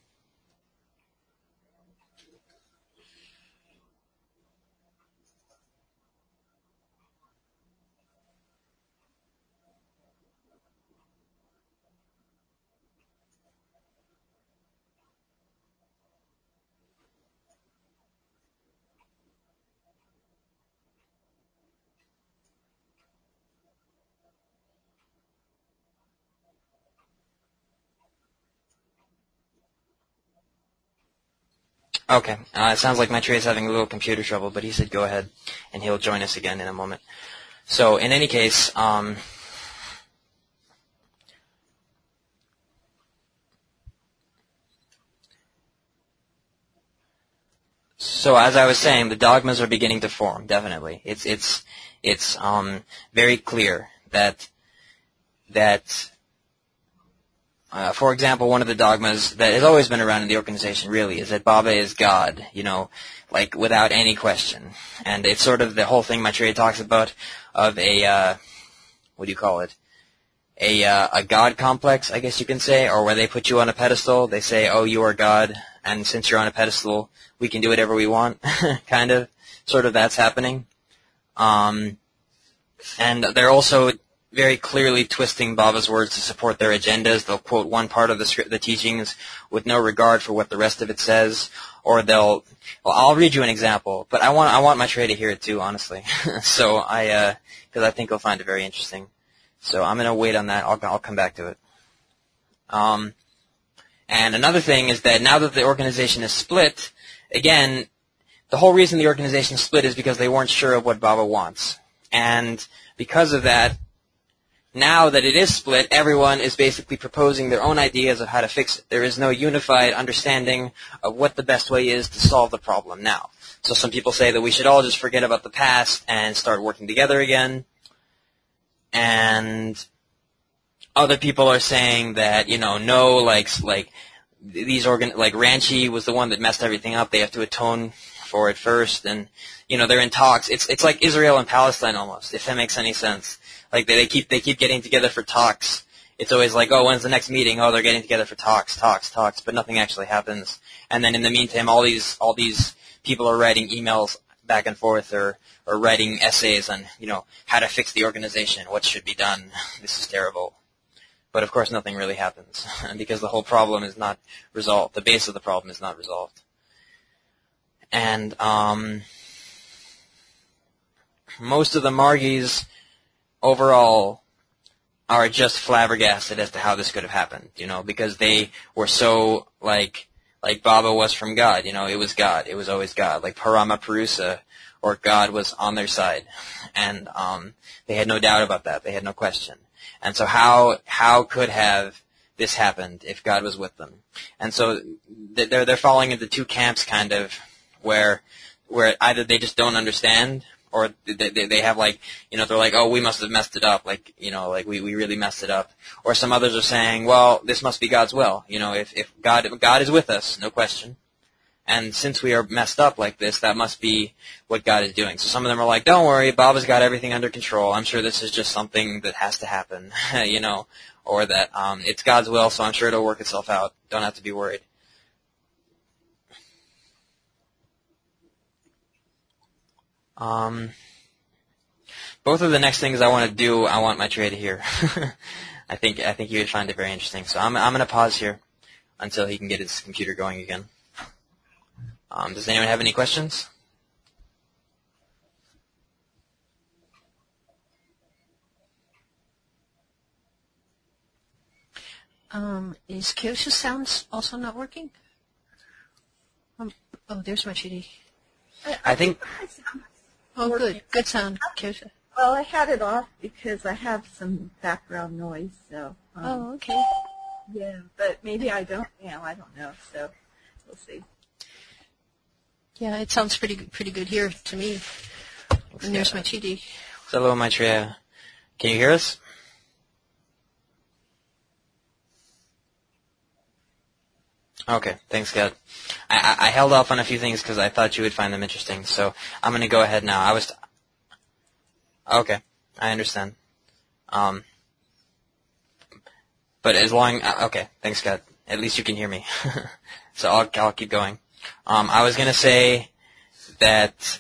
Speaker 1: Okay, it sounds like my tray is having a little computer trouble, but he said go ahead, and he'll join us again in a moment. So, in any case, so as I was saying, the dogmas are beginning to form, definitely. It's very clear that for example, one of the dogmas that has always been around in the organization, really, is that Baba is God, you know, like, without any question. And it's sort of the whole thing Maitreya talks about of a, what do you call it? A God complex, I guess you can say, or where they put you on a pedestal. They say, oh, you are God, and since you're on a pedestal, we can do whatever we want, kind of. Sort of that's happening. And they're also very clearly twisting Baba's words to support their agendas. They'll quote one part of the teachings with no regard for what the rest of it says, or I'll read you an example, but I want Maitreya to hear it too, honestly. So because I think you'll find it very interesting. So I'm going to wait on that. I'll come back to it. And another thing is that now that the organization is split, again, the whole reason the organization split is because they weren't sure of what Baba wants. And because of that, now that it is split, everyone is basically proposing their own ideas of how to fix it. There is no unified understanding of what the best way is to solve the problem now. So some people say that we should all just forget about the past and start working together again. And other people are saying that, you know, no, like these like Ranchi was the one that messed everything up. They have to atone for it first, and you know they're in talks. It's like Israel and Palestine almost, if that makes any sense. Like they keep getting together for talks. It's always like, oh, when's the next meeting? Oh, they're getting together for talks, but nothing actually happens. And then in the meantime, all these people are writing emails back and forth or writing essays on, you know, how to fix the organization, what should be done. This is terrible. But of course nothing really happens because the whole problem is not resolved. The base of the problem is not resolved. And most of the Margis overall are just flabbergasted as to how this could have happened, you know, because they were so like Baba was from God, you know, it was God, it was always God, like Parama Purusa, or God was on their side, and they had no doubt about that, they had no question. And so how could have this happened if God was with them? And so they're falling into two camps, kind of, where either they just don't understand, or they have like, you know, they're like, oh, we must have messed it up, like, you know, like we really messed it up. Or some others are saying, well, this must be God's will, you know, if God is with us, no question. And since we are messed up like this, that must be what God is doing. So some of them are like, don't worry, Baba's got everything under control. I'm sure this is just something that has to happen, or that it's God's will, so I'm sure it'll work itself out. Don't have to be worried. Both of the next things I want to do, I want Maitreya to hear. I think you would find it very interesting. So I'm going to pause here until he can get his computer going again. Does anyone have any questions?
Speaker 5: Is Kyosha's sound also not working? There's my CD.
Speaker 1: I think.
Speaker 5: Oh, good. Good sound, Kyosha.
Speaker 7: Well, I had it off because I have some background noise, so.
Speaker 5: Okay.
Speaker 7: Yeah, but maybe I don't now. I don't know, so we'll see.
Speaker 5: Yeah, it sounds pretty good here to me. And there's my CD.
Speaker 1: Hello, Maitreya. Can you hear us? Okay, thanks, God. I held off on a few things because I thought you would find them interesting, so I'm going to go ahead now. Okay, I understand. But as long, okay, thanks, God. At least you can hear me. So I'll keep going. I was going to say that,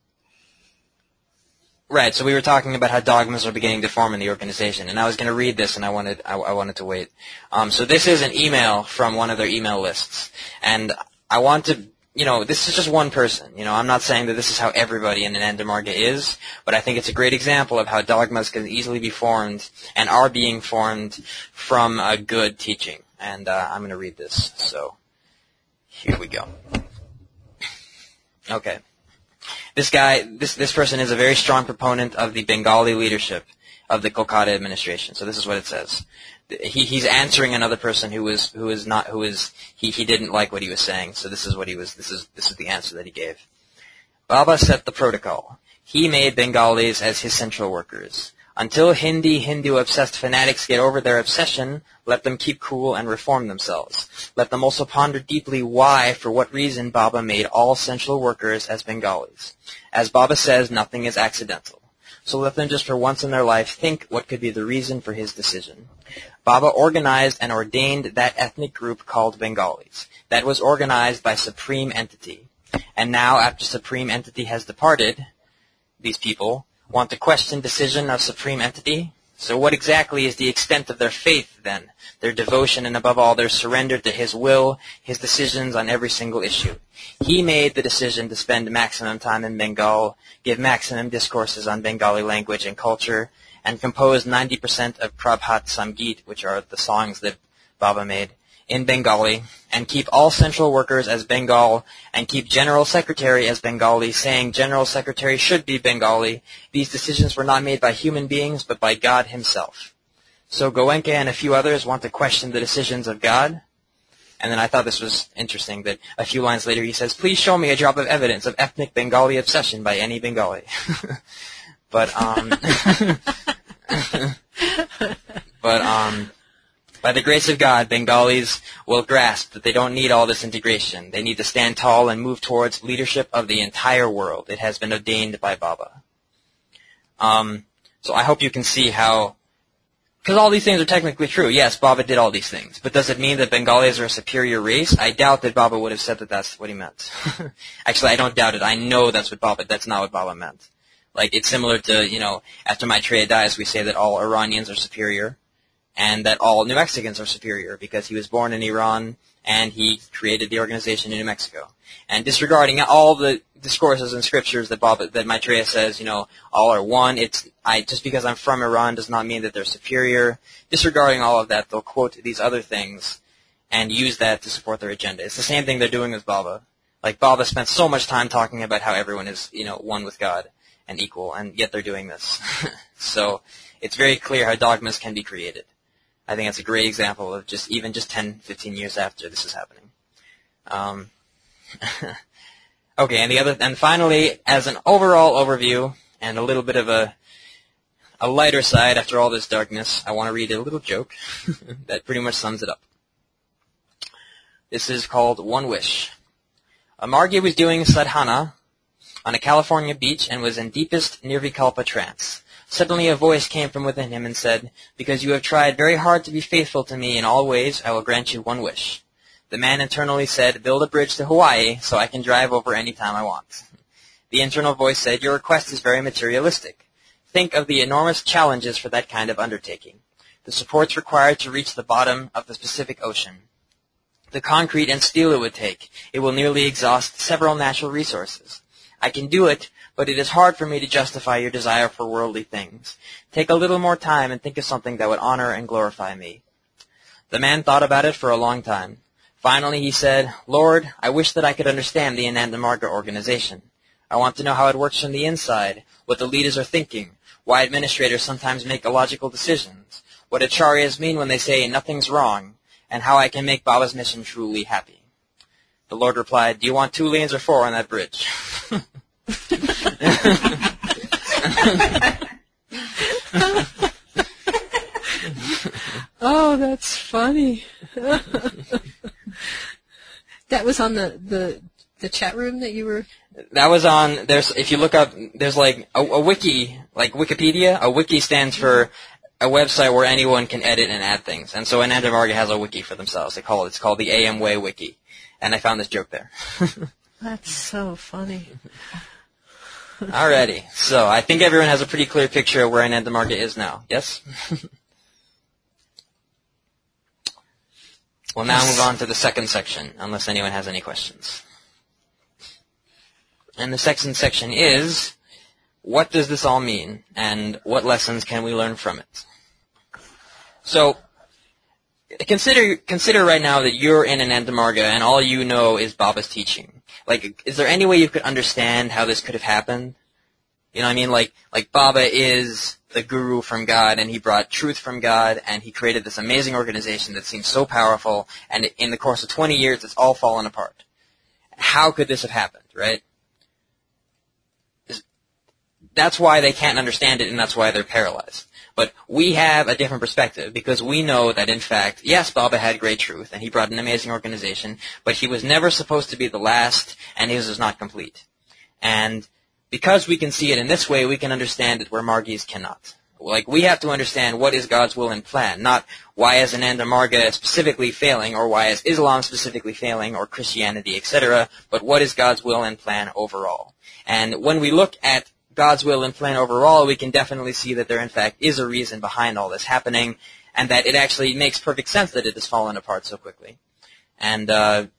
Speaker 1: right, so we were talking about how dogmas are beginning to form in the organization, and I was going to read this, and I wanted to wait. So this is an email from one of their email lists, and I want to, this is just one person. I'm not saying that this is how everybody in Ananda Marga is, but I think it's a great example of how dogmas can easily be formed and are being formed from a good teaching. And I'm going to read this. So here we go. Okay. This person is a very strong proponent of the Bengali leadership of the Kolkata administration. So this is what it says. He's answering another person he didn't like what he was saying. So this is the answer that he gave. Baba set the protocol. He made Bengalis as his central workers. Until Hindu-obsessed fanatics get over their obsession, let them keep cool and reform themselves. Let them also ponder deeply why, for what reason, Baba made all central workers as Bengalis. As Baba says, nothing is accidental. So let them just for once in their life think what could be the reason for his decision. Baba organized and ordained that ethnic group called Bengalis. That was organized by Supreme Entity. And now, after Supreme Entity has departed, these people want to question decision of Supreme Entity? So what exactly is the extent of their faith, then? Their devotion and, above all, their surrender to his will, his decisions on every single issue. He made the decision to spend maximum time in Bengal, give maximum discourses on Bengali language and culture, and compose 90% of Prabhat Samgeet, which are the songs that Baba made, in Bengali, and keep all central workers as Bengal, and keep General Secretary as Bengali, saying General Secretary should be Bengali. These decisions were not made by human beings, but by God himself. So Goenka and a few others want to question the decisions of God. And then I thought this was interesting that a few lines later he says, please show me a drop of evidence of ethnic Bengali obsession by any Bengali. But by the grace of God, Bengalis will grasp that they don't need all this integration. They need to stand tall and move towards leadership of the entire world. It has been ordained by Baba. So I hope you can see how, because all these things are technically true. Yes, Baba did all these things. But does it mean that Bengalis are a superior race? I doubt that Baba would have said that that's what he meant. Actually, I don't doubt it. I know that's not what Baba meant. Like, it's similar to, after Maitreya dies, we say that all Iranians are superior, and that all New Mexicans are superior because he was born in Iran and he created the organization in New Mexico. And disregarding all the discourses and scriptures that Maitreya says, all are one. Just because I'm from Iran does not mean that they're superior. Disregarding all of that, they'll quote these other things and use that to support their agenda. It's the same thing they're doing with Baba. Like, Baba spent so much time talking about how everyone is, one with God and equal, and yet they're doing this. So it's very clear how dogmas can be created. I think that's a great example of just 10, 15 years after this is happening. Okay, and finally, as an overall overview and a little bit of a lighter side after all this darkness, I want to read a little joke that pretty much sums it up. This is called One Wish. Margi was doing sadhana on a California beach and was in deepest nirvikalpa trance. Suddenly a voice came from within him and said, "Because you have tried very hard to be faithful to me in all ways, I will grant you one wish." The man internally said, "Build a bridge to Hawaii so I can drive over any time I want." The internal voice said, "Your request is very materialistic. Think of the enormous challenges for that kind of undertaking. The supports required to reach the bottom of the Pacific Ocean. The concrete and steel it would take. It will nearly exhaust several natural resources. I can do it, but it is hard for me to justify your desire for worldly things. Take a little more time and think of something that would honor and glorify me." The man thought about it for a long time. Finally, he said, "Lord, I wish that I could understand the Ananda Marga organization. I want to know how it works from the inside, what the leaders are thinking, why administrators sometimes make illogical decisions, what acharyas mean when they say nothing's wrong, and how I can make Baba's mission truly happy." The Lord replied, "Do you want 2 lanes or 4 on that bridge?"
Speaker 5: Oh, that's funny. That was on the chat room that you were...
Speaker 1: That was on, if you look up, there's like a wiki, like Wikipedia. A wiki stands for a website where anyone can edit and add things. And so Ananda Marga has a wiki for themselves. It's called the AM Way Wiki. And I found this joke there.
Speaker 5: That's so funny.
Speaker 1: Alrighty. So I think everyone has a pretty clear picture of where Ananda Marga is now. Yes? We'll now move on to the second section, unless anyone has any questions. And the second section is, what does this all mean, and what lessons can we learn from it? So, consider right now that you're in Ananda Marga, and all you know is Baba's teaching. Like, is there any way you could understand how this could have happened? You know what I mean? Like Baba is the guru from God, and he brought truth from God, and he created this amazing organization that seems so powerful, and in the course of 20 years, it's all fallen apart. How could this have happened, right? That's why they can't understand it, and that's why they're paralyzed. But we have a different perspective, because we know that, in fact, yes, Baba had great truth, and he brought an amazing organization, but he was never supposed to be the last, and his was not complete. And because we can see it in this way, we can understand it where Margis cannot. Like, we have to understand what is God's will and plan, not why is Ananda Marga specifically failing, or why is Islam specifically failing, or Christianity, etc., but what is God's will and plan overall. And when we look at God's will and plan overall, we can definitely see that there in fact is a reason behind all this happening, and that it actually makes perfect sense that it has fallen apart so quickly. And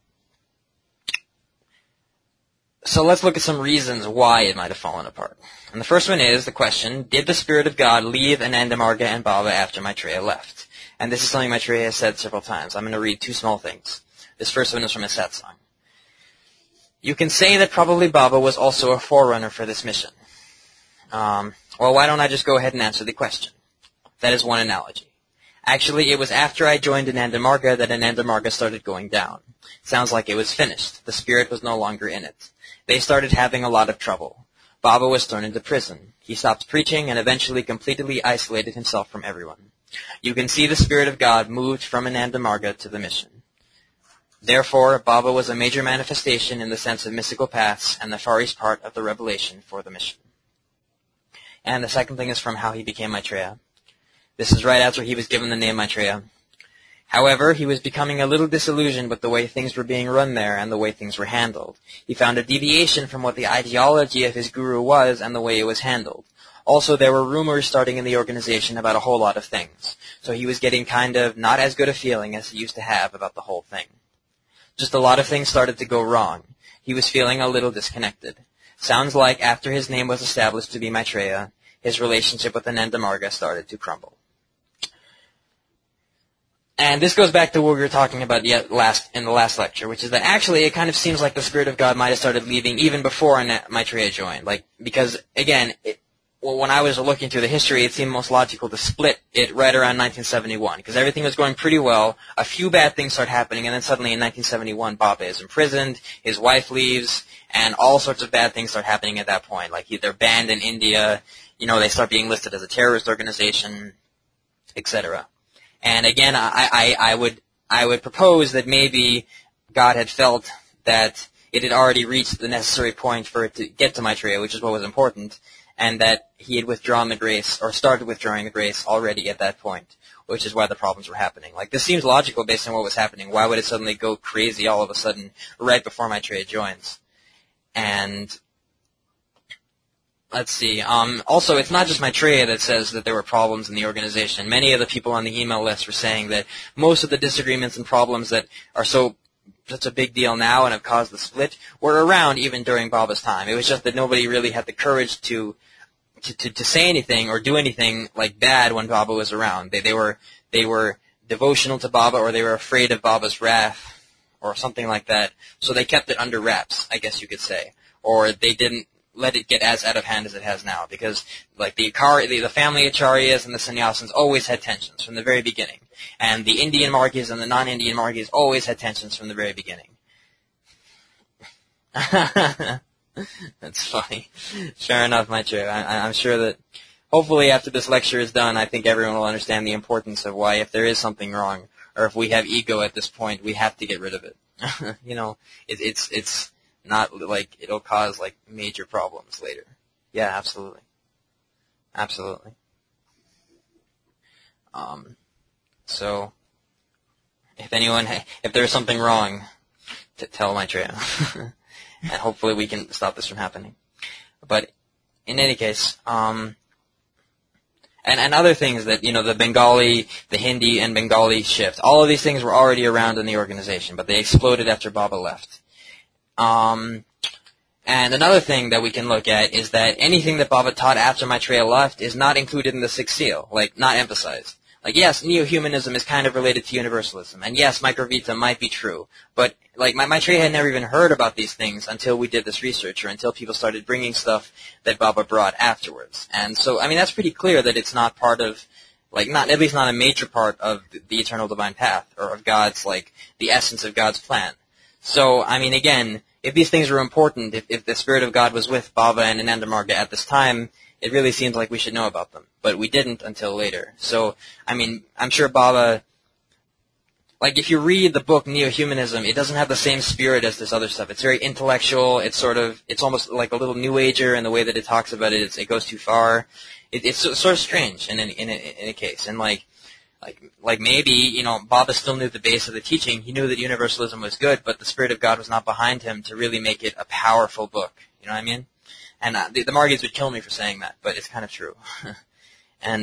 Speaker 1: so let's look at some reasons why it might have fallen apart. And the first one is the question, did the Spirit of God leave Ananda Marga and Baba after Maitreya left? And this is something Maitreya has said several times. I'm going to read 2 small things. This first one is from a satsang. You can say that probably Baba was also a forerunner for this mission. Well, why don't I just go ahead and answer the question? That is one analogy. Actually, it was after I joined Ananda Marga that Ananda Marga started going down. Sounds like it was finished. The Spirit was no longer in it. They started having a lot of trouble. Baba was thrown into prison. He stopped preaching and eventually completely isolated himself from everyone. You can see the Spirit of God moved from Ananda Marga to the mission. Therefore, Baba was a major manifestation in the sense of mystical paths and the Far East part of the revelation for the mission. And the second thing is from how he became Maitreya. This is right after he was given the name Maitreya. However, he was becoming a little disillusioned with the way things were being run there and the way things were handled. He found a deviation from what the ideology of his guru was and the way it was handled. Also, there were rumors starting in the organization about a whole lot of things. So he was getting kind of not as good a feeling as he used to have about the whole thing. Just a lot of things started to go wrong. He was feeling a little disconnected. Sounds like after his name was established to be Maitreya, his relationship with Ananda Marga started to crumble. And this goes back to what we were talking about in the last lecture, which is that actually it kind of seems like the Spirit of God might have started leaving even before Maitreya joined. Because, again, when I was looking through the history, it seemed most logical to split it right around 1971, because everything was going pretty well. A few bad things start happening, and then suddenly in 1971, Baba is imprisoned, his wife leaves, and all sorts of bad things start happening at that point. Like, they're banned in India, they start being listed as a terrorist organization, etc. And again, I would propose that maybe God had felt that it had already reached the necessary point for it to get to Maitreya, which is what was important, and that he had withdrawn the grace, or started withdrawing the grace already at that point, which is why the problems were happening. Like, this seems logical based on what was happening. Why would it suddenly go crazy all of a sudden right before Maitreya joins? And let's see. Also, it's not just Maitreya that says that there were problems in the organization. Many of the people on the email list were saying that most of the disagreements and problems that are such a big deal now and have caused the split were around even during Baba's time. It was just that nobody really had the courage to say anything or do anything like bad when Baba was around. They were devotional to Baba, or they were afraid of Baba's wrath or something like that. So they kept it under wraps, I guess you could say, or they didn't let it get as out of hand as it has now, because like the family acharyas and the sannyasins always had tensions from the very beginning, and the Indian margis and the non-Indian margis always had tensions from the very beginning. That's funny. Fair enough, Maitreya. I'm sure that hopefully after this lecture is done, I think everyone will understand the importance of why, if there is something wrong, or if we have ego at this point, we have to get rid of it. It's not like it'll cause like major problems later. Yeah, absolutely. Absolutely. So if there's something wrong, tell Maitreya. And hopefully we can stop this from happening. But in any case, and other things that, the Bengali, the Hindi and Bengali shift, all of these things were already around in the organization, but they exploded after Baba left. And another thing that we can look at is that anything that Baba taught after Maitreya left is not included in the Sixth Seal, like, not emphasized. Like, yes, neo-humanism is kind of related to universalism, and yes, Microvita might be true, but, like, Maitreya had never even heard about these things until we did this research, or until people started bringing stuff that Baba brought afterwards. And so, I mean, that's pretty clear that it's not part of, like, at least not a major part of the Eternal Divine Path, or of God's, like, the essence of God's plan. So, I mean, again, if these things were important, if the Spirit of God was with Baba and Ananda Marga at this time, it really seems like we should know about them. But we didn't until later. So, I mean, I'm sure Baba, like, if you read the book Neo-Humanism, it doesn't have the same spirit as this other stuff. It's very intellectual. It's almost like a little New Ager in the way that it talks about it. It goes too far. It's sort of strange in a case. And like maybe, Baba still knew the base of the teaching. He knew that universalism was good, but the Spirit of God was not behind him to really make it a powerful book. You know what I mean? And the Margis would kill me for saying that, but it's kind of true. And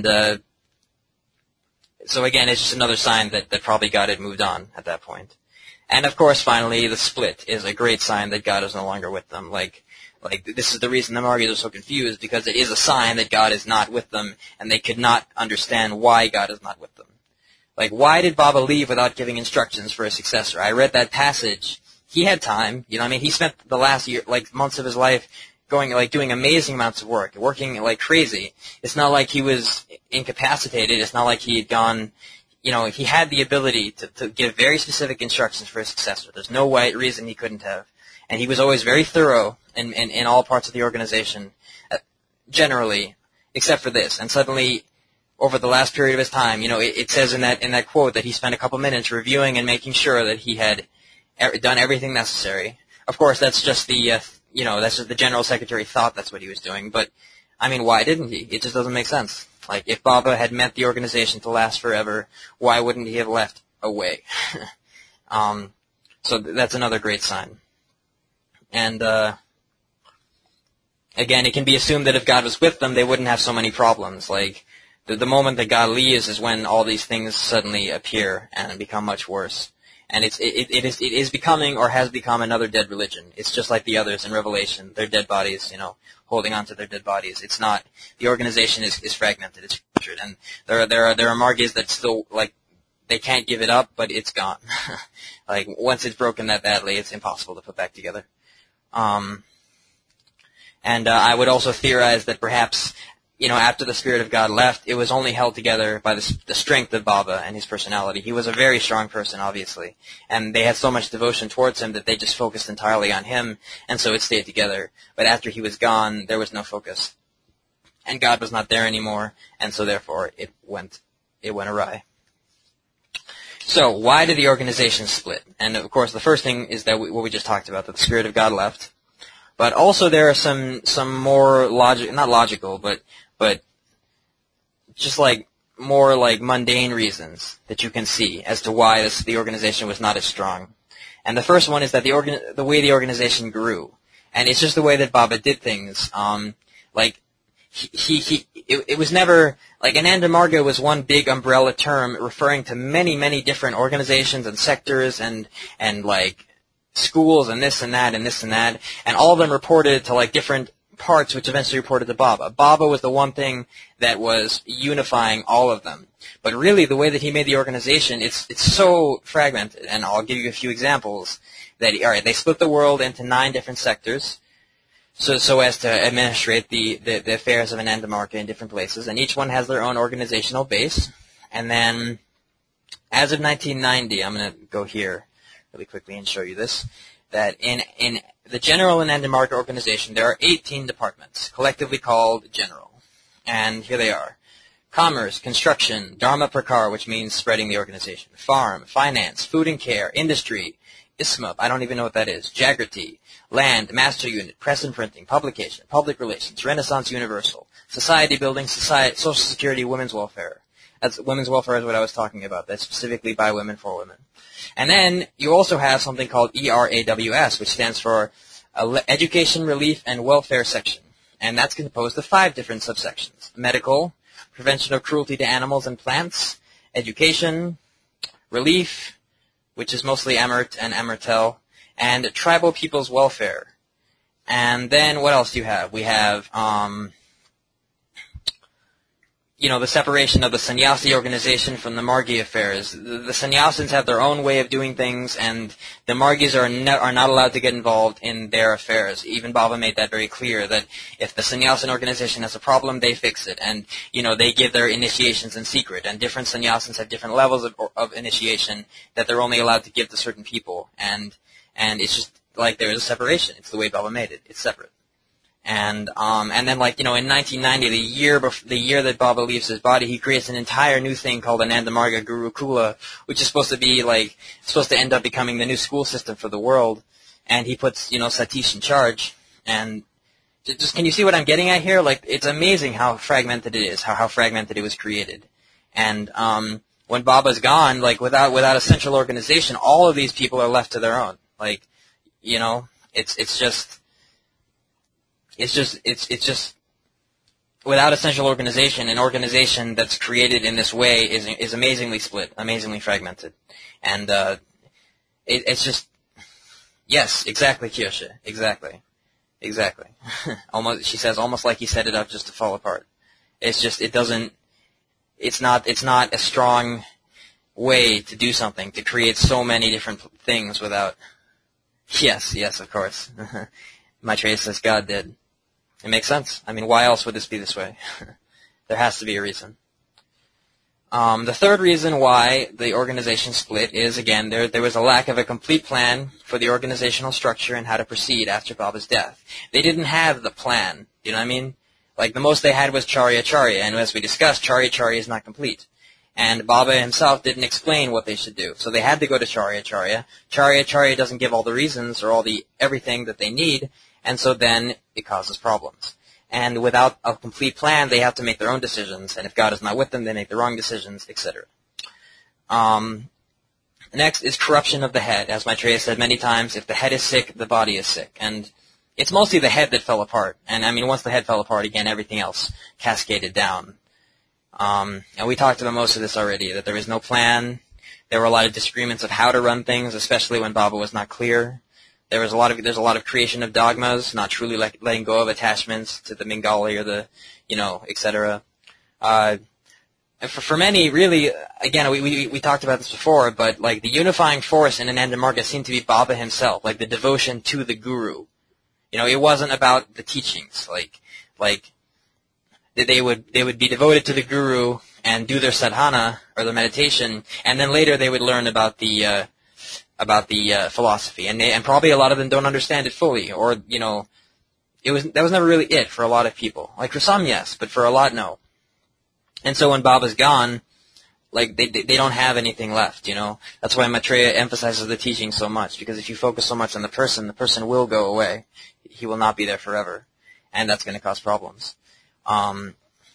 Speaker 1: so again, it's just another sign that probably God had moved on at that point. And of course, finally, the split is a great sign that God is no longer with them. Like this is the reason the Margis are so confused, because it is a sign that God is not with them, and they could not understand why God is not with them. Like, why did Baba leave without giving instructions for a successor? I read that passage. He had time. He spent the last year, months of his life doing amazing amounts of work, working like crazy. It's not like he was incapacitated. It's not like he had gone, he had the ability to give very specific instructions for a successor. There's no reason he couldn't have. And he was always very thorough in all parts of the organization, generally, except for this. And suddenly, over the last period of his time, it says in that quote that he spent a couple minutes reviewing and making sure that he had done everything necessary. Of course, that's just that's just the General Secretary thought that's what he was doing. But, I mean, why didn't he? It just doesn't make sense. Like, if Baba had meant the organization to last forever, why wouldn't he have left away? So that's another great sign. And, again, it can be assumed that if God was with them, they wouldn't have so many problems. Like, the moment that God leaves is when all these things suddenly appear and become much worse. And it is becoming, or has become, another dead religion. It's just like the others in Revelation. They're dead bodies, holding on to their dead bodies. It's not, the organization is fragmented, it's fractured. And there are Margis that still, they can't give it up, but it's gone. Once it's broken that badly, it's impossible to put back together. And I would also theorize that perhaps, after the Spirit of God left, it was only held together by the strength of Baba and his personality. He was a very strong person, obviously. And they had so much devotion towards him that they just focused entirely on him, and so it stayed together. But after he was gone, there was no focus. And God was not there anymore, and so therefore it went awry. So why did the organization split? And of course, the first thing is that what we just talked about, that the Spirit of God left. But also there are some more not logical, but just like more like mundane reasons that you can see as to why the organization was not as strong. And the first one is that the way the organization grew, and it's just the way that Baba did things. It was never like Ananda Marga was one big umbrella term referring to many different organizations and sectors and like schools and this and that and this and that, and all of them reported to like different parts, which eventually reported to Baba. Baba was the one thing that was unifying all of them. But really, the way that he made the organization, it's so fragmented, and I'll give you a few examples. They split the world into 9 different sectors, so as to administrate the affairs of Ananda Marga in different places, and each one has their own organizational base. And then, as of 1990, I'm going to go here really quickly and show you this, that in the General Ananda Marga organization, there are 18 departments, collectively called General. And here they are. Commerce, construction, Dharma Prakar, which means spreading the organization, farm, finance, food and care, industry, ISMA, I don't even know what that is, Jagrati, land, master unit, press and printing, publication, public relations, Renaissance Universal, society building, social security, women's welfare. Women's welfare is what I was talking about. That's specifically by women for women. And then you also have something called ERAWS, which stands for Education, Relief, and Welfare Section. And that's composed of 5 different subsections. Medical, prevention of cruelty to animals and plants, education, relief, which is mostly Amrit and Amritel, and tribal people's welfare. And then what else do you have? We have the separation of the sannyasi organization from the Margi affairs. The sannyasins have their own way of doing things, and the Margis are not allowed to get involved in their affairs. Even Baba made that very clear, that if the sannyasin organization has a problem, they fix it. And, they give their initiations in secret, and different sannyasins have different levels of initiation that they're only allowed to give to certain people. And it's just like there is a separation. It's the way Baba made it. It's separate. And then in 1990, the year that Baba leaves his body, he creates an entire new thing called Ananda Marga Gurukula, which is supposed to end up becoming the new school system for the world. And he puts, Satish in charge. And just, can you see what I'm getting at here? Like, it's amazing how fragmented it is, how fragmented it was created. And, when Baba's gone, like, without a central organization, all of these people are left to their own. Like, it's just without a central organization, an organization that's created in this way is amazingly split, amazingly fragmented. And it's just, yes, exactly, Kyosha, exactly. She says almost like he set it up just to fall apart. It's just, it's not a strong way to do something, to create so many different things without, yes, of course. Maitreya says God did. It makes sense. I mean, why else would this be this way? There has to be a reason. The third reason why the organization split is, again, there was a lack of a complete plan for the organizational structure and how to proceed after Baba's death. They didn't have the plan. You know what I mean? Like, the most they had was Charya, and as we discussed, Charya is not complete. And Baba himself didn't explain what they should do. So they had to go to Charya. Charya doesn't give all the reasons or everything that they need, and so then it causes problems. And without a complete plan, they have to make their own decisions, and if God is not with them, they make the wrong decisions, etc. Next is corruption of the head. As Maitreya said many times, if the head is sick, the body is sick. And it's mostly the head that fell apart. And I mean, once the head fell apart, again, everything else cascaded down. And we talked about most of this already, that there was no plan. There were a lot of disagreements of how to run things, especially when Baba was not clear. There's a lot of creation of dogmas, not truly letting go of attachments to the Bengali or the, etc. For many, really, again, we talked about this before, but like the unifying force in Ananda Marga seemed to be Baba himself, like the devotion to the Guru. It wasn't about the teachings, like they would be devoted to the Guru and do their sadhana or their meditation, and then later they would learn about the philosophy, and probably a lot of them don't understand it fully, or that was never really it for a lot of people. Like for some, yes, but for a lot, no. And so when Baba's gone, like they don't have anything left, you know. That's why Maitreya emphasizes the teaching so much, because if you focus so much on the person will go away. He will not be there forever, and that's going to cause problems. So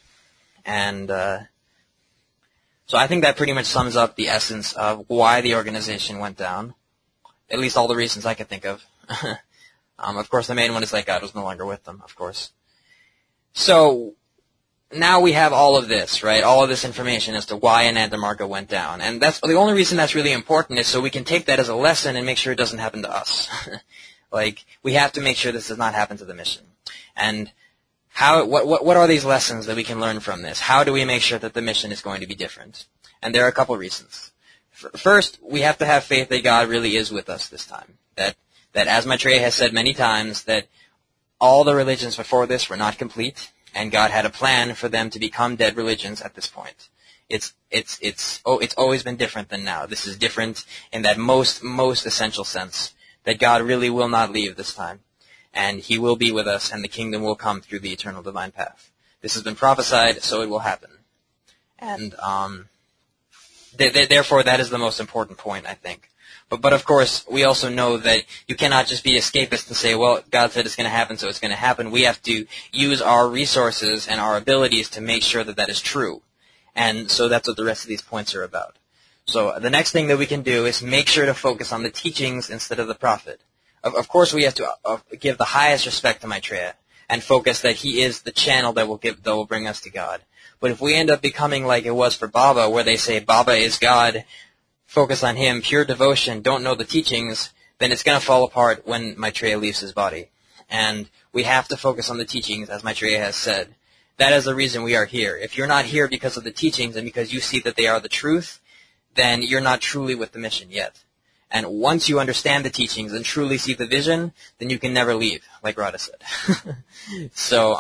Speaker 1: I think that pretty much sums up the essence of why the organization went down, at least all the reasons I could think of. Of course, the main one is that God was no longer with them, of course. So now we have all of this, right? All of this information as to why Ananda Marga went down. And that's the only reason that's really important is so we can take that as a lesson and make sure it doesn't happen to us. Like, we have to make sure this does not happen to the mission. And what are these lessons that we can learn from this? How do we make sure that the mission is going to be different? And there are a couple reasons. First, we have to have faith that God really is with us this time. That as Maitreya has said many times, that all the religions before this were not complete, and God had a plan for them to become dead religions at this point. It's always been different than now. This is different in that most essential sense, that God really will not leave this time, and He will be with us, and the kingdom will come through the eternal divine path. This has been prophesied, so it will happen. And therefore, that is the most important point, I think. But of course, we also know that you cannot just be escapist and say, well, God said it's going to happen, so it's going to happen. We have to use our resources and our abilities to make sure that that is true. And so that's what the rest of these points are about. So the next thing that we can do is make sure to focus on the teachings instead of the prophet. Of course, we have to give the highest respect to Maitreya and focus that he is the channel that will bring us to God. But if we end up becoming like it was for Baba, where they say Baba is God, focus on him, pure devotion, don't know the teachings, then it's going to fall apart when Maitreya leaves his body. And we have to focus on the teachings, as Maitreya has said. That is the reason we are here. If you're not here because of the teachings and because you see that they are the truth, then you're not truly with the mission yet. And once you understand the teachings and truly see the vision, then you can never leave, like Radha said. So,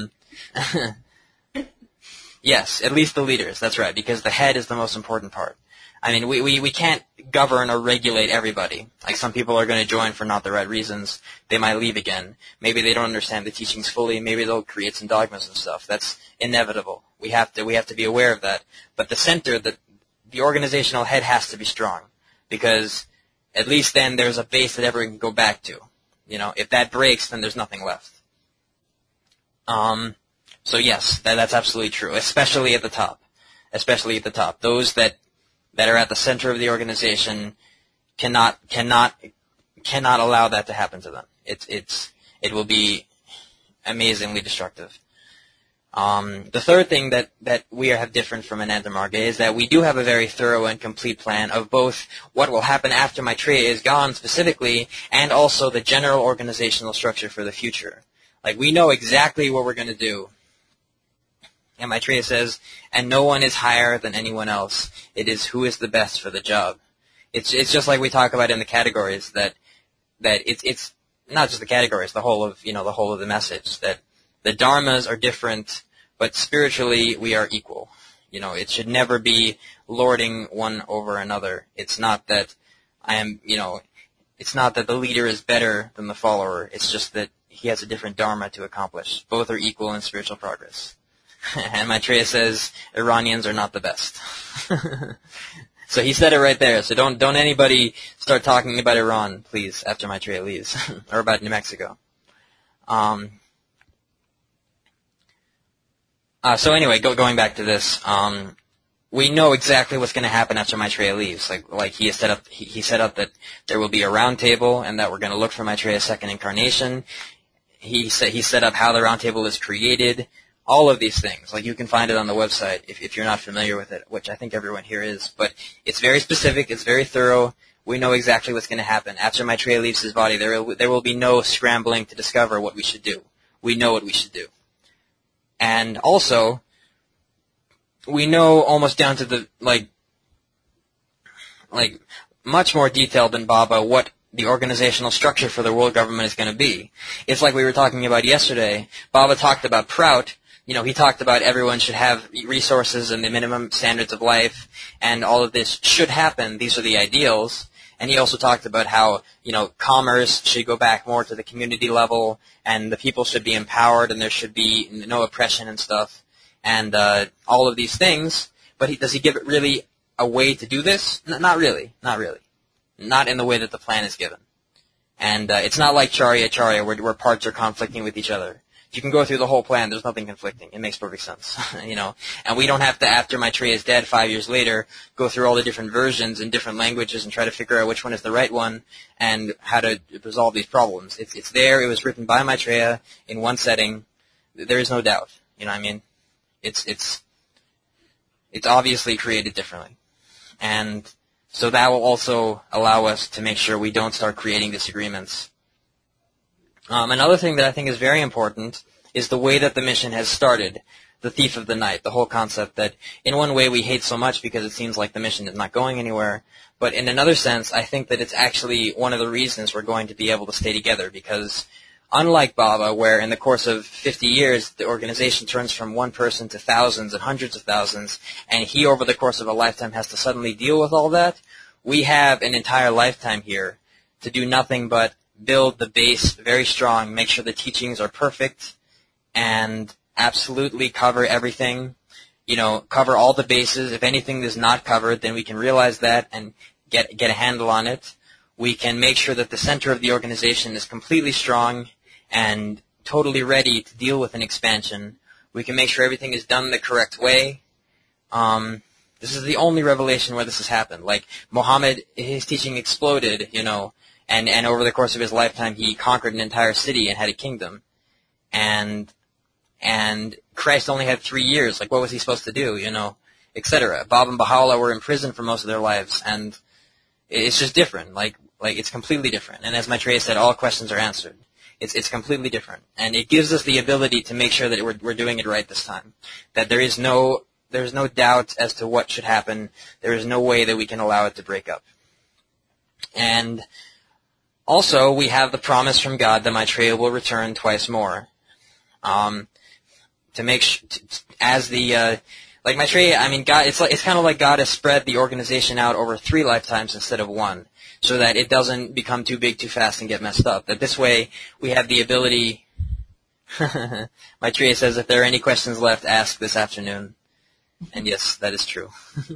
Speaker 1: yes, at least the leaders, that's right, because the head is the most important part. I mean, we can't govern or regulate everybody. Like, some people are going to join for not the right reasons. They might leave again. Maybe they don't understand the teachings fully. Maybe they'll create some dogmas and stuff. That's inevitable. We have to be aware of that. But the center, the organizational head has to be strong, because at least then there's a base that everyone can go back to. You know, if that breaks, then there's nothing left. So yes, that's absolutely true, especially at the top. Especially at the top. Those that are at the center of the organization cannot allow that to happen to them. It will be amazingly destructive. The third thing that we have different from Ananda Marga is that we do have a very thorough and complete plan of both what will happen after Maitreya is gone specifically, and also the general organizational structure for the future. Like, we know exactly what we're going to do. And Maitreya says, and no one is higher than anyone else. It is who is the best for the job. It's just like we talk about in the categories, that it's not just the categories, the whole of the message, that the dharmas are different, but spiritually we are equal. You know, it should never be lording one over another. It's not that it's not that the leader is better than the follower. It's just that he has a different dharma to accomplish. Both are equal in spiritual progress. And Maitreya says Iranians are not the best. So he said it right there. So don't anybody start talking about Iran, please, after Maitreya leaves, or about New Mexico. So anyway, going back to this, we know exactly what's going to happen after Maitreya leaves. Like he set up that there will be a round table, and that we're going to look for Maitreya's second incarnation. He set up how the round table is created. All of these things, like, you can find it on the website if you're not familiar with it, which I think everyone here is. But it's very specific. It's very thorough. We know exactly what's going to happen. After Maitreya leaves his body, there will be no scrambling to discover what we should do. We know what we should do. And also, we know almost down to the, like much more detailed than Baba what the organizational structure for the world government is going to be. It's like we were talking about yesterday. Baba talked about Prout. You know, he talked about everyone should have resources and the minimum standards of life, and all of this should happen. These are the ideals. And he also talked about how, you know, commerce should go back more to the community level, and the people should be empowered, and there should be no oppression and stuff, and all of these things. But does he give it really a way to do this? Not really. Not really. Not in the way that the plan is given. And it's not like Charya where parts are conflicting with each other. If you can go through the whole plan, there's nothing conflicting. It makes perfect sense, you know. And we don't have to, after Maitreya is dead 5 years later, go through all the different versions in different languages and try to figure out which one is the right one and how to resolve these problems. It's there. It was written by Maitreya in one setting. There is no doubt. You know what I mean? It's obviously created differently. And so that will also allow us to make sure we don't start creating disagreements. Another thing that I think is very important is the way that the mission has started, the thief of the night, the whole concept that in one way we hate so much because it seems like the mission is not going anywhere, but in another sense I think that it's actually one of the reasons we're going to be able to stay together, because unlike Baba, where in the course of 50 years the organization turns from one person to thousands and hundreds of thousands, and he over the course of a lifetime has to suddenly deal with all that, we have an entire lifetime here to do nothing but build the base very strong, make sure the teachings are perfect, and absolutely cover everything, you know, cover all the bases. If anything is not covered, then we can realize that and get a handle on it. We can make sure that the center of the organization is completely strong and totally ready to deal with an expansion. We can make sure everything is done the correct way. This is the only revelation where this has happened. Like, Muhammad, his teaching exploded, you know, and over the course of his lifetime, he conquered an entire city and had a kingdom. And Christ only had 3 years. Like, what was he supposed to do, you know, etc. Baba and Baha'u'llah were in prison for most of their lives, and it's just different. Like it's completely different. And as Maitreya said, all questions are answered. It's completely different. And it gives us the ability to make sure that we're doing it right this time. That there's no doubt as to what should happen. There is no way that we can allow it to break up. And also, we have the promise from God that Maitreya will return twice more. To make as the like Maitreya, I mean, God, it's kind of like God has spread the organization out over 3 lifetimes instead of 1, so that it doesn't become too big too fast and get messed up. That this way we have the ability. Maitreya says, if there are any questions left, ask this afternoon. And yes, that is true.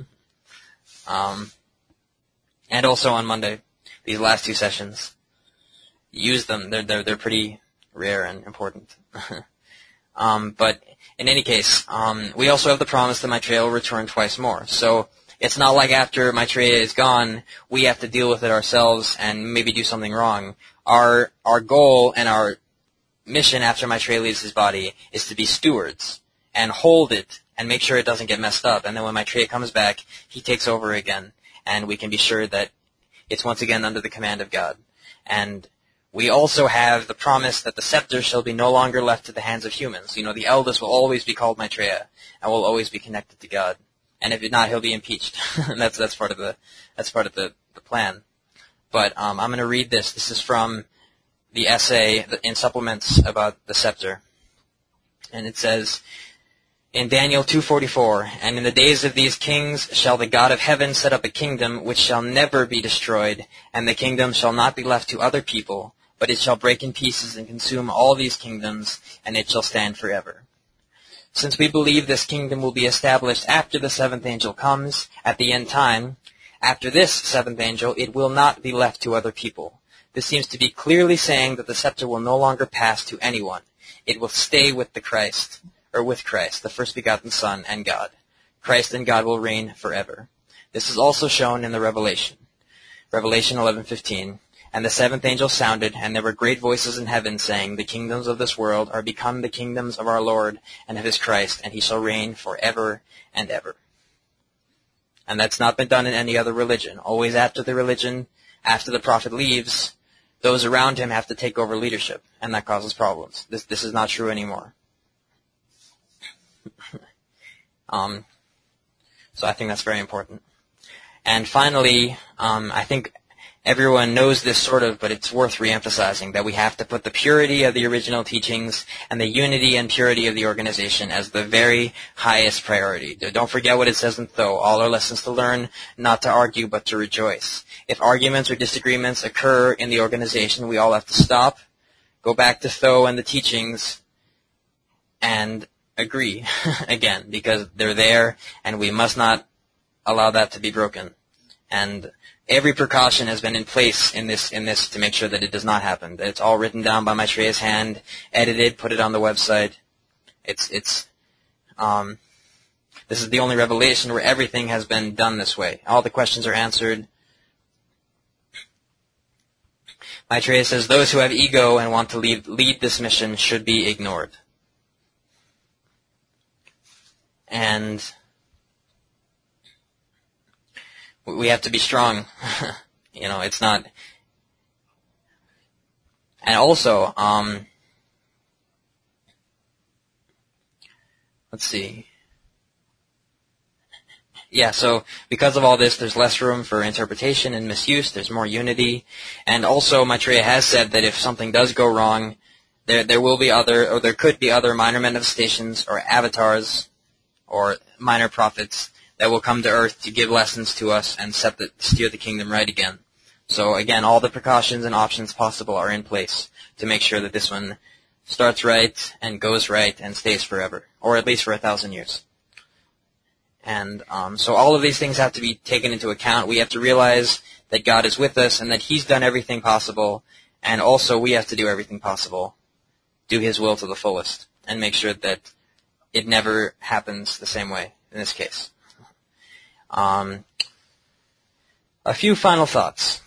Speaker 1: And also on Monday, these last 2 sessions. Use them. They're pretty rare and important. But in any case, we also have the promise that Maitreya will return twice more. So it's not like after Maitreya is gone, we have to deal with it ourselves and maybe do something wrong. Our goal and our mission after Maitreya leaves his body is to be stewards and hold it and make sure it doesn't get messed up. And then when Maitreya comes back, he takes over again, and we can be sure that it's once again under the command of God. And we also have the promise that the scepter shall be no longer left to the hands of humans. You know, the eldest will always be called Maitreya and will always be connected to God. And if not, he'll be impeached. And that's part of the plan. But I'm going to read this. This is from the essay in supplements about the scepter. And it says, in Daniel 2:44, and in the days of these kings shall the God of heaven set up a kingdom which shall never be destroyed, and the kingdom shall not be left to other people, but it shall break in pieces and consume all these kingdoms, and it shall stand forever. Since we believe this kingdom will be established after the 7th angel comes, at the end time, after this 7th angel, it will not be left to other people. This seems to be clearly saying that the scepter will no longer pass to anyone. It will stay with the Christ, or with Christ, the first begotten Son, and God. Christ and God will reign forever. This is also shown in the Revelation. Revelation 11:15. And the 7th angel sounded, and there were great voices in heaven saying, the kingdoms of this world are become the kingdoms of our Lord and of his Christ, and he shall reign forever and ever. And that's not been done in any other religion. Always after the prophet leaves, those around him have to take over leadership, and that causes problems. This is not true anymore. So I think that's very important. And finally, I think everyone knows this sort of, but it's worth reemphasizing that we have to put the purity of the original teachings and the unity and purity of the organization as the very highest priority. Don't forget what it says in Tho. All are lessons to learn, not to argue, but to rejoice. If arguments or disagreements occur in the organization, we all have to stop, go back to Tho and the teachings, and agree again, because they're there, and we must not allow that to be broken. And every precaution has been in place in this to make sure that it does not happen. That it's all written down by Maitreya's hand, edited, put it on the website. This is the only revelation where everything has been done this way. All the questions are answered. Maitreya says those who have ego and want to lead this mission should be ignored. And we have to be strong. It's not. And also, let's see. Yeah, so because of all this, there's less room for interpretation and misuse. There's more unity. And also, Maitreya has said that if something does go wrong, there could be other minor manifestations or avatars or minor prophets that will come to Earth to give lessons to us and steer the kingdom right again. So again, all the precautions and options possible are in place to make sure that this one starts right and goes right and stays forever, or at least for 1,000 years. And so all of these things have to be taken into account. We have to realize that God is with us and that He's done everything possible, and also we have to do everything possible, do His will to the fullest, and make sure that it never happens the same way in this case. A few final thoughts.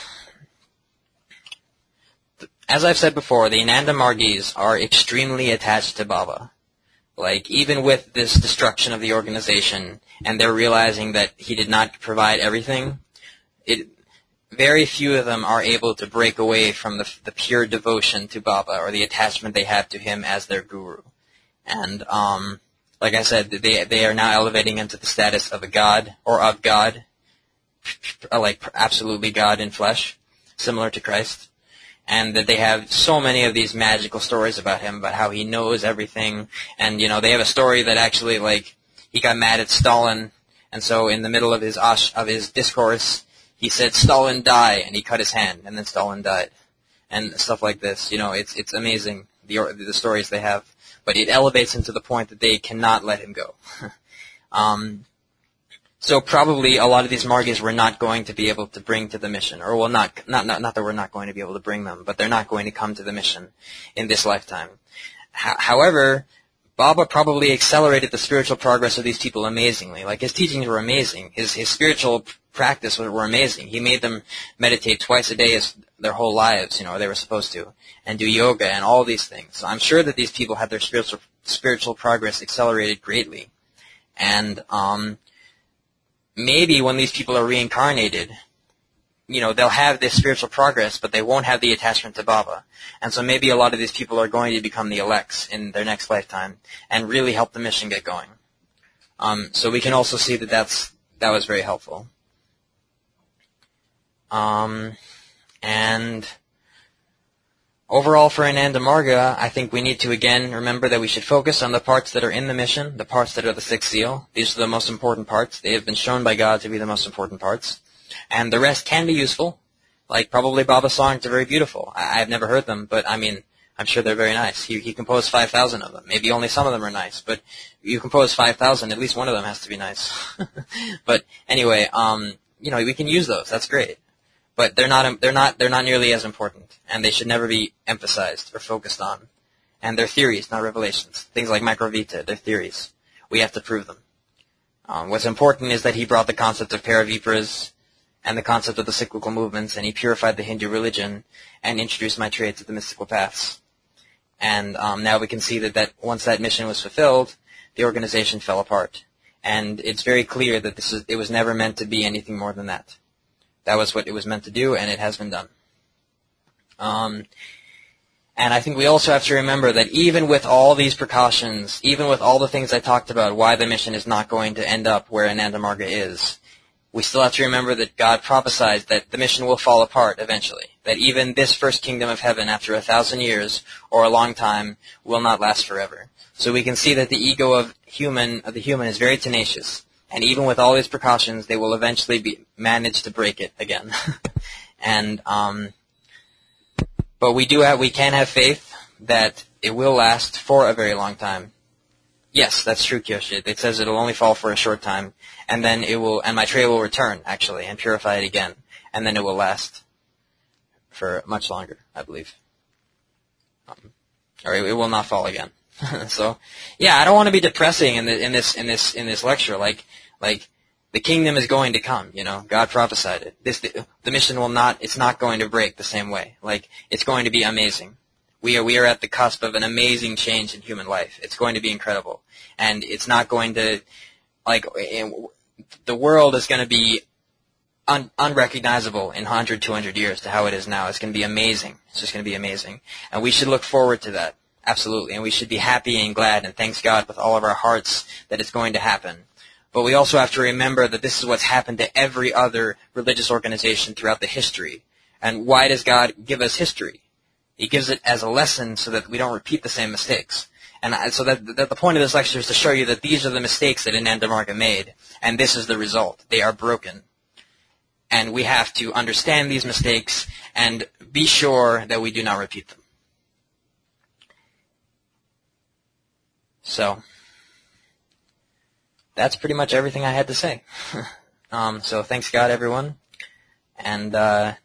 Speaker 1: As I've said before, the Ananda Margis are extremely attached to Baba. Like, even with this destruction of the organization, and they're realizing that he did not provide everything, very few of them are able to break away from the pure devotion to Baba, or the attachment they have to him as their guru. And, like I said, they are now elevating him to the status of a god, or of God, like absolutely God in flesh, similar to Christ. And that they have so many of these magical stories about him, about how he knows everything. And, they have a story that actually, like, he got mad at Stalin, and so in the middle of his discourse, he said, "Stalin, die," and he cut his hand, and then Stalin died. And stuff like this. It's amazing, the stories they have. But it elevates him to the point that they cannot let him go. So probably a lot of these Margis we're not going to be able to bring to the mission, or not that we're not going to be able to bring them, but they're not going to come to the mission in this lifetime. However, Baba probably accelerated the spiritual progress of these people amazingly. Like, his teachings were amazing. His spiritual practice were amazing. He made them meditate twice a day as their whole lives, they were supposed to, and do yoga and all these things. So I'm sure that these people had their spiritual progress accelerated greatly. And, maybe when these people are reincarnated, they'll have this spiritual progress, but they won't have the attachment to Baba. And so maybe a lot of these people are going to become the elects in their next lifetime and really help the mission get going. So we can also see that was very helpful. And overall for Ananda Marga, I think we need to again remember that we should focus on the parts that are in the mission, the parts that are the sixth seal. These are the most important parts. They have been shown by God to be the most important parts. And the rest can be useful. Like, probably Baba's songs are very beautiful. I've never heard them, but I'm sure they're very nice. He composed 5,000 of them. Maybe only some of them are nice, but you compose 5,000, at least one of them has to be nice. But anyway, we can use those. That's great. But they're not nearly as important, and they should never be emphasized or focused on. And they're theories, not revelations. Things like Microvita, they're theories. We have to prove them. What's important is that he brought the concept of Paravipras and the concept of the cyclical movements, and he purified the Hindu religion and introduced Maitreya to the mystical paths. And now we can see that once that mission was fulfilled, the organization fell apart. And it's very clear that it was never meant to be anything more than that. That was what it was meant to do, and it has been done. And I think we also have to remember that even with all these precautions, even with all the things I talked about, why the mission is not going to end up where Ananda Marga is, we still have to remember that God prophesied that the mission will fall apart eventually. That even this first kingdom of heaven, after 1,000 years, or a long time, will not last forever. So we can see that the ego of the human is very tenacious. And even with all these precautions, they will eventually manage to break it again. And but we can have faith that it will last for a very long time. Yes, that's true, Kyoshi. It says it'll only fall for a short time, and then it will, and Maitreya will return, actually, and purify it again, and then it will last for much longer, I believe. Or it will not fall again. So, yeah, I don't want to be depressing in this lecture. Like the kingdom is going to come. You know, God prophesied it. The mission will not. It's not going to break the same way. Like, it's going to be amazing. We are at the cusp of an amazing change in human life. It's going to be incredible, and it's not going to the world is going to be unrecognizable in 100, 200 years to how it is now. It's going to be amazing. It's just going to be amazing, and we should look forward to that. Absolutely, and we should be happy and glad and thanks God with all of our hearts that it's going to happen. But we also have to remember that this is what's happened to every other religious organization throughout the history. And why does God give us history? He gives it as a lesson so that we don't repeat the same mistakes. And so that the point of this lecture is to show you that these are the mistakes that Ananda Marga made, and this is the result. They are broken. And we have to understand these mistakes and be sure that we do not repeat them. So, that's pretty much everything I had to say. So thanks God, everyone. And,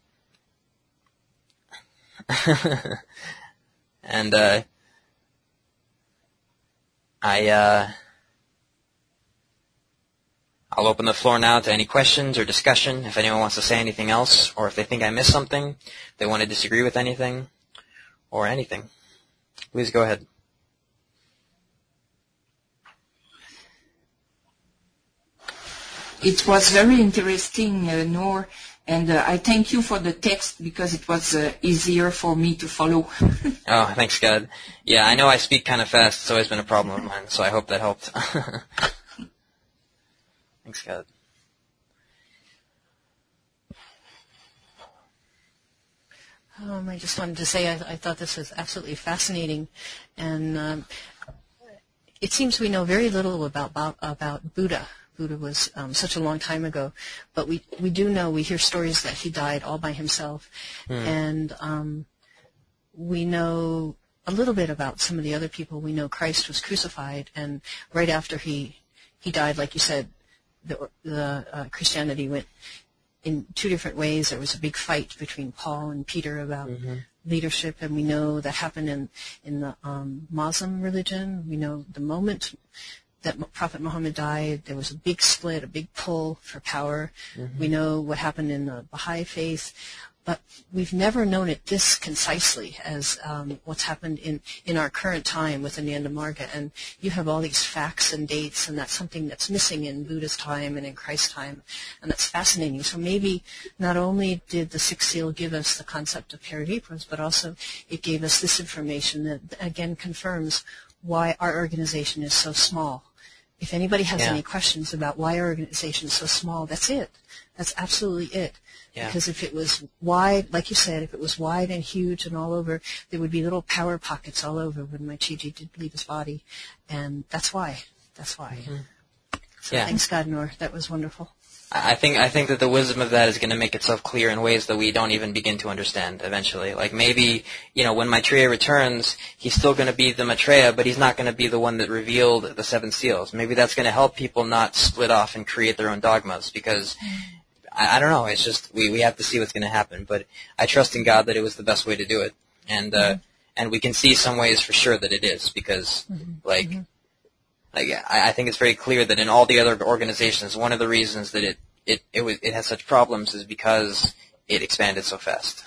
Speaker 1: I'll open the floor now to any questions or discussion if anyone wants to say anything else, or if they think I missed something, they want to disagree with anything, or anything. Please go ahead.
Speaker 2: It was very interesting, Noor, and I thank you for the text because it was easier for me to follow.
Speaker 1: Oh, thanks, God. Yeah, I know I speak kind of fast. It's always been a problem of mine, so I hope that helped. Thanks, God.
Speaker 5: I just wanted to say I thought this was absolutely fascinating, and it seems we know very little about Buddha. Buddha was such a long time ago, but we do know, we hear stories that he died all by himself, and we know a little bit about some of the other people. We know Christ was crucified, and right after he died, like you said, the Christianity went in two different ways. There was a big fight between Paul and Peter about leadership, and we know that happened in the Muslim religion. We know the moment that Prophet Muhammad died, there was a big split, a big pull for power. We know what happened in the Baha'i faith, but we've never known it this concisely as what's happened in our current time with Ananda Marga. And you have all these facts and dates, and that's something that's missing in Buddha's time and in Christ's time, and that's fascinating. So maybe not only did the Sixth Seal give us the concept of Paradeepras, but also it gave us this information that, again, confirms why our organization is so small. If anybody has any questions about why our organization is so small, that's it. That's absolutely it. Yeah. Because if it was wide, like you said, if it was wide and huge and all over, there would be little power pockets all over when my Chiji did leave his body. And that's why. That's why. So thanks, God, Noor. That was wonderful.
Speaker 1: I think that the wisdom of that is going to make itself clear in ways that we don't even begin to understand eventually. Like maybe, when Maitreya returns, he's still going to be the Maitreya, but he's not going to be the one that revealed the seven seals. Maybe that's going to help people not split off and create their own dogmas, because I don't know. It's just we have to see what's going to happen. But I trust in God that it was the best way to do it, and we can see some ways for sure that it is, because I think it's very clear that in all the other organizations, one of the reasons that it has such problems is because it expanded so fast.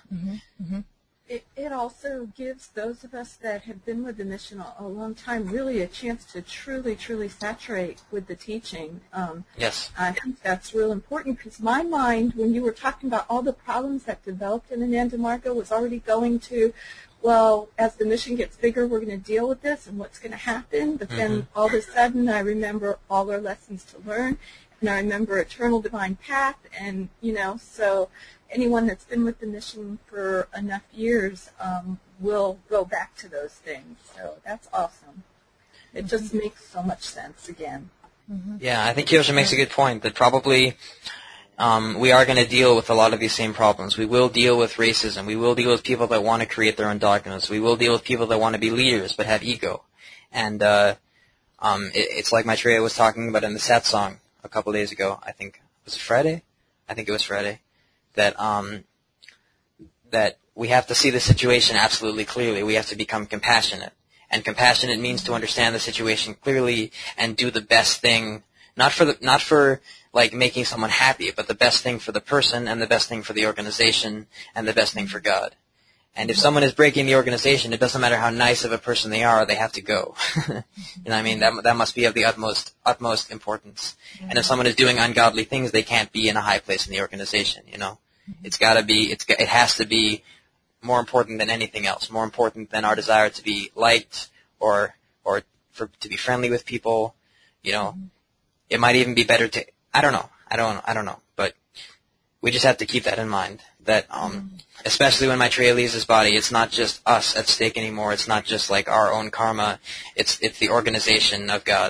Speaker 7: It also gives those of us that have been with the mission a long time really a chance to truly, truly saturate with the teaching.
Speaker 1: Yes.
Speaker 7: I think that's real important, because my mind, when you were talking about all the problems that developed in Ananda Marga, was already going to, well, as the mission gets bigger, we're going to deal with this and what's going to happen. But then all of a sudden, I remember all our lessons to learn, and I remember eternal divine path, and, so anyone that's been with the mission for enough years will go back to those things. So that's awesome. It just makes so much sense again.
Speaker 1: Yeah, I think Kyosha makes a good point that probably we are going to deal with a lot of these same problems. We will deal with racism. We will deal with people that want to create their own dogmas. We will deal with people that want to be leaders but have ego. And It's like Maitreya was talking about in the Sat song a couple days ago. I think was it Friday? I think it was Friday. That that we have to see the situation absolutely clearly. We have to become compassionate, and compassionate means to understand the situation clearly and do the best thing, not for like making someone happy, but the best thing for the person and the best thing for the organization and the best thing for God. And if someone is breaking the organization, it doesn't matter how nice of a person they are, they have to go. You know what I mean? That must be of the utmost importance. And if someone is doing ungodly things, they can't be in a high place in the organization, you know? It has to be more important than anything else, more important than our desire to be liked or to be friendly with people, you know? It might even be better to, I don't know, but we just have to keep that in mind, that especially when Maitreya leaves his body, it's not just us at stake anymore. It's not just like our own karma. It's the organization of God.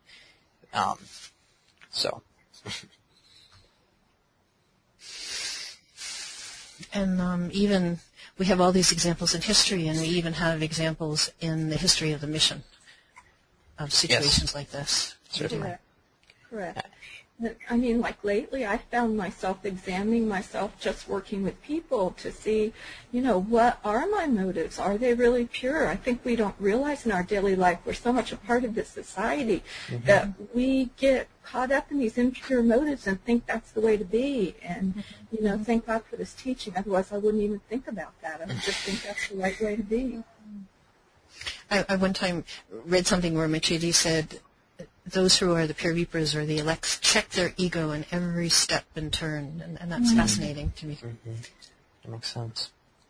Speaker 1: So.
Speaker 5: And even we have all these examples in history, and we even have examples in the history of the mission of situations like this.
Speaker 1: Certainly.
Speaker 7: Correct. I mean, like lately, I found myself examining myself just working with people to see, you know, what are my motives? Are they really pure? I think we don't realize in our daily life we're so much a part of this society that we get caught up in these impure motives and think that's the way to be. And, you know, thank God for this teaching. Otherwise, I wouldn't even think about that. I would just think that's the right way to be.
Speaker 5: I one time read something where Maitreya said, those who are the pure reapers or the elects check their ego in every step and turn, and that's fascinating to me.
Speaker 1: That makes sense.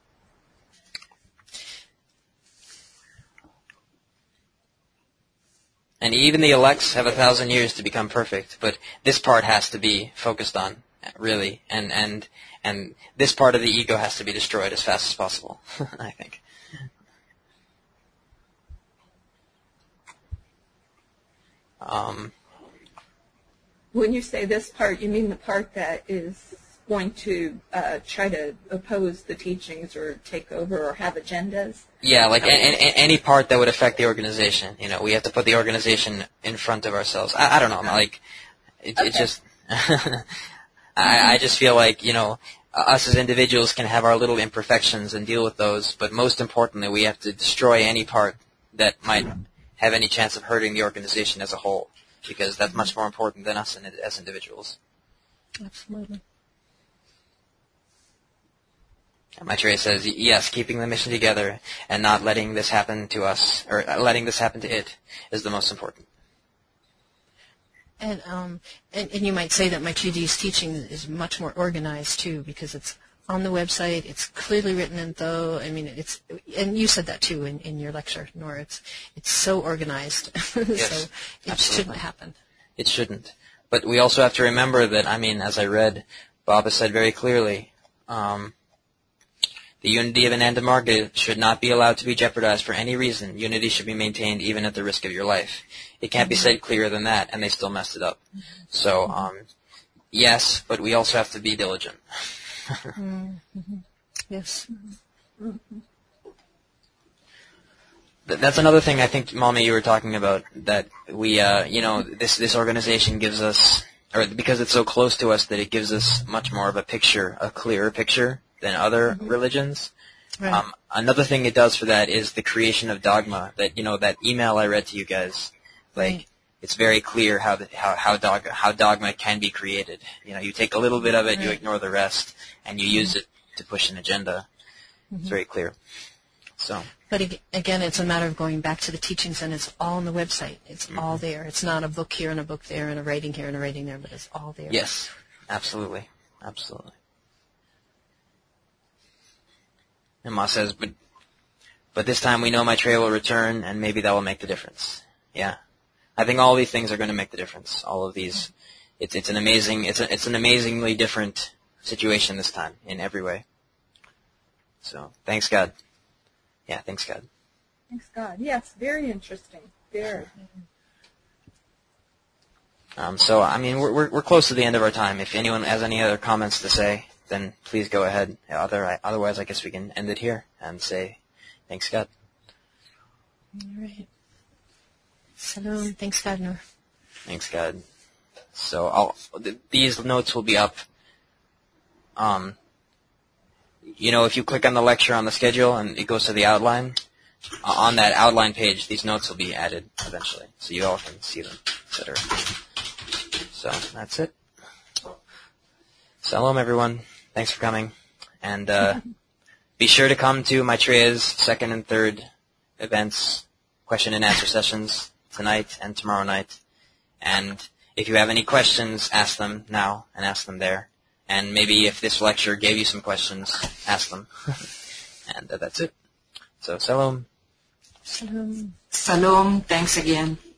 Speaker 1: And even the elects have 1,000 years to become perfect, but this part has to be focused on, really, and this part of the ego has to be destroyed as fast as possible, I think.
Speaker 7: When you say this part, you mean the part that is going to try to oppose the teachings or take over or have agendas?
Speaker 1: Yeah, like any part that would affect the organization. You know, we have to put the organization in front of ourselves. I don't know, like, it just, I just feel like, you know, us as individuals can have our little imperfections and deal with those, but most importantly, we have to destroy any part that might have any chance of hurting the organization as a whole, because that's much more important than us as individuals.
Speaker 5: Absolutely.
Speaker 1: Maitreya says, yes, keeping the mission together and not letting this happen to us, or letting this happen to it, is the most important.
Speaker 5: And you might say that Maitreya's teaching is much more organized too, because it's on the website. It's clearly written in Tho. I mean, and you said that too in your lecture, Nora. It's so organized,
Speaker 1: Yes,
Speaker 5: so it
Speaker 1: absolutely.
Speaker 5: shouldn't happen.
Speaker 1: It shouldn't. But we also have to remember that, I mean, as I read, Baba said very clearly, the unity of Ananda Marga should not be allowed to be jeopardized for any reason. Unity should be maintained even at the risk of your life. It can't be said clearer than that, and they still messed it up. So, yes, but we also have to be diligent.
Speaker 5: Yes.
Speaker 1: That's another thing I think, Mommy, you were talking about, that we, you know, this organization gives us, or because it's so close to us, that it gives us much more of a picture, a clearer picture than other religions.
Speaker 5: Right.
Speaker 1: Another thing it does for that is the creation of dogma. That, you know, that email I read to you guys, like, it's very clear how dogma can be created. You know, you take a little bit of it, you ignore the rest, and you use it to push an agenda. It's very clear. So.
Speaker 5: But again, it's a matter of going back to the teachings, and it's all on the website. It's all there. It's not a book here and a book there and a writing here and a writing there, but it's all there.
Speaker 1: Yes, absolutely, absolutely. And Ma says, but this time we know Maitreya will return, and maybe that will make the difference. Yeah, I think all these things are going to make the difference. All of these, it's an amazingly different situation this time in every way. So thanks God. Yeah, thanks God.
Speaker 7: Thanks God. Yes, very interesting. Very.
Speaker 1: So I mean, we're close to the end of our time. If anyone has any other comments to say, then please go ahead. Otherwise, I guess we can end it here and say thanks God.
Speaker 5: All right. Salam. Thanks, Gardner.
Speaker 1: Thanks, God. So these notes will be up. If you click on the lecture on the schedule and it goes to the outline, on that outline page, these notes will be added eventually, so you all can see them, etc. So that's it. Shalom, everyone. Thanks for coming, and be sure to come to Maitreya's second and third events, question and answer sessions tonight and tomorrow night. And if you have any questions, ask them now and ask them there. And maybe if this lecture gave you some questions, ask them. And that's it. So, Salam.
Speaker 5: Salam.
Speaker 2: Salom. Thanks again.